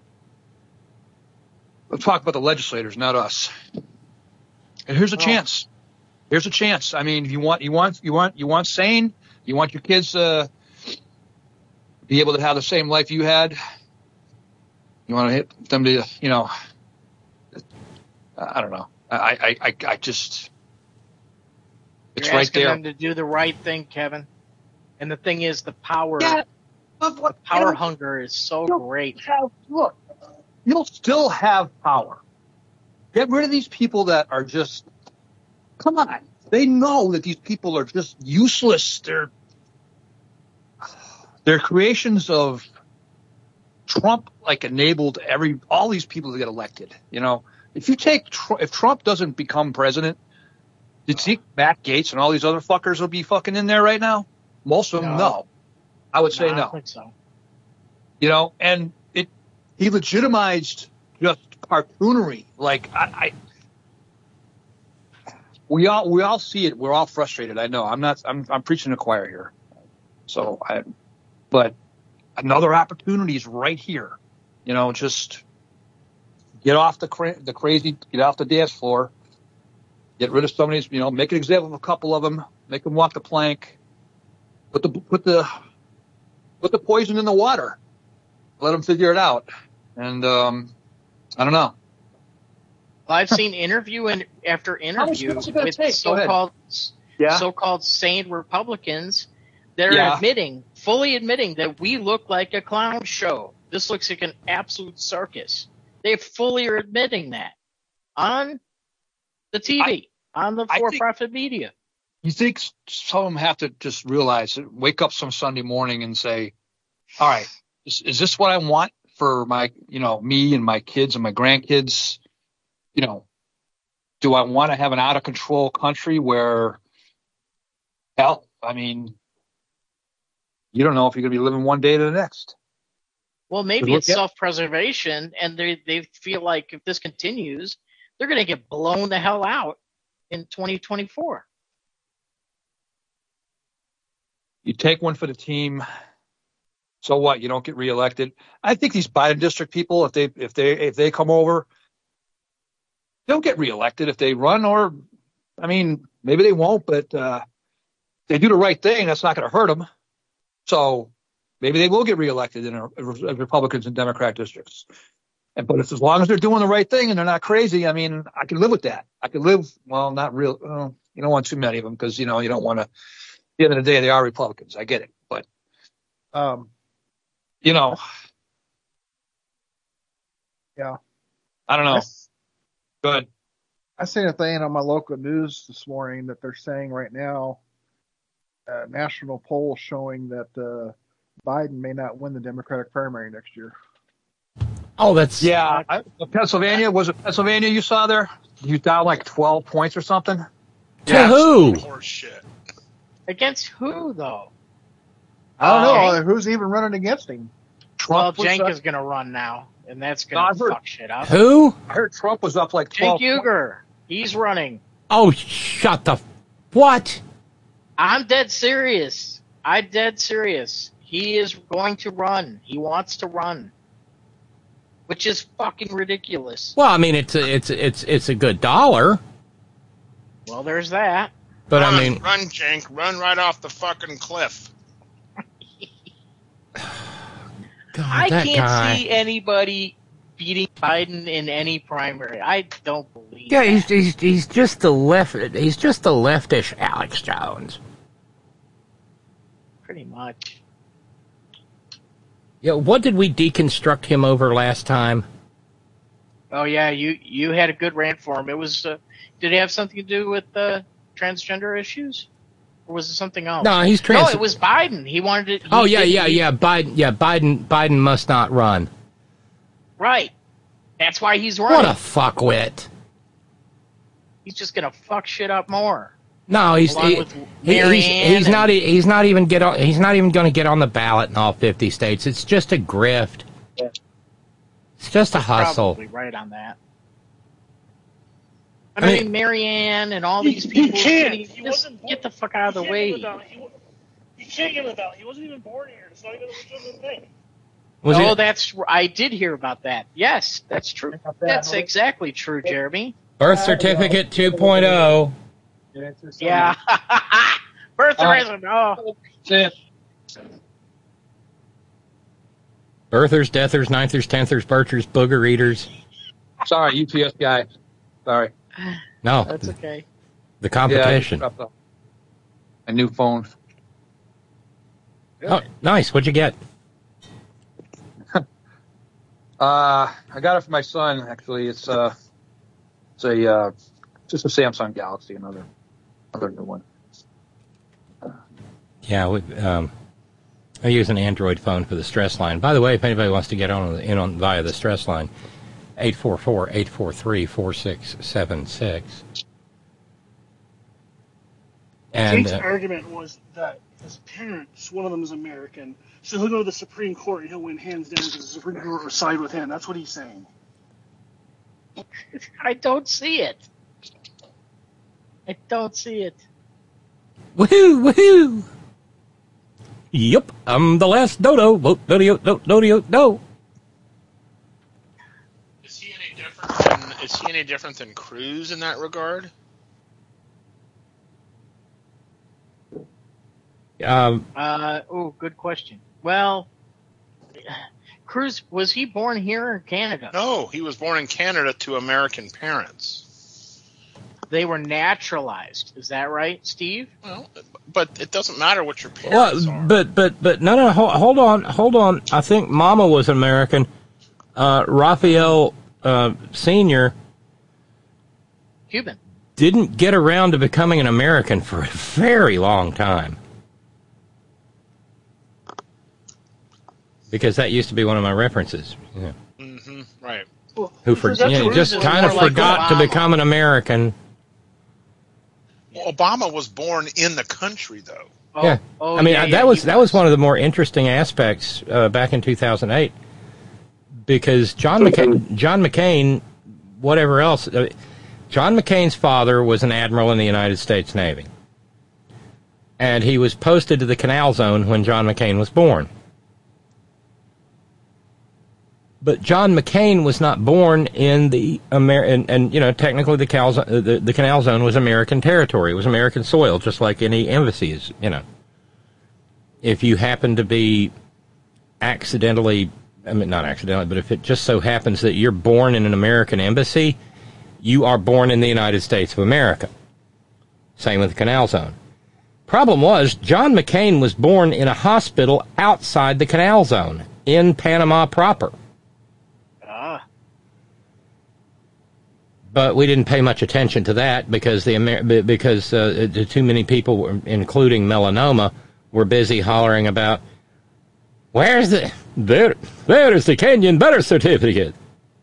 let's talk about the legislators, not us. And here's a Oh. chance. Here's a chance. I mean, you want, you want, you want, you want sane. You want your kids uh, be able to have the same life you had. You want to hit them to, you know, I don't know. I, I, I, I just, it's You're right asking there. them to do the right thing, Kevin. And the thing is, the power, Yeah, but what, the power you know, hunger is so you'll great. Have, look, you'll still have power. Get rid of these people that are just, come on. They know that these people are just useless. They're, they're creations of Trump like enabled every all these people to get elected. You know, if you take Tr- if Trump doesn't become president, did you think Matt Gaetz and all these other fuckers will be fucking in there right now? Most of them, no. no. I would say no. I no. don't think so. You know, and it he legitimized just cartoonery. Like I, I we all we all see it. We're all frustrated. I know. I'm not. I'm I'm preaching to the choir here. So I, but another opportunity is right here. You know, just get off the cra- the crazy, get off the dance floor, get rid of some of these. You know, make an example of a couple of them, make them walk the plank, put the put the put the poison in the water, let them figure it out. And um, I don't know. Well, I've seen interview and after interview with take? so-called yeah. so-called sane Republicans. They're yeah. admitting, fully admitting, that we look like a clown show. This looks like an absolute circus. They fully are admitting that on the T V, I, on the for-profit media. You think some of them have to just realize, wake up some Sunday morning and say, all right, is, is this what I want for my, you know, me and my kids and my grandkids? You know, do I want to have an out-of-control country where, hell, I mean, you don't know if you're going to be living one day to the next. Well, maybe it's self-preservation, and they they feel like if this continues, they're going to get blown the hell out in twenty twenty-four. You take one for the team. So what? You don't get reelected. I think these Biden district people, if they if they if they come over, they'll get reelected if they run. Or, I mean, maybe they won't, but uh, if they do the right thing, that's not going to hurt them. So maybe they will get reelected in, a, in Republicans and Democrat districts. And, but if, as long as they're doing the right thing and they're not crazy, I mean, I can live with that. I can live, well, not real. Well, you don't want too many of them because, you know, you don't want to, at the end of the day, they are Republicans. I get it. But, um, you know, yeah, I don't know. Go ahead. I seen a thing on my local news this morning that they're saying right now, a national poll showing that uh, Biden may not win the Democratic primary next year. Oh, that's yeah. I, Pennsylvania was it Pennsylvania you saw there? You down like twelve points or something. To yeah, who? Against who though? I don't know. Uh, Who's even running against him? Trump well, Cenk is going to run now, and that's going to no, fuck shit up. Who? I heard Trump was up like twelve. Cenk Uygur. He's running. Oh, shut the what? I'm dead serious. I'm dead serious. He is going to run. He wants to run, which is fucking ridiculous. Well, I mean, it's a, it's it's it's a good dollar. Well, there's that. But run, I mean, run, Cenk, run right off the fucking cliff. God, I that can't guy. see anybody beating Biden in any primary. I don't believe. Yeah, that. he's he's he's just the left. He's just the leftish Alex Jones. Pretty much. Yeah, what did we deconstruct him over last time? Oh yeah, you you had a good rant for him. It was. Uh, did it have something to do with uh, transgender issues, or was it something else? No, he's trans. No, it was Biden. He wanted it. He oh yeah, yeah, he, yeah. Biden. Yeah, Biden. Biden must not run. Right. That's why he's running. What a fuckwit. He's just gonna fuck shit up more. No, he's he, he, he's, he's not he's not even get on, he's not even going to get on the ballot in all fifty states. It's just a grift. Yeah. It's just a hustle. Probably right on that. I, I mean, mean, Marianne and all he, these people. He can't. He, he just wasn't get the fuck out of the way. He, he can't give him a ballot. He wasn't even born here. It's not even a legitimate thing. Was oh, it? that's I did hear about that. Yes, that's true. That's exactly true, Jeremy. Birth certificate two point oh. Yeah. Birtherism. Oh. Birthers, deathers, ninthers, tenthers, birchers, booger eaters. Sorry, U P S guy. Sorry. No. That's okay. The competition. Yeah, a new phone. Oh, nice. What'd you get? Uh, I got it for my son. Actually, it's uh, it's a uh, just a Samsung Galaxy, another another new one. Yeah, we, um, I use an Android phone for the stress line. By the way, if anybody wants to get on in on via the stress line, eight four four, eight four three, four six seven six. And Jake's uh, argument was that his parents, one of them is American, so he'll go to the Supreme Court and he'll win hands down because the Supreme Court will side with him. That's what he's saying. I don't see it. I don't see it. Woohoo! Woohoo! Yep, I'm the last dodo. Vote dodo, do, dodo, no. Is he any different than, is he any different than Cruz in that regard? Um, uh, oh, good question. Well, Cruz, was he born here or Canada? No, he was born in Canada to American parents. They were naturalized. Is that right, Steve? Well, but it doesn't matter what your parents well, are. but but but no no hold, hold on hold on. I think Mama was American. Uh, Raphael uh, Senior Cuban didn't get around to becoming an American for a very long time. Because that used to be one of my references. Yeah. Mm-hmm, right. Who for, you know, just kind of forgot like to become an American. Well, Obama was born in the country, though. Oh, yeah, oh, I mean yeah, that yeah, was that was one of the more interesting aspects uh, back in two thousand eight, because John McCain, John McCain, whatever else, uh, John McCain's father was an admiral in the United States Navy, and he was posted to the Canal Zone when John McCain was born. But John McCain was not born in the Amer- and, and you know technically the, Cal- the the Canal Zone was American territory. It was American soil, just like any embassy is. You know, if you happen to be accidentally, I mean not accidentally, but if it just so happens that you're born in an American embassy, you are born in the United States of America. Same with the Canal Zone. Problem was, John McCain was born in a hospital outside the Canal Zone in Panama proper. But we didn't pay much attention to that because the Amer- because uh, too many people, including melanoma, were busy hollering about, "Where's the there? There is the Kenyan birth certificate."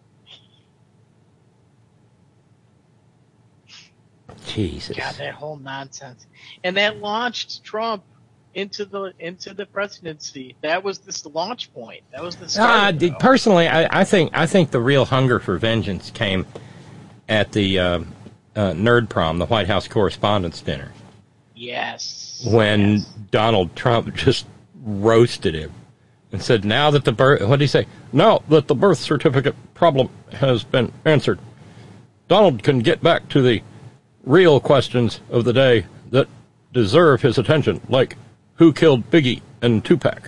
Jesus. God, that whole nonsense, and that launched Trump into the into the presidency. That was this launch point. That was the start. Uh, personally, I, I think I think the real hunger for vengeance came at the uh, uh, Nerd Prom, the White House Correspondents' Dinner. Yes. When yes. Donald Trump just roasted him and said, now that the birth, what did he say? Now that the birth certificate problem has been answered, Donald can get back to the real questions of the day that deserve his attention, like who killed Biggie and Tupac.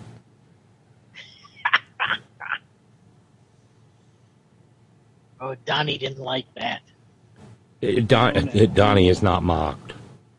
Oh, Donnie didn't like that. It, Don, it, Donnie is not mocked.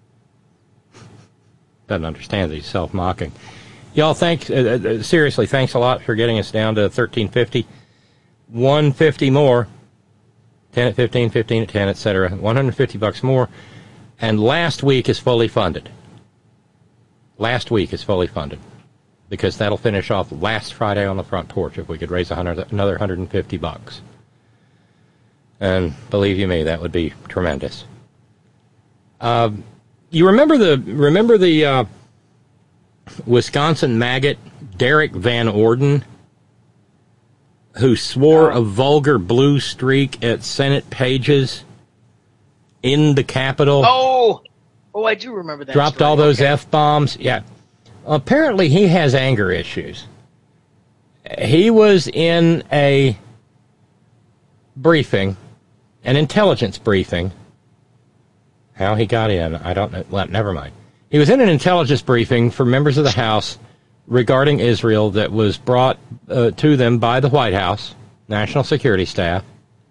Doesn't understand that he's self-mocking. Y'all, thanks, uh, uh, seriously, thanks a lot for getting us down to thirteen fifty. one fifty more. ten at fifteen, fifteen at ten, et cetera. one hundred fifty bucks more. And last week is fully funded. Last week is fully funded. Because that'll finish off last Friday on the front porch if we could raise one hundred, another one hundred fifty bucks. And believe you me, that would be tremendous. Uh, you remember the remember the uh, Wisconsin maggot Derek Van Orden, who swore a vulgar blue streak at Senate pages in the Capitol? Oh, oh, I do remember that. Dropped story. all those okay. F-bombs. Yeah. Apparently, he has anger issues. He was in a briefing. An intelligence briefing. How he got in, I don't know. Well, never mind. He was in an intelligence briefing for members of the House regarding Israel that was brought uh, to them by the White House, National Security Staff.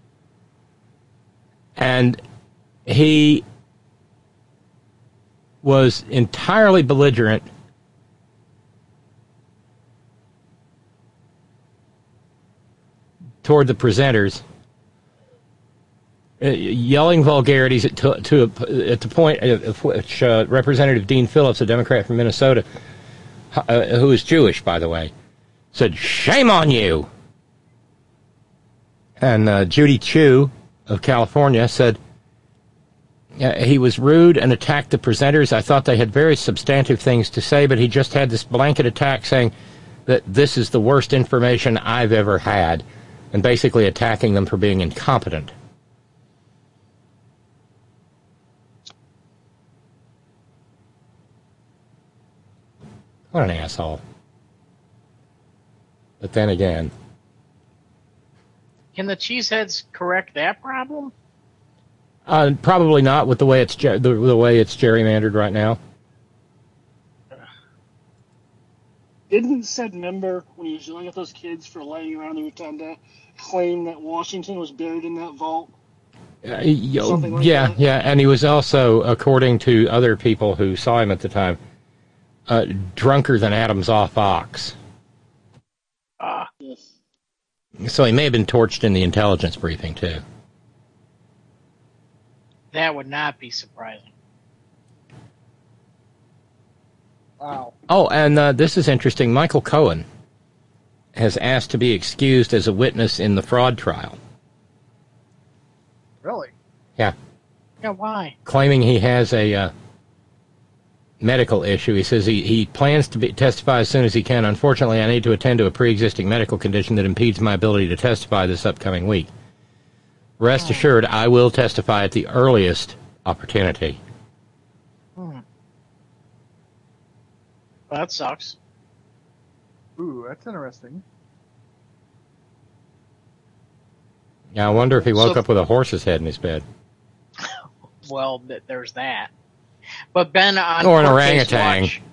And he was entirely belligerent toward the presenters, Uh, yelling vulgarities at, to, to a, at the point at which uh, Representative Dean Phillips, a Democrat from Minnesota, uh, who is Jewish, by the way, said, "Shame on you." And uh, Judy Chu of California said, uh, he was rude and attacked the presenters. I thought they had very substantive things to say, but he just had this blanket attack saying that this is the worst information I've ever had, and basically attacking them for being incompetent. What an asshole. But then again... Can the cheeseheads correct that problem? Uh, probably not with the way it's the, the way it's gerrymandered right now. Didn't said member, when he was yelling at those kids for laying around the rotunda, claim that Washington was buried in that vault? Uh, yo, Something like yeah, that? yeah, and he was also, according to other people who saw him at the time, uh, drunker than Adam's off ox. Ah. Yes. So he may have been torched in the intelligence briefing, too. That would not be surprising. Wow. Oh, and uh, this is interesting. Michael Cohen has asked to be excused as a witness in the fraud trial. Really? Yeah. Yeah, why? Claiming he has a uh, medical issue. He says he, he plans to be, testify as soon as he can. Unfortunately, I need to attend to a pre-existing medical condition that impedes my ability to testify this upcoming week. Rest Oh. assured, I will testify at the earliest opportunity. Hmm. Well, that sucks. Ooh, that's interesting. Yeah, I wonder if he woke So- up with a horse's head in his bed. Well, th- there's that. But Ben, on Or an Court Case orangutan. Watch,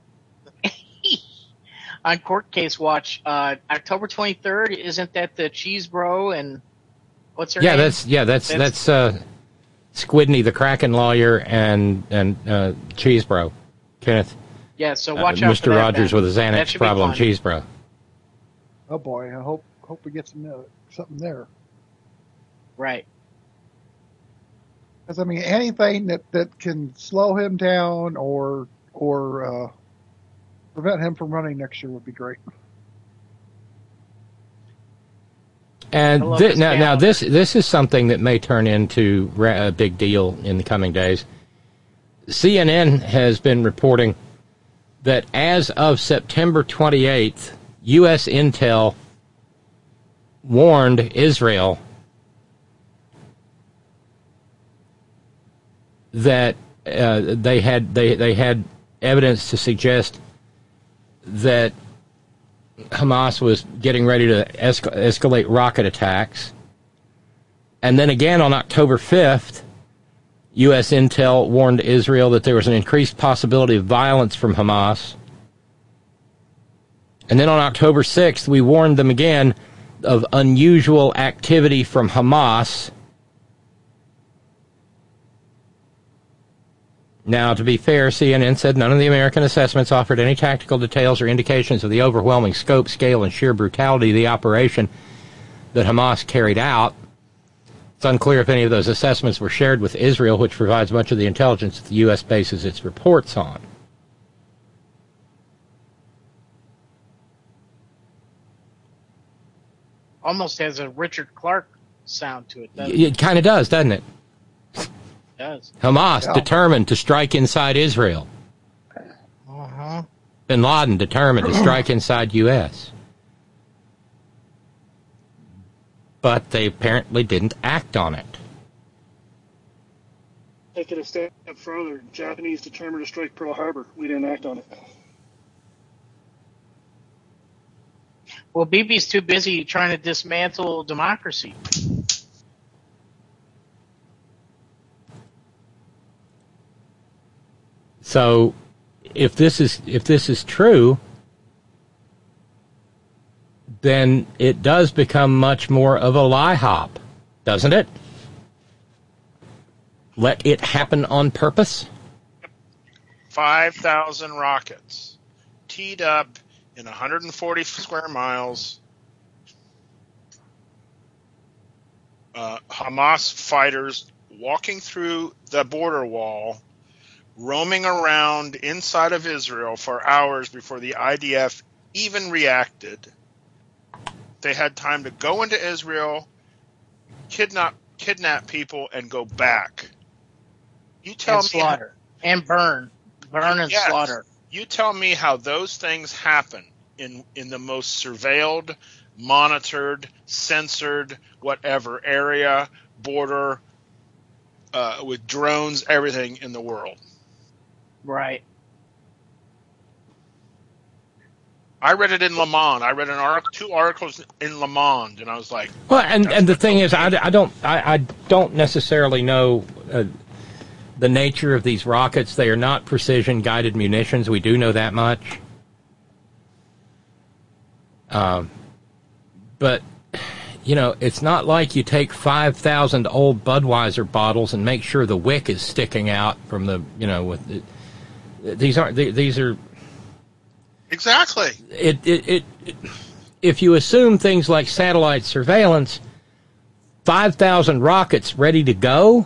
on Court Case Watch, uh, October twenty-third, isn't that the Cheese Bro and what's her Yeah, name? that's yeah, that's that's, uh, Squidney, the Kraken lawyer, and and uh, Cheese Bro, Kenneth. Yeah, so uh, watch out Mister for that, Rogers Ben. with a That Xanax should be problem, fun. Cheese Bro. Oh boy, I hope hope we get some uh, something there. Right. Because I mean, anything that, that can slow him down or or uh, prevent him from running next year would be great. And I love thi- this now, now calendar. this this is something that may turn into ra- a big deal in the coming days. C N N has been reporting that as of September twenty-eighth, U S intel warned Israel that uh, they had they they had evidence to suggest that Hamas was getting ready to esca- escalate rocket attacks. And then again on October fifth, U S intel warned Israel that there was an increased possibility of violence from Hamas. And then on October sixth, we warned them again of unusual activity from Hamas. Now, to be fair, C N N said none of the American assessments offered any tactical details or indications of the overwhelming scope, scale, and sheer brutality of the operation that Hamas carried out. It's unclear if any of those assessments were shared with Israel, which provides much of the intelligence that the U S bases its reports on. Almost has a Richard Clark sound to it, doesn't It, it kind of does, doesn't it? It does. Hamas Yeah. determined to strike inside Israel. Uh-huh. Bin Laden determined to strike inside U S But they apparently didn't act on it. Take it a step further. Japanese determined to strike Pearl Harbor. We didn't act on it. Well, Bibi's too busy trying to dismantle democracy. So, if this is if this is true, then it does become much more of a lie hop, doesn't it? Let it happen on purpose. five thousand rockets teed up in one hundred forty square miles. Uh, Hamas fighters walking through the border wall, roaming around inside of Israel for hours before the I D F even reacted. They had time to go into Israel, kidnap kidnap people, and go back. You tell and me slaughter how, and burn, burn and yes, slaughter. You tell me how those things happen in in the most surveilled, monitored, censored, whatever area, border, uh, with drones, everything in the world. Right. I read it in Le Monde. I read an article, two articles in Le Monde, and I was like, well, and and the thing is, I, I don't I, I don't necessarily know uh, the nature of these rockets. They are not precision guided munitions. We do know that much. Um, but you know, it's not like you take five thousand old Budweiser bottles and make sure the wick is sticking out from the, you know, with the, these aren't these are. Exactly. It, it, it, it, if you assume things like satellite surveillance, five thousand rockets ready to go.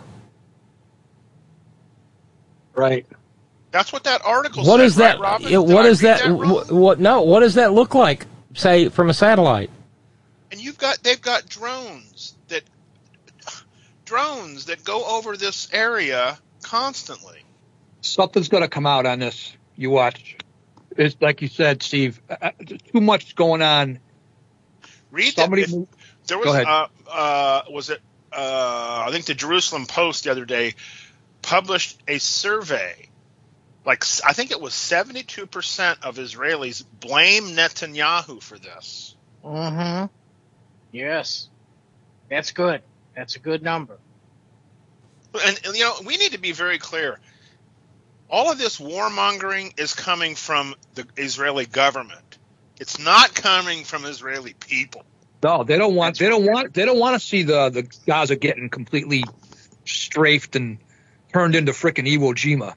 Right. That's what that article what said, is that? right, Robin? It, what Did I is read that? that wrong? What, what? No. What does that look like? Say from a satellite. And you've got they've got drones that drones that go over this area constantly. Something's going to come out on this. You watch. It's like you said, Steve. Uh, too much going on. Read Somebody. that. If, there was Go ahead. uh, uh, was it uh, I think the Jerusalem Post the other day published a survey. Like I think it was seventy-two percent of Israelis blame Netanyahu for this. Mm-hmm. Yes. That's good. That's a good number. And, and, you know, we need to be very clear. All of this warmongering is coming from the Israeli government. It's not coming from Israeli people. No, they don't want. They don't want. They don't want to see the the Gaza getting completely strafed and turned into frickin' Iwo Jima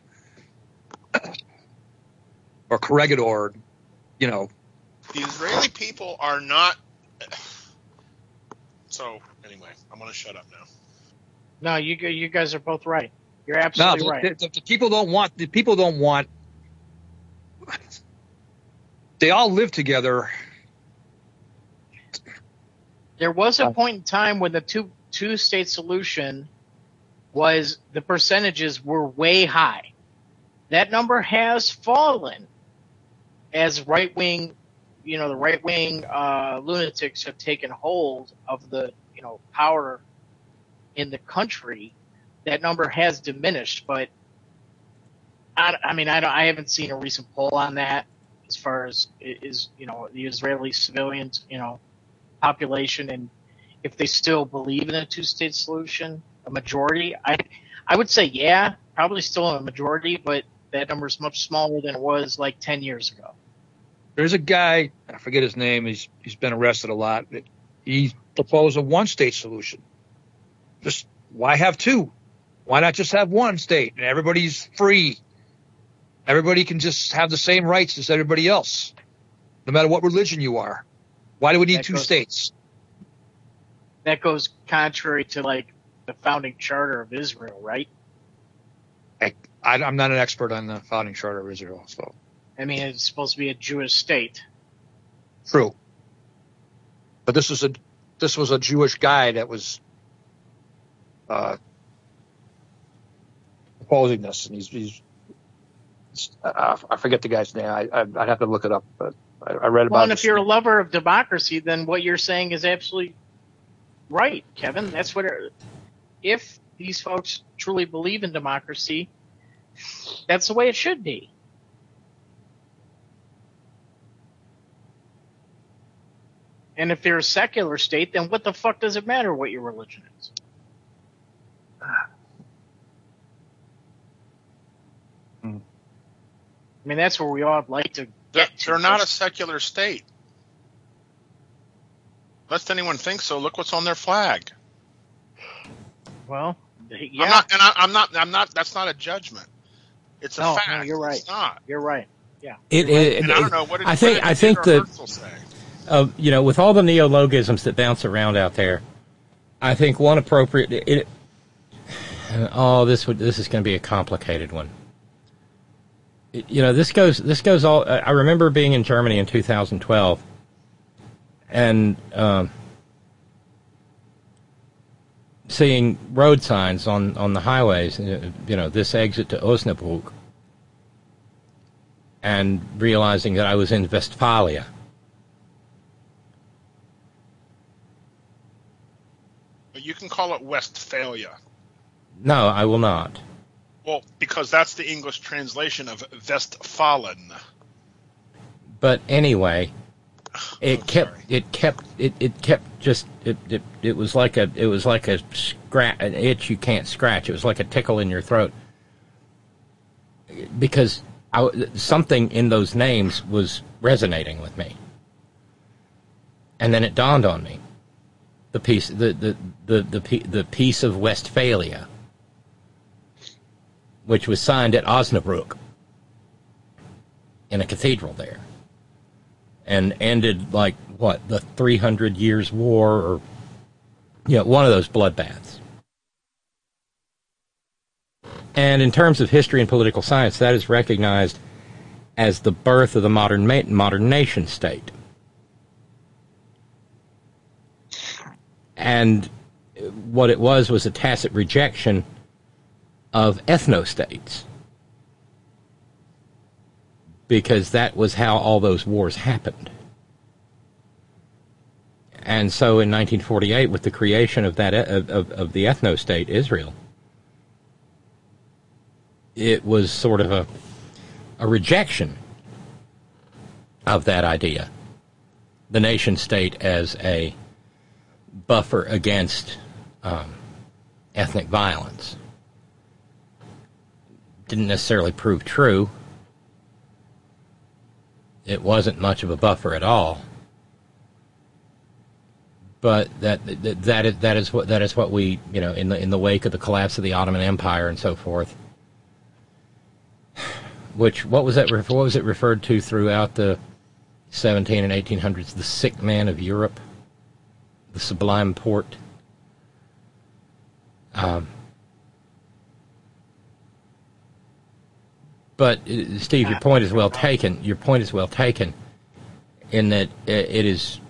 or Corregidor. You know, The Israeli people are not. So anyway, I'm going to shut up now. No, you g- you guys are both right. You're no, absolutely the, right. the, the people don't want. The people don't want. They all live together. There was a point in time when the two two state solution was the percentages were way high. That number has fallen as right wing, you know, the right wing uh, lunatics have taken hold of the, you know, power in the country. That number has diminished, but I, I mean, I, don't, I haven't seen a recent poll on that as far as is, you know, the Israeli civilians, you know, population, and if they still believe in a two-state solution, a majority. I, I would say, yeah, probably still a majority, but that number is much smaller than it was like ten years ago. There's a guy, I forget his name. He's he's been arrested a lot. He proposed a one-state solution. Just why have two? Why not just have one state and everybody's free? Everybody can just have the same rights as everybody else, no matter what religion you are. Why do we need That two goes- states? That goes contrary to like the founding charter of Israel, right? I, I, I'm not an expert on the founding charter of Israel, so I mean, it's supposed to be a Jewish state. true. But this was a this was a Jewish guy that was uh, proposing this, and he's, he's I, I forget the guy's name. I, I, I'd have to look it up, but I, I read Well, about and this. if you're a lover of democracy, then what you're saying is absolutely right, Kevin. That's what. It, if these folks truly believe in democracy, that's the way it should be. And if they're a secular state, then what the fuck does it matter what your religion is? Hmm. I mean, that's where we all like to They're, get to. they're not a secular state. Lest anyone think so, look what's on their flag. Well, yeah. I'm not, and I, I'm not. I'm not. That's not a judgment. It's a No, fact. no, you're right. It's not. You're right. Yeah. It, You're right. it, And I don't know what did, I what think did I think Theodore that Herzl say? uh, you know, with all the neologisms that bounce around out there, I think one appropriate. It, oh, this would this is going to be a complicated one. you know, this goes this goes all. I remember being in Germany in two thousand twelve, and um, seeing road signs on, on the highways. You know, this exit to Osnabrück, and realizing that I was in Westphalia. You can call it Westphalia. No, I will not. Well, because that's the English translation of Westfalen. But anyway, it oh, kept sorry. it kept it, it kept just it, it it was like a it was like a scratch an itch you can't scratch. It was like a tickle in your throat because I, something in those names was resonating with me, and then it dawned on me. The piece, the the the the, the piece of Westphalia, which was signed at Osnabrück in a cathedral there, and ended like what the three hundred years war, or you know, one of those bloodbaths. And in terms of history and political science, that is recognized as the birth of the modern modern nation state. And what it was was a tacit rejection of ethnostates, because that was how all those wars happened. And so in nineteen forty-eight, with the creation of that of, of, of the ethnostate Israel, it was sort of a a rejection of that idea, the nation state as a buffer against um, ethnic violence. Didn't necessarily prove true. It wasn't much of a buffer at all. But that that that is, that is what that is what we, you know, in the in the wake of the collapse of the Ottoman Empire and so forth. Which what was that? What was it referred to throughout the seventeen and eighteen hundreds? The sick man of Europe. The Sublime Porte. Um, but, uh, Steve, your point is well taken. Your point is well taken in that it is...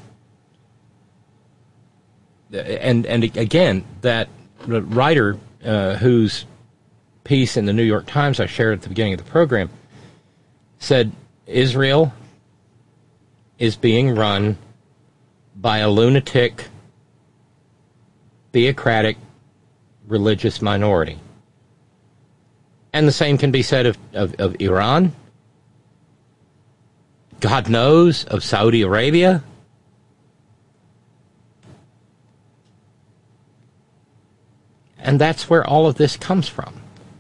And, and again, that writer uh, whose piece in the New York Times I shared at the beginning of the program said Israel is being run by a lunatic, theocratic, religious minority. And the same can be said of, of, of Iran, God knows, of Saudi Arabia. And that's where all of this comes from.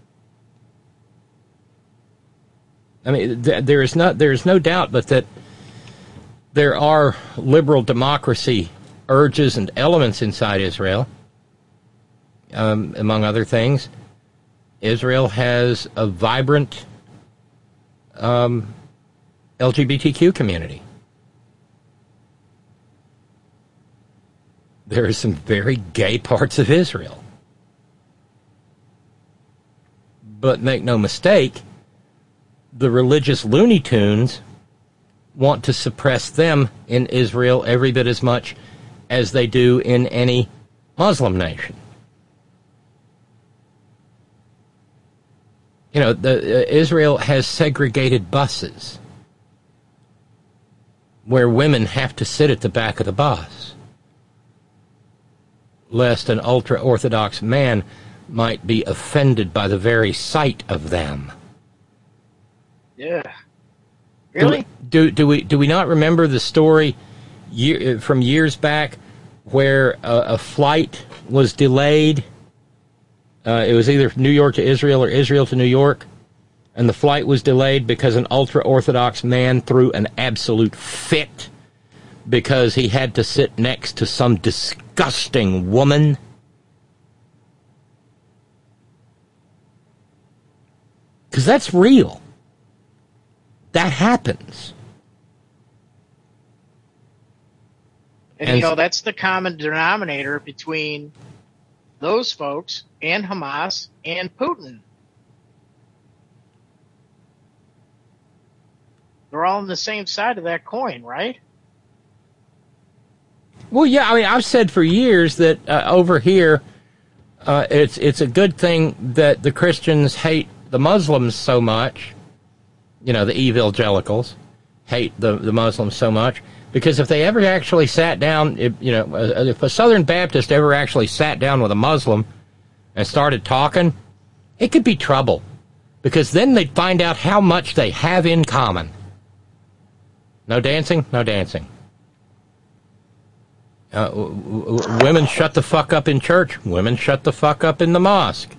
I mean, th- there is no, there is no doubt but that there are liberal democracy urges and elements inside Israel. Um, among other things, Israel has a vibrant um, L G B T Q community. There are some very gay parts of Israel. But make no mistake, the religious Looney Tunes want to suppress them in Israel every bit as much as they do in any Muslim nation. You know, the, uh, Israel has segregated buses where women have to sit at the back of the bus, lest an ultra-Orthodox man might be offended by the very sight of them. Yeah. Really? Do, do, do we do we not remember the story year, from years back where a, a flight was delayed? Uh, it was either New York to Israel or Israel to New York, and the flight was delayed because an ultra-Orthodox man threw an absolute fit because he had to sit next to some disgusting woman. Because that's real. That happens. And, and you know, that's the common denominator between those folks and Hamas and Putin. They're all on the same side of that coin, right? Well, yeah, I mean, I've said for years that uh, over here, uh, it's it's a good thing that the Christians hate the Muslims so much. You know, the evangelicals hate the, the Muslims so much, because if they ever actually sat down, if, you know, uh, if a Southern Baptist ever actually sat down with a Muslim and started talking, it could be trouble, because then they'd find out how much they have in common. No dancing, no dancing. Uh, w- w- women shut the fuck up in church. Women shut the fuck up in the mosque.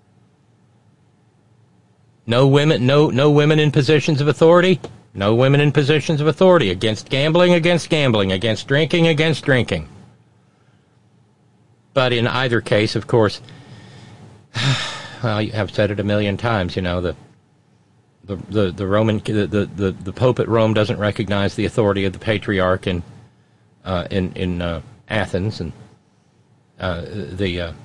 No women, no no women in positions of authority. No women in positions of authority. Against gambling, against gambling. Against drinking, against drinking. But in either case, of course, well, I've said it a million times. You know, the the the, the Roman the, the the Pope at Rome doesn't recognize the authority of the Patriarch in uh, in in uh, Athens, and uh, the uh,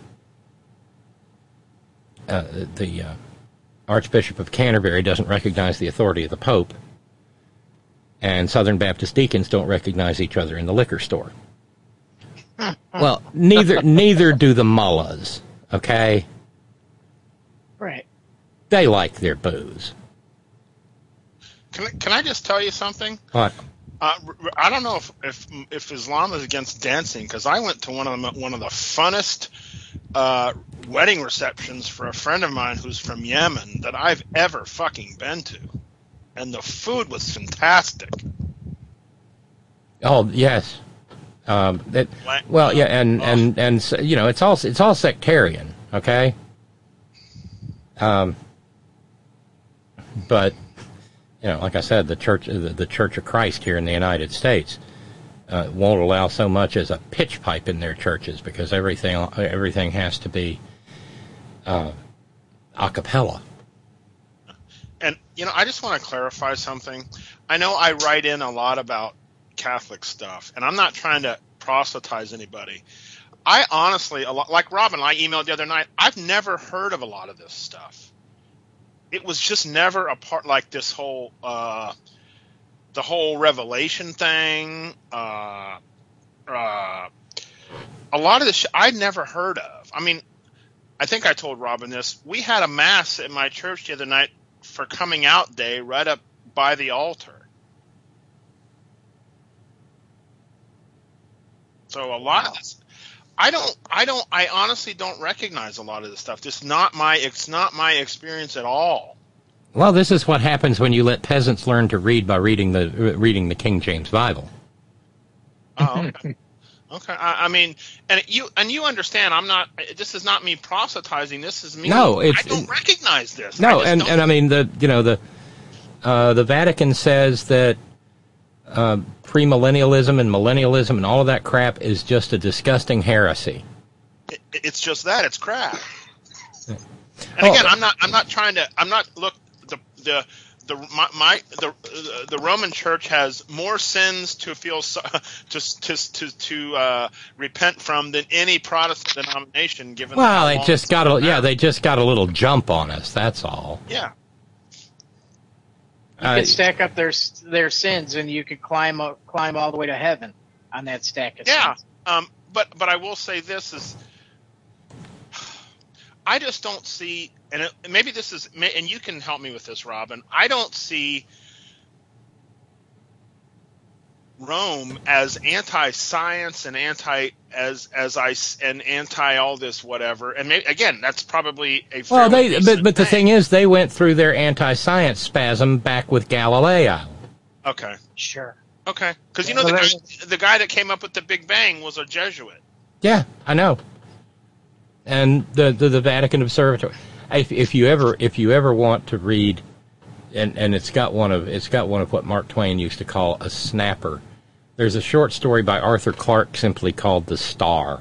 uh, the uh, Archbishop of Canterbury doesn't recognize the authority of the Pope, and Southern Baptist deacons don't recognize each other in the liquor store. Well, neither neither do the mullahs. Okay, right? They like their booze. Can I, can I just tell you something? What? Uh, I don't know if, if if Islam is against dancing, because I went to one of the, one of the funnest uh, wedding receptions for a friend of mine who's from Yemen that I've ever fucking been to, and the food was fantastic. Oh yes, um, that, well yeah, and and and you know, it's all it's all sectarian, okay. Um, but. You know, like I said, the church, the, the Church of Christ here in the United States uh, won't allow so much as a pitch pipe in their churches, because everything everything has to be uh, a cappella. And you know, I just want to clarify something. I know I write in a lot about Catholic stuff, and I'm not trying to proselytize anybody. I honestly, a lot, like Robin, I emailed the other night. I've never heard of a lot of this stuff. It was just never a part, like this whole, uh, the whole Revelation thing. Uh, uh, a lot of this sh- I'd never heard of. I mean, I think I told Robin this. We had a mass at my church the other night for Coming Out Day right up by the altar. So a lot of this, I don't, I don't, I honestly don't recognize a lot of this stuff. It's not my, it's not my experience at all. Well, this is what happens when you let peasants learn to read by reading the uh, reading the King James Bible. Oh, okay. Okay. I, I mean, and you and you understand. I'm not. This is not me proselytizing. This is me. No, it's, I don't recognize this. No, I and, don't. and I mean the you know the uh, the Vatican says that uh, premillennialism and millennialism and all of that crap is just a disgusting heresy. It, it's just that it's crap. And Oh. again, I'm not. I'm not trying to. I'm not. Look, the the the my, my the the Roman Church has more sins to feel so, to to to to uh, repent from than any Protestant denomination. Given Well, how they long just got a yeah, they just got a little jump on us. That's all. Yeah. You Uh, can stack up their their sins, and you can climb up, climb all the way to heaven on that stack of Yeah. sins. Um. But but I will say this is. I just don't see, and it, maybe this is, and you can help me with this, Robin. I don't see Rome as anti-science and anti as as I and anti all this whatever. And maybe, again, that's probably a Well, fairly they recent but but the thing. thing is, they went through their anti-science spasm back with Galileo. Okay. Sure. Okay. Because you know the guy, the guy that came up with the Big Bang was a Jesuit. Yeah, I know. And the, the, the Vatican Observatory. If, if you ever if you ever want to read, and, and it's got one of it's got one of what Mark Twain used to call a snapper. There's a short story by Arthur Clarke simply called "The Star,"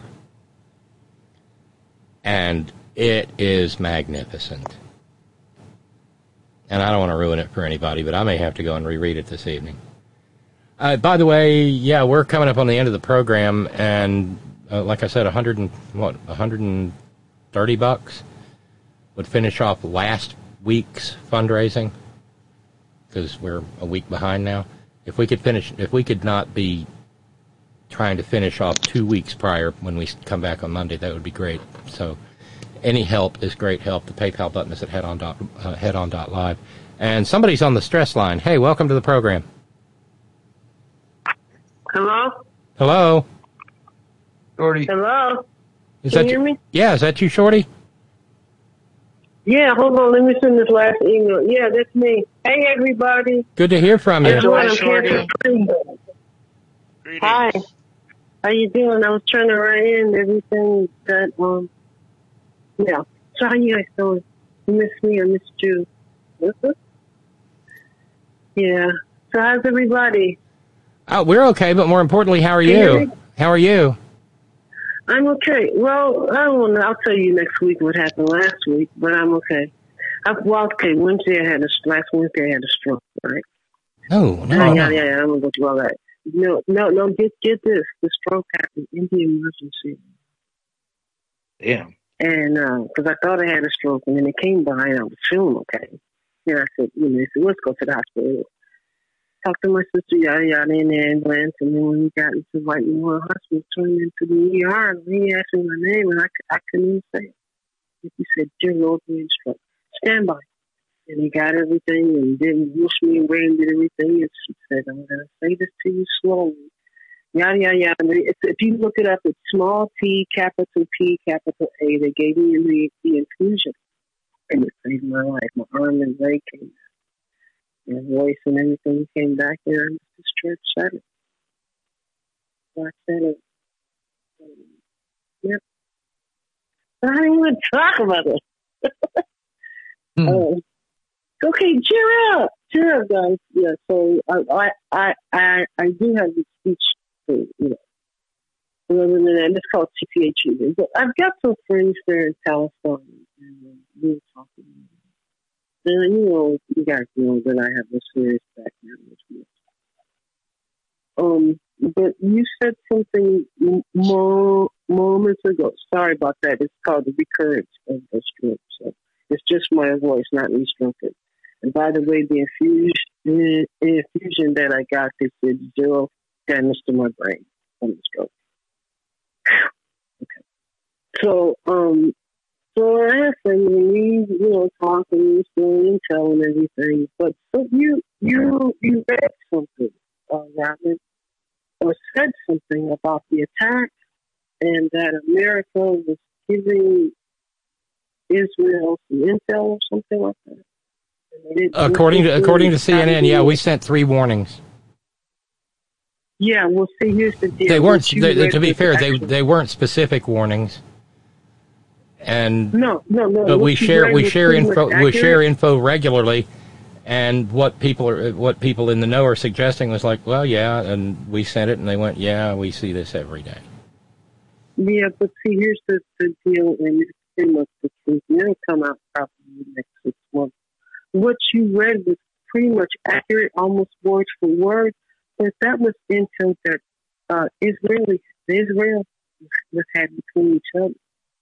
and it is magnificent. And I don't want to ruin it for anybody, but I may have to go and reread it this evening. Uh, by the way, yeah, we're coming up on the end of the program, and uh, like I said, a hundred and what, a hundred and thirty bucks would finish off last week's fundraising because we're a week behind now. If we could finish, if we could not be trying to finish off two weeks prior when we come back on Monday, that would be great. So any help is great help. The PayPal button is at headon dot, uh, headon dot live. And somebody's on the stress line. Hey, welcome to the program. Hello? Hello? Shorty. Hello? Is Can that you hear me? Yeah, is that you, Shorty? Yeah, hold on. Let me send this last email. Yeah, that's me. Hey, everybody. Good to hear from you. Hi, Shorty. Hi. How you doing? I was trying to write in everything that, um, yeah. So how you guys doing? You miss me? I missed you. Yeah. So how's everybody? Oh, we're okay, but more importantly, how are Can you hear you? me? How are you? I'm okay. Well, I don't know. I'll tell you next week what happened last week, but I'm okay. I, well, okay, Wednesday I had a, last Wednesday I had a stroke, right? No, no, yeah, no. yeah, yeah, I'm going to go through all that. No, no, no, get, get this. The stroke happened in the emergency. Damn. And, uh, cause I thought I had a stroke and then it came by and I was feeling okay. And I said, you know, I said, let's go to the hospital. Talked to my sister, yada, yada, in the ambulance. And then when we got into White Memorial Hospital, turned into the E R, and he asked me my name, and I, I couldn't even say it. He said, dear Lord, we stroke. Stand by. And he got everything and didn't wish me away and did everything. And she said, I'm going to say this to you slowly. Yada, yada, yada. It's, if you look it up, it's small t, capital P, capital A. They gave me the, the infusion. And it saved my life. My arm and leg came back. My voice and everything came back, and I just church said it. So I said it. Um, yep. I didn't even talk about it. Hmm. um, okay, cheer up, cheer up, guys. Yeah. So I, I, I, I do have this speech thing, you know. Other than that, it's called T P H U. But I've got some friends there in Palestine, and we were talking. And, you know, you guys know that I have a serious background with you. Um, but you said something more moments ago. Sorry about that. It's called the recurrence of the stroke. So it's just my voice, not me stroking. And by the way, the infusion, infusion that I got, they said zero damage to my brain from the stroke. Okay. So, um, So I asked him, and we, you know, talking, we still intel and everything. But so you, you, you read something, uh, Robert, or said something about the attack, and that America was giving Israel some intel or something like that. According to according to C N N, yeah, we sent three warnings. Yeah, well, see, here's the deal. They weren't. What you They, read to be was fair, they actually- they weren't specific warnings. And No, no, no. but what we you share read we was share pretty info much we accurate. share info regularly, and what people are what people in the know are suggesting was like, well, yeah, and we sent it, and they went, yeah, we see this every day. Yeah, but see, here's the, the deal, and it's pretty much the truth. And it'll come out probably in the next six months. What you read was pretty much accurate, almost word for word, but that was intel that uh, Israeli, Israel was had between each other.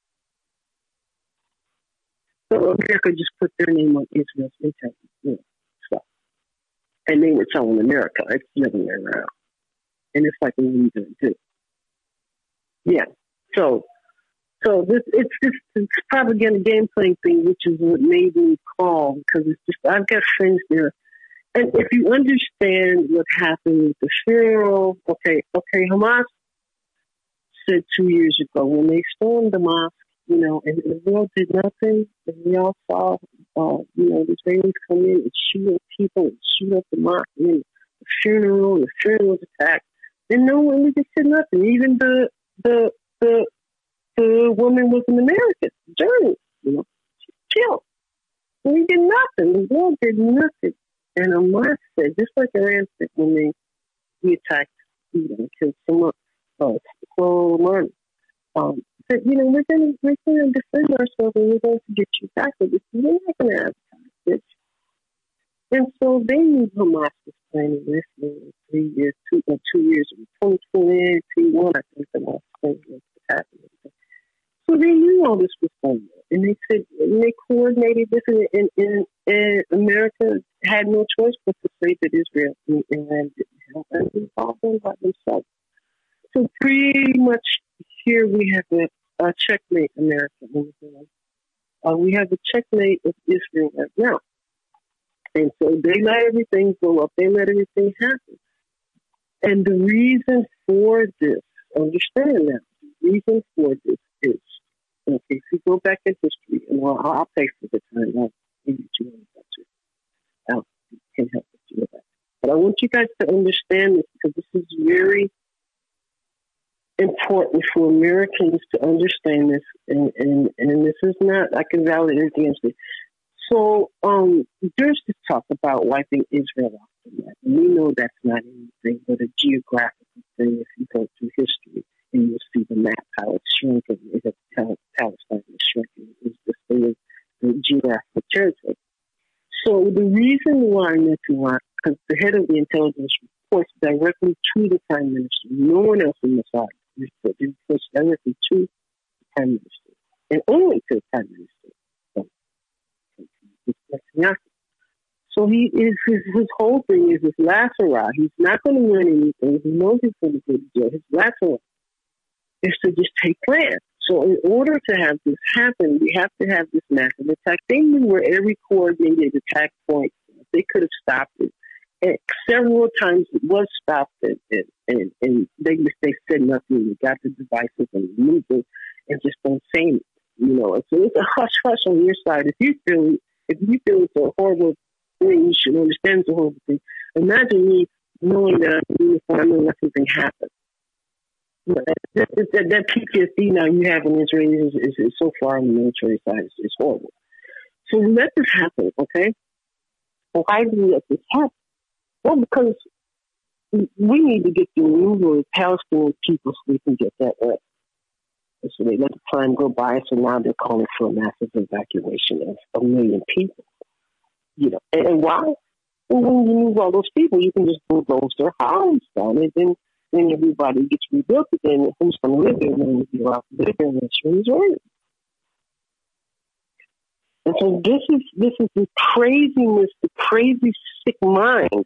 So America just put their name on Israel's intel, you know, stuff. And they were telling America, it's the other way around. And it's like, what are you going to do? Yeah. So, so this it's this it's propaganda game playing thing, which is what made me call, because it's just I've got friends there, and if you understand what happened with the funeral, okay, okay, Hamas said two years ago when they stormed the mosque, you know, and Israel did nothing, and we all saw, uh, you know, the Israelis come in and shoot up people and shoot up the mosque, and then the funeral, and the funeral was attacked, and no one really said nothing, even the the the the woman was an American journalist, you know, she killed. And he did nothing. The world did nothing. And Hamas said, just like Iran said when they we attacked, you know, killed someone, uh, stole money, um, said, you know, we're going to we're going to defend ourselves and we're going to get you back with this. We're not going to advertise this. And so they knew Hamas was planning this in three years, two or two years, twenty twenty, twenty-one, I think the last thing was happening. So they knew all this was going on, and they said, and they coordinated this, and, and, and, and America had no choice but to here we have a, a checkmate America. Uh, we have a checkmate of Israel right now. And so they let everything go up. They let everything happen. And the reason for this, understand that, the reason for this is, okay, if you go back in history, and I'll, I'll pay for the time, I'll give you two hundred bucks. I can help you with that. But I want you guys to understand this, because this is very important for Americans to understand this, and, and, and this is not, I can validate against it. So um, there's this talk about wiping Israel off the map. And we know that's not anything but a geographical thing. If you go through history and you'll see the map, how it's shrinking, it's Palestine is shrinking. It's the state of the geographical territory. So the reason why Netanyahu, because the head of the intelligence reports directly to the prime minister, no one else in the side reports directly to the prime minister, and only to the prime minister. So he is his, his whole thing is his lacerah. He's not going to win anything. He knows he's going to go to jail. His lacerah is to just take land. So in order to have this happen, we have to have this massive attack. They knew where every coordinated attack point was. They could have stopped it. And several times it was stopped, and, and, and, and they they said nothing. They got the devices and moved it and just don't say anything. You know, so it's a hush hush on your side. If you feel if you feel it's a horrible thing, you should understand it's a horrible thing. Imagine me knowing that I'm in uniform and let something happen. You know, that, that, that, that P T S D now you have in Israel is, is, is so far on the military side. It's, it's horrible. So let this happen, okay? Why do we let this happen? Well, because we need to get the removal of Palestinian people so we can get that right. So they let the time go by, so now they're calling for a massive evacuation of a million people. You know, and, and why? Well, when you move all those people, you can just bulldoze their houses down, and then, then everybody gets rebuilt again. And who's going to live there when you go out to live there and it's Israel? And so this is this is the craziness, the crazy sick mind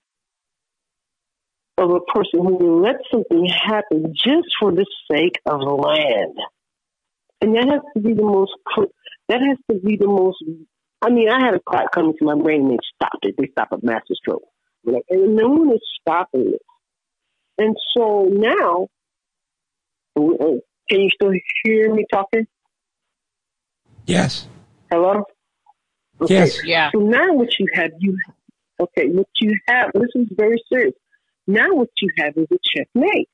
of a person who will let something happen just for the sake of land. And that has to be the most, that has to be the most, I mean, I had a clock coming to my brain and they stopped it. They stopped a massive stroke. Like, and no one is stopping it. And so now, can you still hear me talking? Yes. Hello? Okay. Yes. Yeah. So now what you have, you, okay, what you have, this is very serious. Now what you have is a checkmate.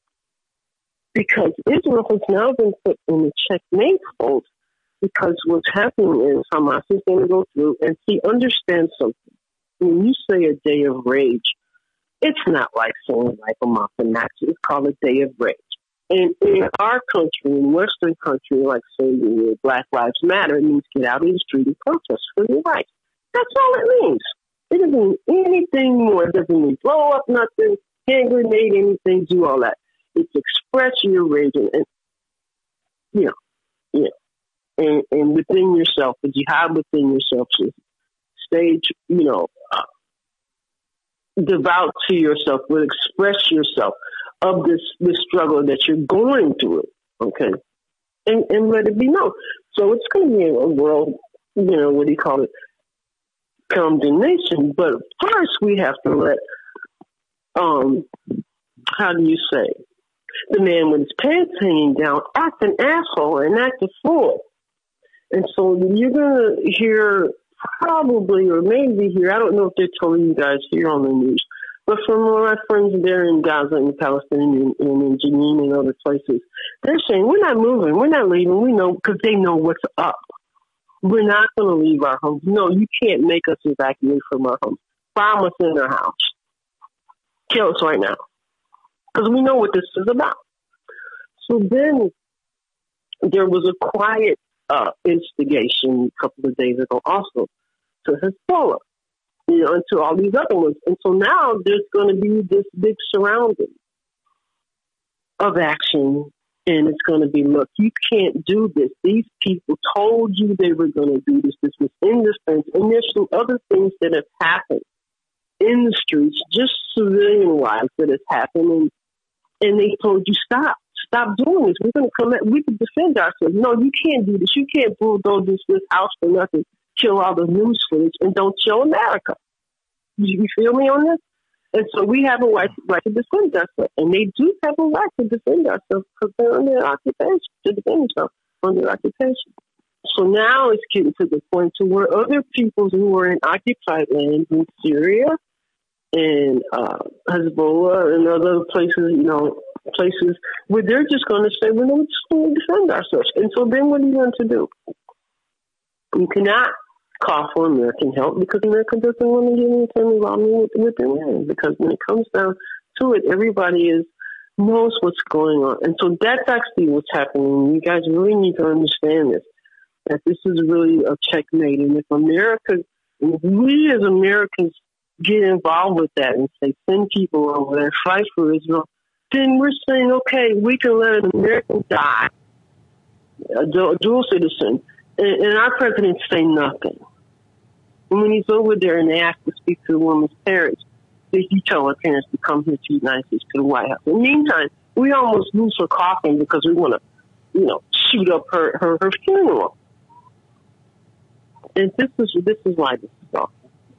Because Israel has now been put in a checkmate hold, because what's happening is Hamas is going to go through and see, understand something. When you say a day of rage, it's not like saying like a mob and max. It's called a day of rage. And in our country, in Western country, like saying Black Lives Matter, it means get out in the street and protest for your rights. That's all it means. It doesn't mean anything more. It doesn't mean blow up nothing, hand grenade anything, do all that. It's express your rage and, and you know, you know, and, and within yourself, the jihad within yourself is stage, you know, uh, devout to yourself, will express yourself of this, this struggle that you're going through, okay? And, and let it be known. So it's going to be a world, you know, what do you call it, condemnation. But first we have to let, um, how do you say, the man with his pants hanging down act an asshole and act a fool. And so you're going to hear probably, or maybe hear, I don't know if they're telling you guys here on the news, but from my friends there in Gaza and Palestine and, and in Jenin and other places, they're saying, we're not moving, we're not leaving, we know, because they know what's up. We're not going to leave our homes. No, you can't make us evacuate from our homes. Bomb us in our house. Kill us right now. Because we know what this is about. So then there was a quiet uh, instigation a couple of days ago also to Hezbollah, you know, and to all these other ones. And so now there's going to be this big surrounding of action, and it's going to be, look, you can't do this. These people told you they were going to do this. This was in the fence, and there's some other things that have happened in the streets, just civilian-wise, that has happened, and, and they told you stop, stop doing this. We're going to come at, we can defend ourselves. No, you can't do this. You can't bulldoze this, this house for nothing, kill all the news footage, and don't show America. You feel me on this? And so we have a right, right to defend ourselves. And they do have a right to defend ourselves because they're under occupation, to defend themselves under occupation. So now it's getting to the point to where other peoples who are in occupied lands in Syria and uh, Hezbollah and other places, you know, places where they're just going to say, well, no, we're just going to defend ourselves. And so then what are you going to do? You cannot call for American help because America doesn't want to get anything involved with, with their land. Because when it comes down to it, everybody is knows what's going on. And so that's actually what's happening. You guys really need to understand this, that this is really a checkmate. And if America, if we as Americans get involved with that and say, send people over there, fight for Israel, then we're saying, okay, we can let an American die, a dual citizen, and, and our president say nothing. And when he's over there and they ask to speak to the woman's parents, they he tell her parents to come here to the United States, to the White House. In the meantime, we almost lose her coffin because we want to, you know, shoot up her, her, her funeral. And this is this is why this is awful.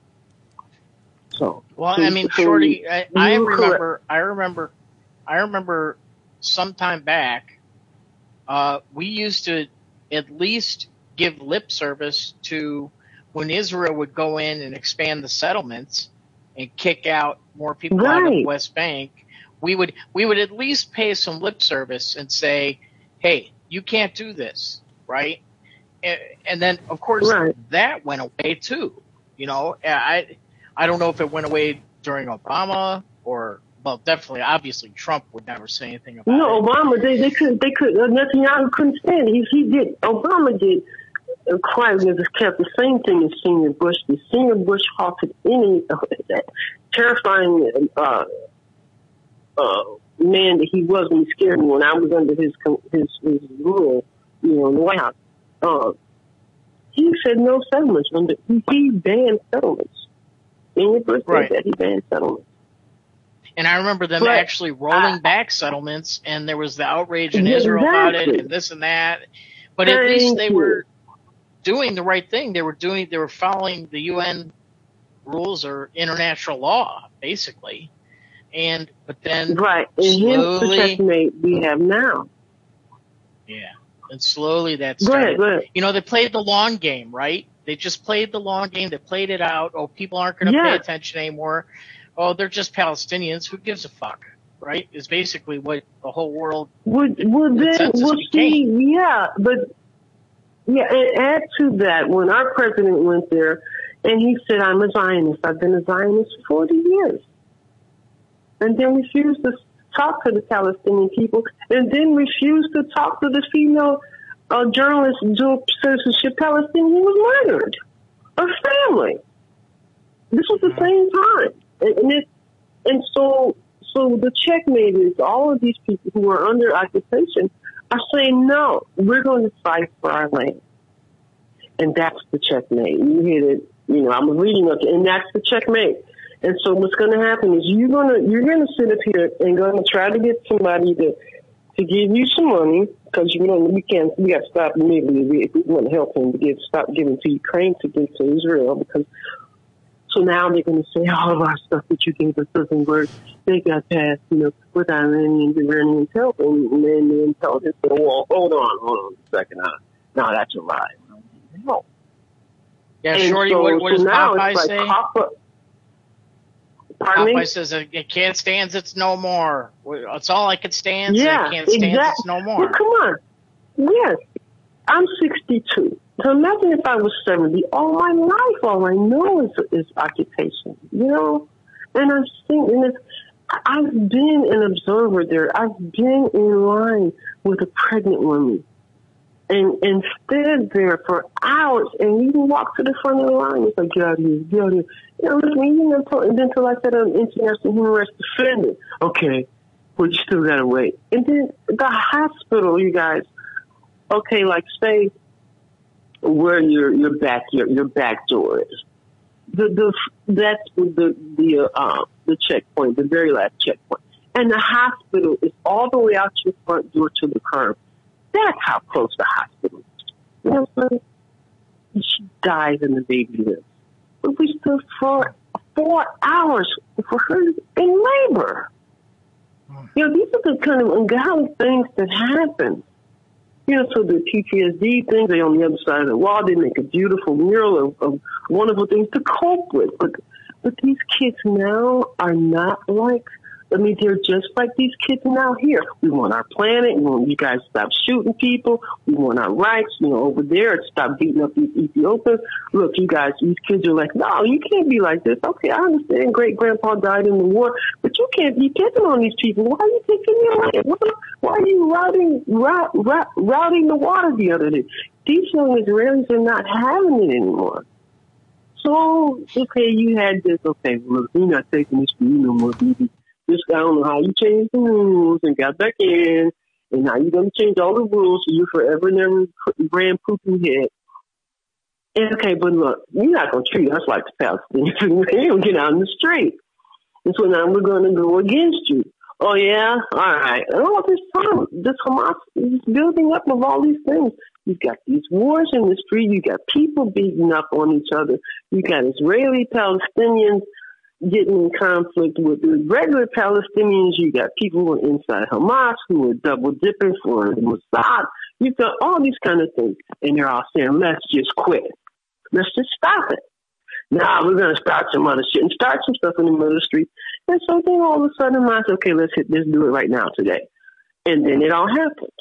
So, well, so, I mean, so Shorty, I, I remember, correct. I remember, I remember some time back, uh, we used to at least give lip service to when Israel would go in and expand the settlements and kick out more people right. out of the West Bank. We would we would at least pay some lip service and say, "Hey, you can't do this," right? And, and then, of course, right. that went away too. You know, I I don't know if it went away during Obama or, well, definitely, obviously, Trump would never say anything about no, it. No, Obama, they they could they could uh, Netanyahu couldn't stand it. He, he did. Obama did. Uh, quite just kept the same thing as Senior Bush. The Senior Bush halted any uh, that terrifying uh, uh, man that he was when he scared me when I was under his his, his rule, you know, in the White House. Uh, he said no settlements. Under, he, he banned settlements. Senior Bush right. said that he banned settlements. And I remember them but, actually rolling uh, back settlements, and there was the outrage in yeah, Israel exactly. about it, and this and that. But at Thank least they you. were doing the right thing. They were doing, they were following the U N rules or international law, basically. And but then right, and slowly, here's the checkmate we have now. Yeah, and slowly that go started. Ahead, go ahead. You know, they played the long game, right? They just played the long game. They played it out. Oh, people aren't going to yeah. pay attention anymore. Oh, they're just Palestinians. Who gives a fuck? Right? Is basically what the whole world. Would would then we'll see? Yeah, but yeah, and add to that when our president went there, and he said, "I'm a Zionist. I've been a Zionist for forty years," and then refused to talk to the Palestinian people, and then refused to talk to the female uh, journalist, dual citizenship Palestinian who was murdered, her family. This was the same time, and, and it, and so. So the checkmate is all of these people who are under occupation are saying, no, we're going to fight for our land. And that's the checkmate. You hit it, you know, I'm reading up, and that's the checkmate. And so what's going to happen is you're going to, you're going to sit up here and going to try to get somebody to, to give you some money, because, you know, we can't, we got to stop immediately if we want to help them to get, stop giving to Ukraine to give to Israel, because so now they're going to say, all of our stuff that you gave us doesn't work. They got passed, you know, with Iranians, Iranians help, and then the intelligence said, well, hold on, hold on a second. Now, no, that's a lie. No. Yeah, and Shorty, so, what, what so does Popeye like say? Papa, Popeye me? says, it can't stand, it's no more. It's all I can stand, yeah, so it can't stand, exactly. it's no more. Well, come on. Yes. I'm sixty-two. So imagine if I was seventy. All my life, all I know is, is occupation, you know? And I'm thinking, and I've been an observer there. I've been in line with a pregnant woman and, and stood there for hours and even walked to the front of the line. It's like, get out of here, get out of here. You know, listen, you know, and then until I said I'm international human rights defender. Okay, well, you still gotta wait. And then the hospital, you guys, okay, like say, where your your back your your back door is. The the that's the the uh the checkpoint, the very last checkpoint. And the hospital is all the way out your front door to the curb. That's how close the hospital is. You know what I'm saying? And she dies and the baby lives. But we stood for four hours for her in labor. You know, these are the kind of ungodly things that happen. You know, so the P T S D things, they on the other side of the wall, they make a beautiful mural of, of wonderful things to cope with. But, but these kids now are not like, I mean, they're just like these kids now here. We want our planet. We want you guys to stop shooting people. We want our rights. You know, over there, to stop beating up these Ethiopians. Look, you guys, these kids are like, no, you can't be like this. Okay, I understand great grandpa died in the war, but you can't be picking on these people. Why are you taking their land? What, why are you routing, rout, rout, routing the water the other day? These young Israelis are not having it anymore. So, okay, you had this. Okay, well, we're not taking this for you no more, baby. Just, I don't know how you changed the rules and got back in, and now you're going to change all the rules so you're forever never grand pooping head. And okay, but look, you're not going to treat us like the Palestinians. They don't get out in the street. And so now we're going to go against you. Oh, yeah? All right. And all this time, this Hamas is building up of all these things. You've got these wars in the street. You got people beating up on each other. You got Israeli Palestinians getting in conflict with the regular Palestinians. You got people who are inside Hamas who are double dipping for Mossad. You've got all these kind of things. And they're all saying, let's just quit. Let's just stop it. Nah, we're going to start some other shit and start some stuff in the middle of the street. And so then all of a sudden, I said, okay, let's hit, let's do it right now today. And then it all happens.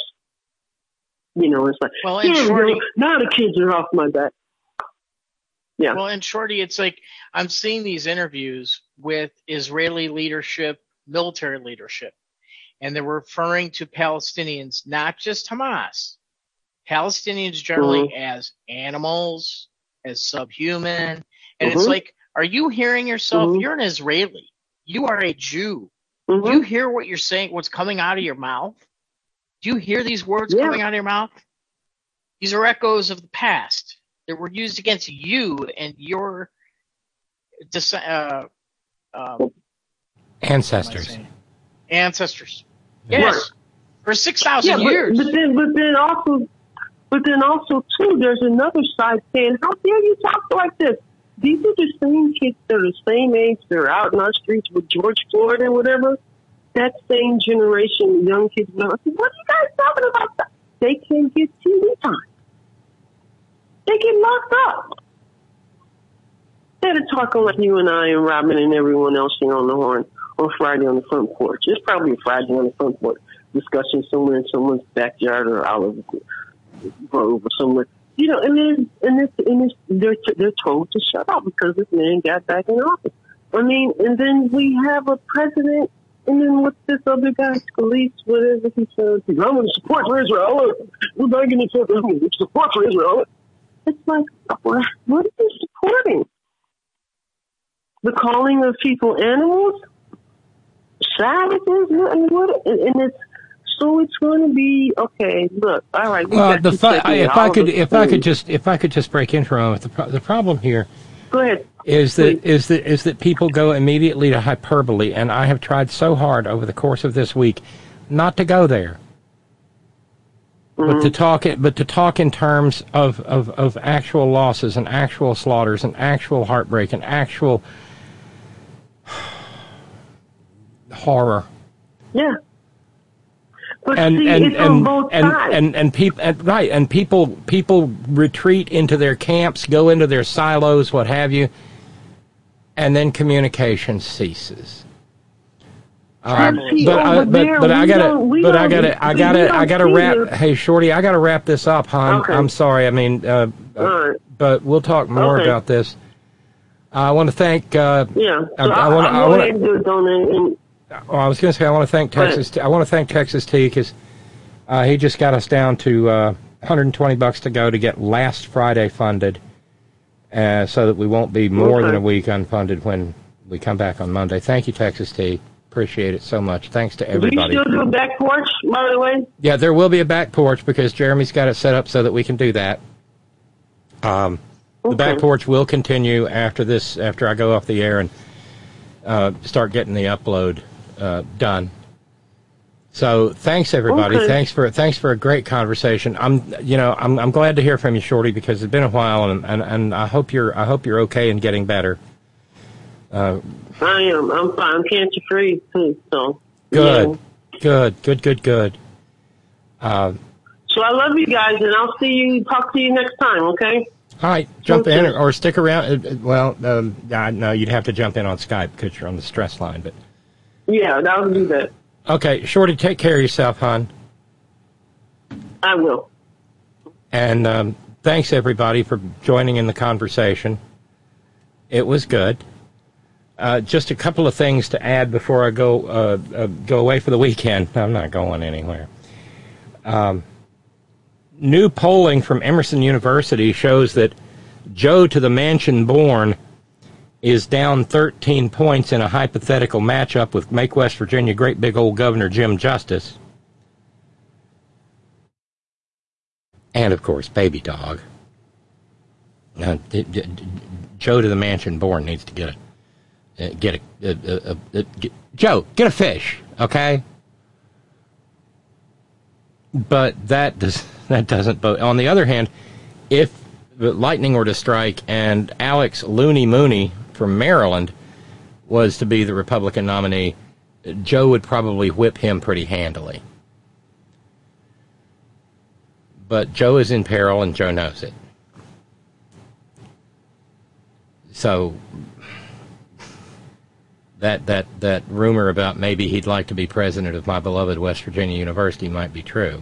You know, it's like, well, and yeah, Shorty, you know, now the kids are off my back. Yeah. Well, and Shorty, it's like I'm seeing these interviews with Israeli leadership, military leadership, and they're referring to Palestinians, not just Hamas, Palestinians generally mm-hmm. as animals, as subhuman. And mm-hmm. it's like, are you hearing yourself? Mm-hmm. You're an Israeli. You are a Jew. Mm-hmm. Do you hear what you're saying, what's coming out of your mouth? Do you hear these words yeah. coming out of your mouth? These are echoes of the past that were used against you and your uh, um, ancestors. Ancestors. Yes. Right. For six thousand yeah, years. But, but then, but then also, but then also too, there's another side saying, how dare you talk like this? These are the same kids that are the same age. They're out in our streets with George Floyd and whatever. That same generation, young kids, I said, what are you guys talking about? That? They can't get T V time. They get locked up. They're talking like you and I and Robin and everyone else here on the horn on Friday on the front porch. It's probably a Friday on the front porch discussion somewhere in someone's backyard or out of grove or somewhere. You know, and then and, it's, and it's, they're they're told to shut up because this man got back in office. I mean, and then we have a president, and then what's this other guy, Scalise, whatever he says, I'm going to support for Israel. We're not going to support for Israel. It's like, what, what are you supporting? The calling of people animals? Savages? And, what, and it's so it's going to be okay. Look, all right. We well, the fi- I, if I could, if things. I could just, if I could just break in for a moment, the pro- the problem here. Go ahead. Is that is that is that people go immediately to hyperbole, and I have tried so hard over the course of this week not to go there, mm-hmm. but to talk it, but to talk in terms of, of, of actual losses and actual slaughters and actual heartbreak and actual horror. Yeah. But and see, and it's and, on both and, sides. and and people and, right and people people retreat into their camps, go into their silos, what have you, and then communication ceases. Uh, but I, but but I gotta but I gotta I gotta I gotta wrap. Hey, Shorty, I gotta wrap this up, hon. Okay. I'm sorry. I mean, uh, right. but we'll talk more okay. about this. I want to thank. Uh, yeah. I, so I want. I want. Well, I was going to say I want to thank Texas. T- I want to thank Texas T because uh, he just got us down to uh, one hundred twenty bucks to go to get last Friday funded, uh, so that we won't be more okay. than a week unfunded when we come back on Monday. Thank you, Texas T. Appreciate it so much. Thanks to everybody. Do you still do a back porch, by the way? Yeah, there will be a back porch because Jeremy's got it set up so that we can do that. Um, okay. The back porch will continue after this. After I go off the air and uh, start getting the upload. Uh, done. So thanks everybody. Okay. Thanks for thanks for a great conversation. I'm you know I'm I'm glad to hear from you, Shorty, because it's been a while, and, and, and I hope you're I hope you're okay and getting better. Uh, I am. I'm fine. I'm cancer free too. So good, yeah. good, good, good, good. Uh, so I love you guys, and I'll see you. Talk to you next time. Okay. All right, jump Okay. in or, or stick around. Uh, Well, um, uh, no, you'd have to jump in on Skype because you're on the stress line. But Yeah, I'll do that. okay, Shorty, take care of yourself, hon. I will. And um, thanks everybody for joining in the conversation. It was good. Uh, just a couple of things to add before I go uh, uh, go away for the weekend. I'm not going anywhere. Um, new polling from Emerson University shows that Joe to the mansion born is down thirteen points in a hypothetical matchup with Make West Virginia great big old Governor Jim Justice. And, of course, Baby Dog. Uh, d- d- d- Joe to the mansion born needs to get a uh, get a, a, a, a, a get, Joe, get a fish, okay? But that does that doesn't bode. On the other hand, if lightning were to strike and Alex Looney Mooney from Maryland was to be the Republican nominee, Joe would probably whip him pretty handily. But Joe is in peril, and Joe knows it. So that that that rumor about maybe he'd like to be president of my beloved West Virginia University might be true.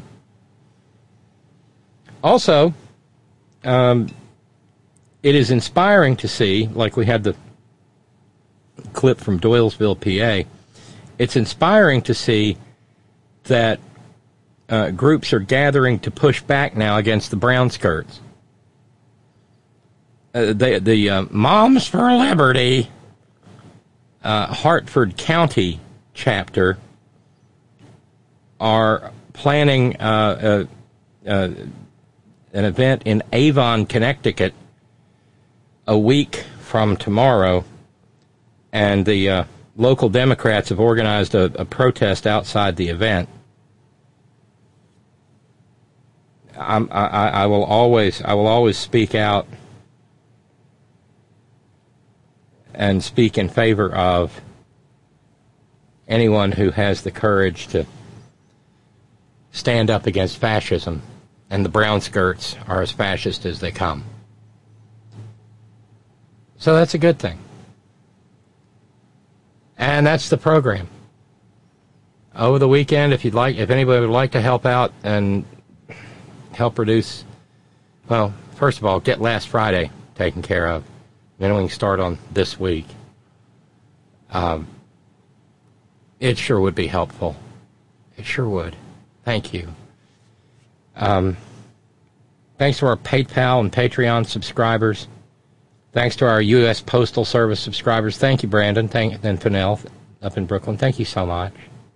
Also, um, it is inspiring to see, like we had the clip from Doylesville, P A, it's inspiring to see that uh, groups are gathering to push back now against the brown skirts. Uh, the the uh, Moms for Liberty uh, Hartford County chapter are planning uh, uh, uh, an event in Avon, Connecticut, a week from tomorrow, and the uh, local Democrats have organized a, a protest outside the event. I'm, I, I will always I will always speak out and speak in favor of anyone who has the courage to stand up against fascism, and the brown skirts are as fascist as they come. So that's a good thing. And that's the program. Over the weekend, if you'd like, if anybody would like to help out and help produce, well, first of all, get last Friday taken care of. Then we can start on this week. Um, it sure would be helpful. It sure would. Thank you. Um, thanks to our PayPal and Patreon subscribers. Thanks to our U S Postal Service subscribers. Thank you, Brandon. Thank and Fennell up in Brooklyn. Thank you so much.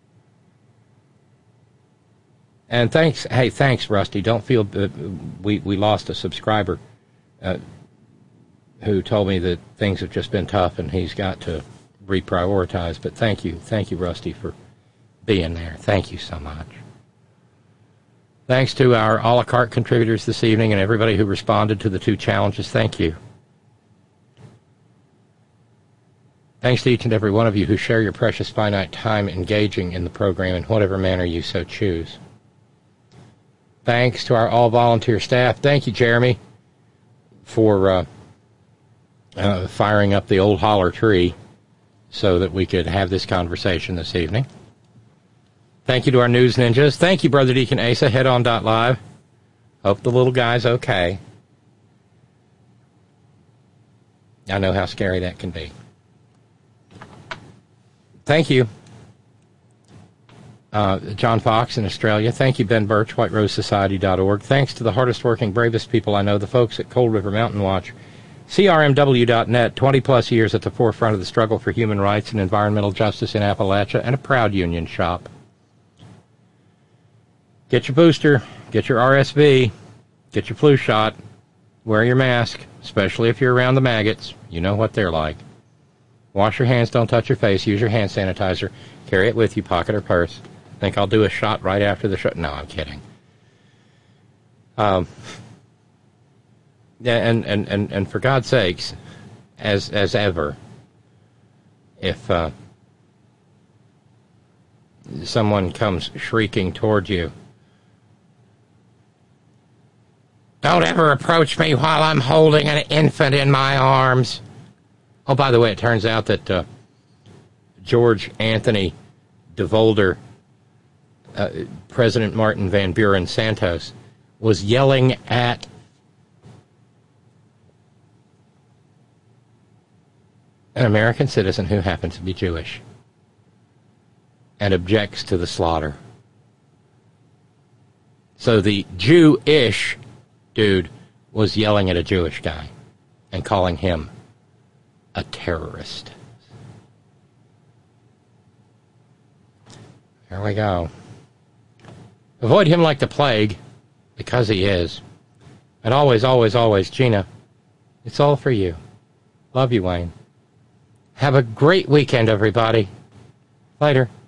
And thanks. Hey, thanks, Rusty. Don't feel uh, we we lost a subscriber uh, who told me that things have just been tough and he's got to reprioritize. But thank you, thank you, Rusty, for being there. Thank you so much. Thanks to our a la carte contributors this evening and everybody who responded to the two challenges. Thank you. Thanks to each and every one of you who share your precious finite time engaging in the program in whatever manner you so choose. Thanks to our all-volunteer staff. Thank you, Jeremy, for uh, uh, firing up the old holler tree so that we could have this conversation this evening. Thank you to our news ninjas. Thank you, Brother Deacon Asa, head on dot live. Hope the little guy's okay. I know how scary that can be. Thank you, uh, John Fox in Australia. Thank you, Ben Birch, white rose society dot org. Thanks to the hardest working, bravest people I know, the folks at Cold River Mountain Watch. C R M W dot net, twenty plus years at the forefront of the struggle for human rights and environmental justice in Appalachia, and a proud union shop. Get your booster, get your R S V, get your flu shot, wear your mask, especially if you're around the maggots. You know what they're like. Wash your hands, don't touch your face, use your hand sanitizer, carry it with you, pocket or purse. Think I'll do a shot right after the show? No, I'm kidding. Um, yeah, and, and, and, and for God's sakes, as as ever, if uh, someone comes shrieking toward you, don't ever approach me while I'm holding an infant in my arms. Oh, by the way, it turns out that uh, George Anthony DeVolder, uh, President Martin Van Buren Santos, was yelling at an American citizen who happens to be Jewish and objects to the slaughter. So the Jewish dude was yelling at a Jewish guy and calling him a terrorist. There we go. Avoid him like the plague, because he is. And always, always, always, Gina, it's all for you. Love you, Wayne. Have a great weekend, everybody. Later.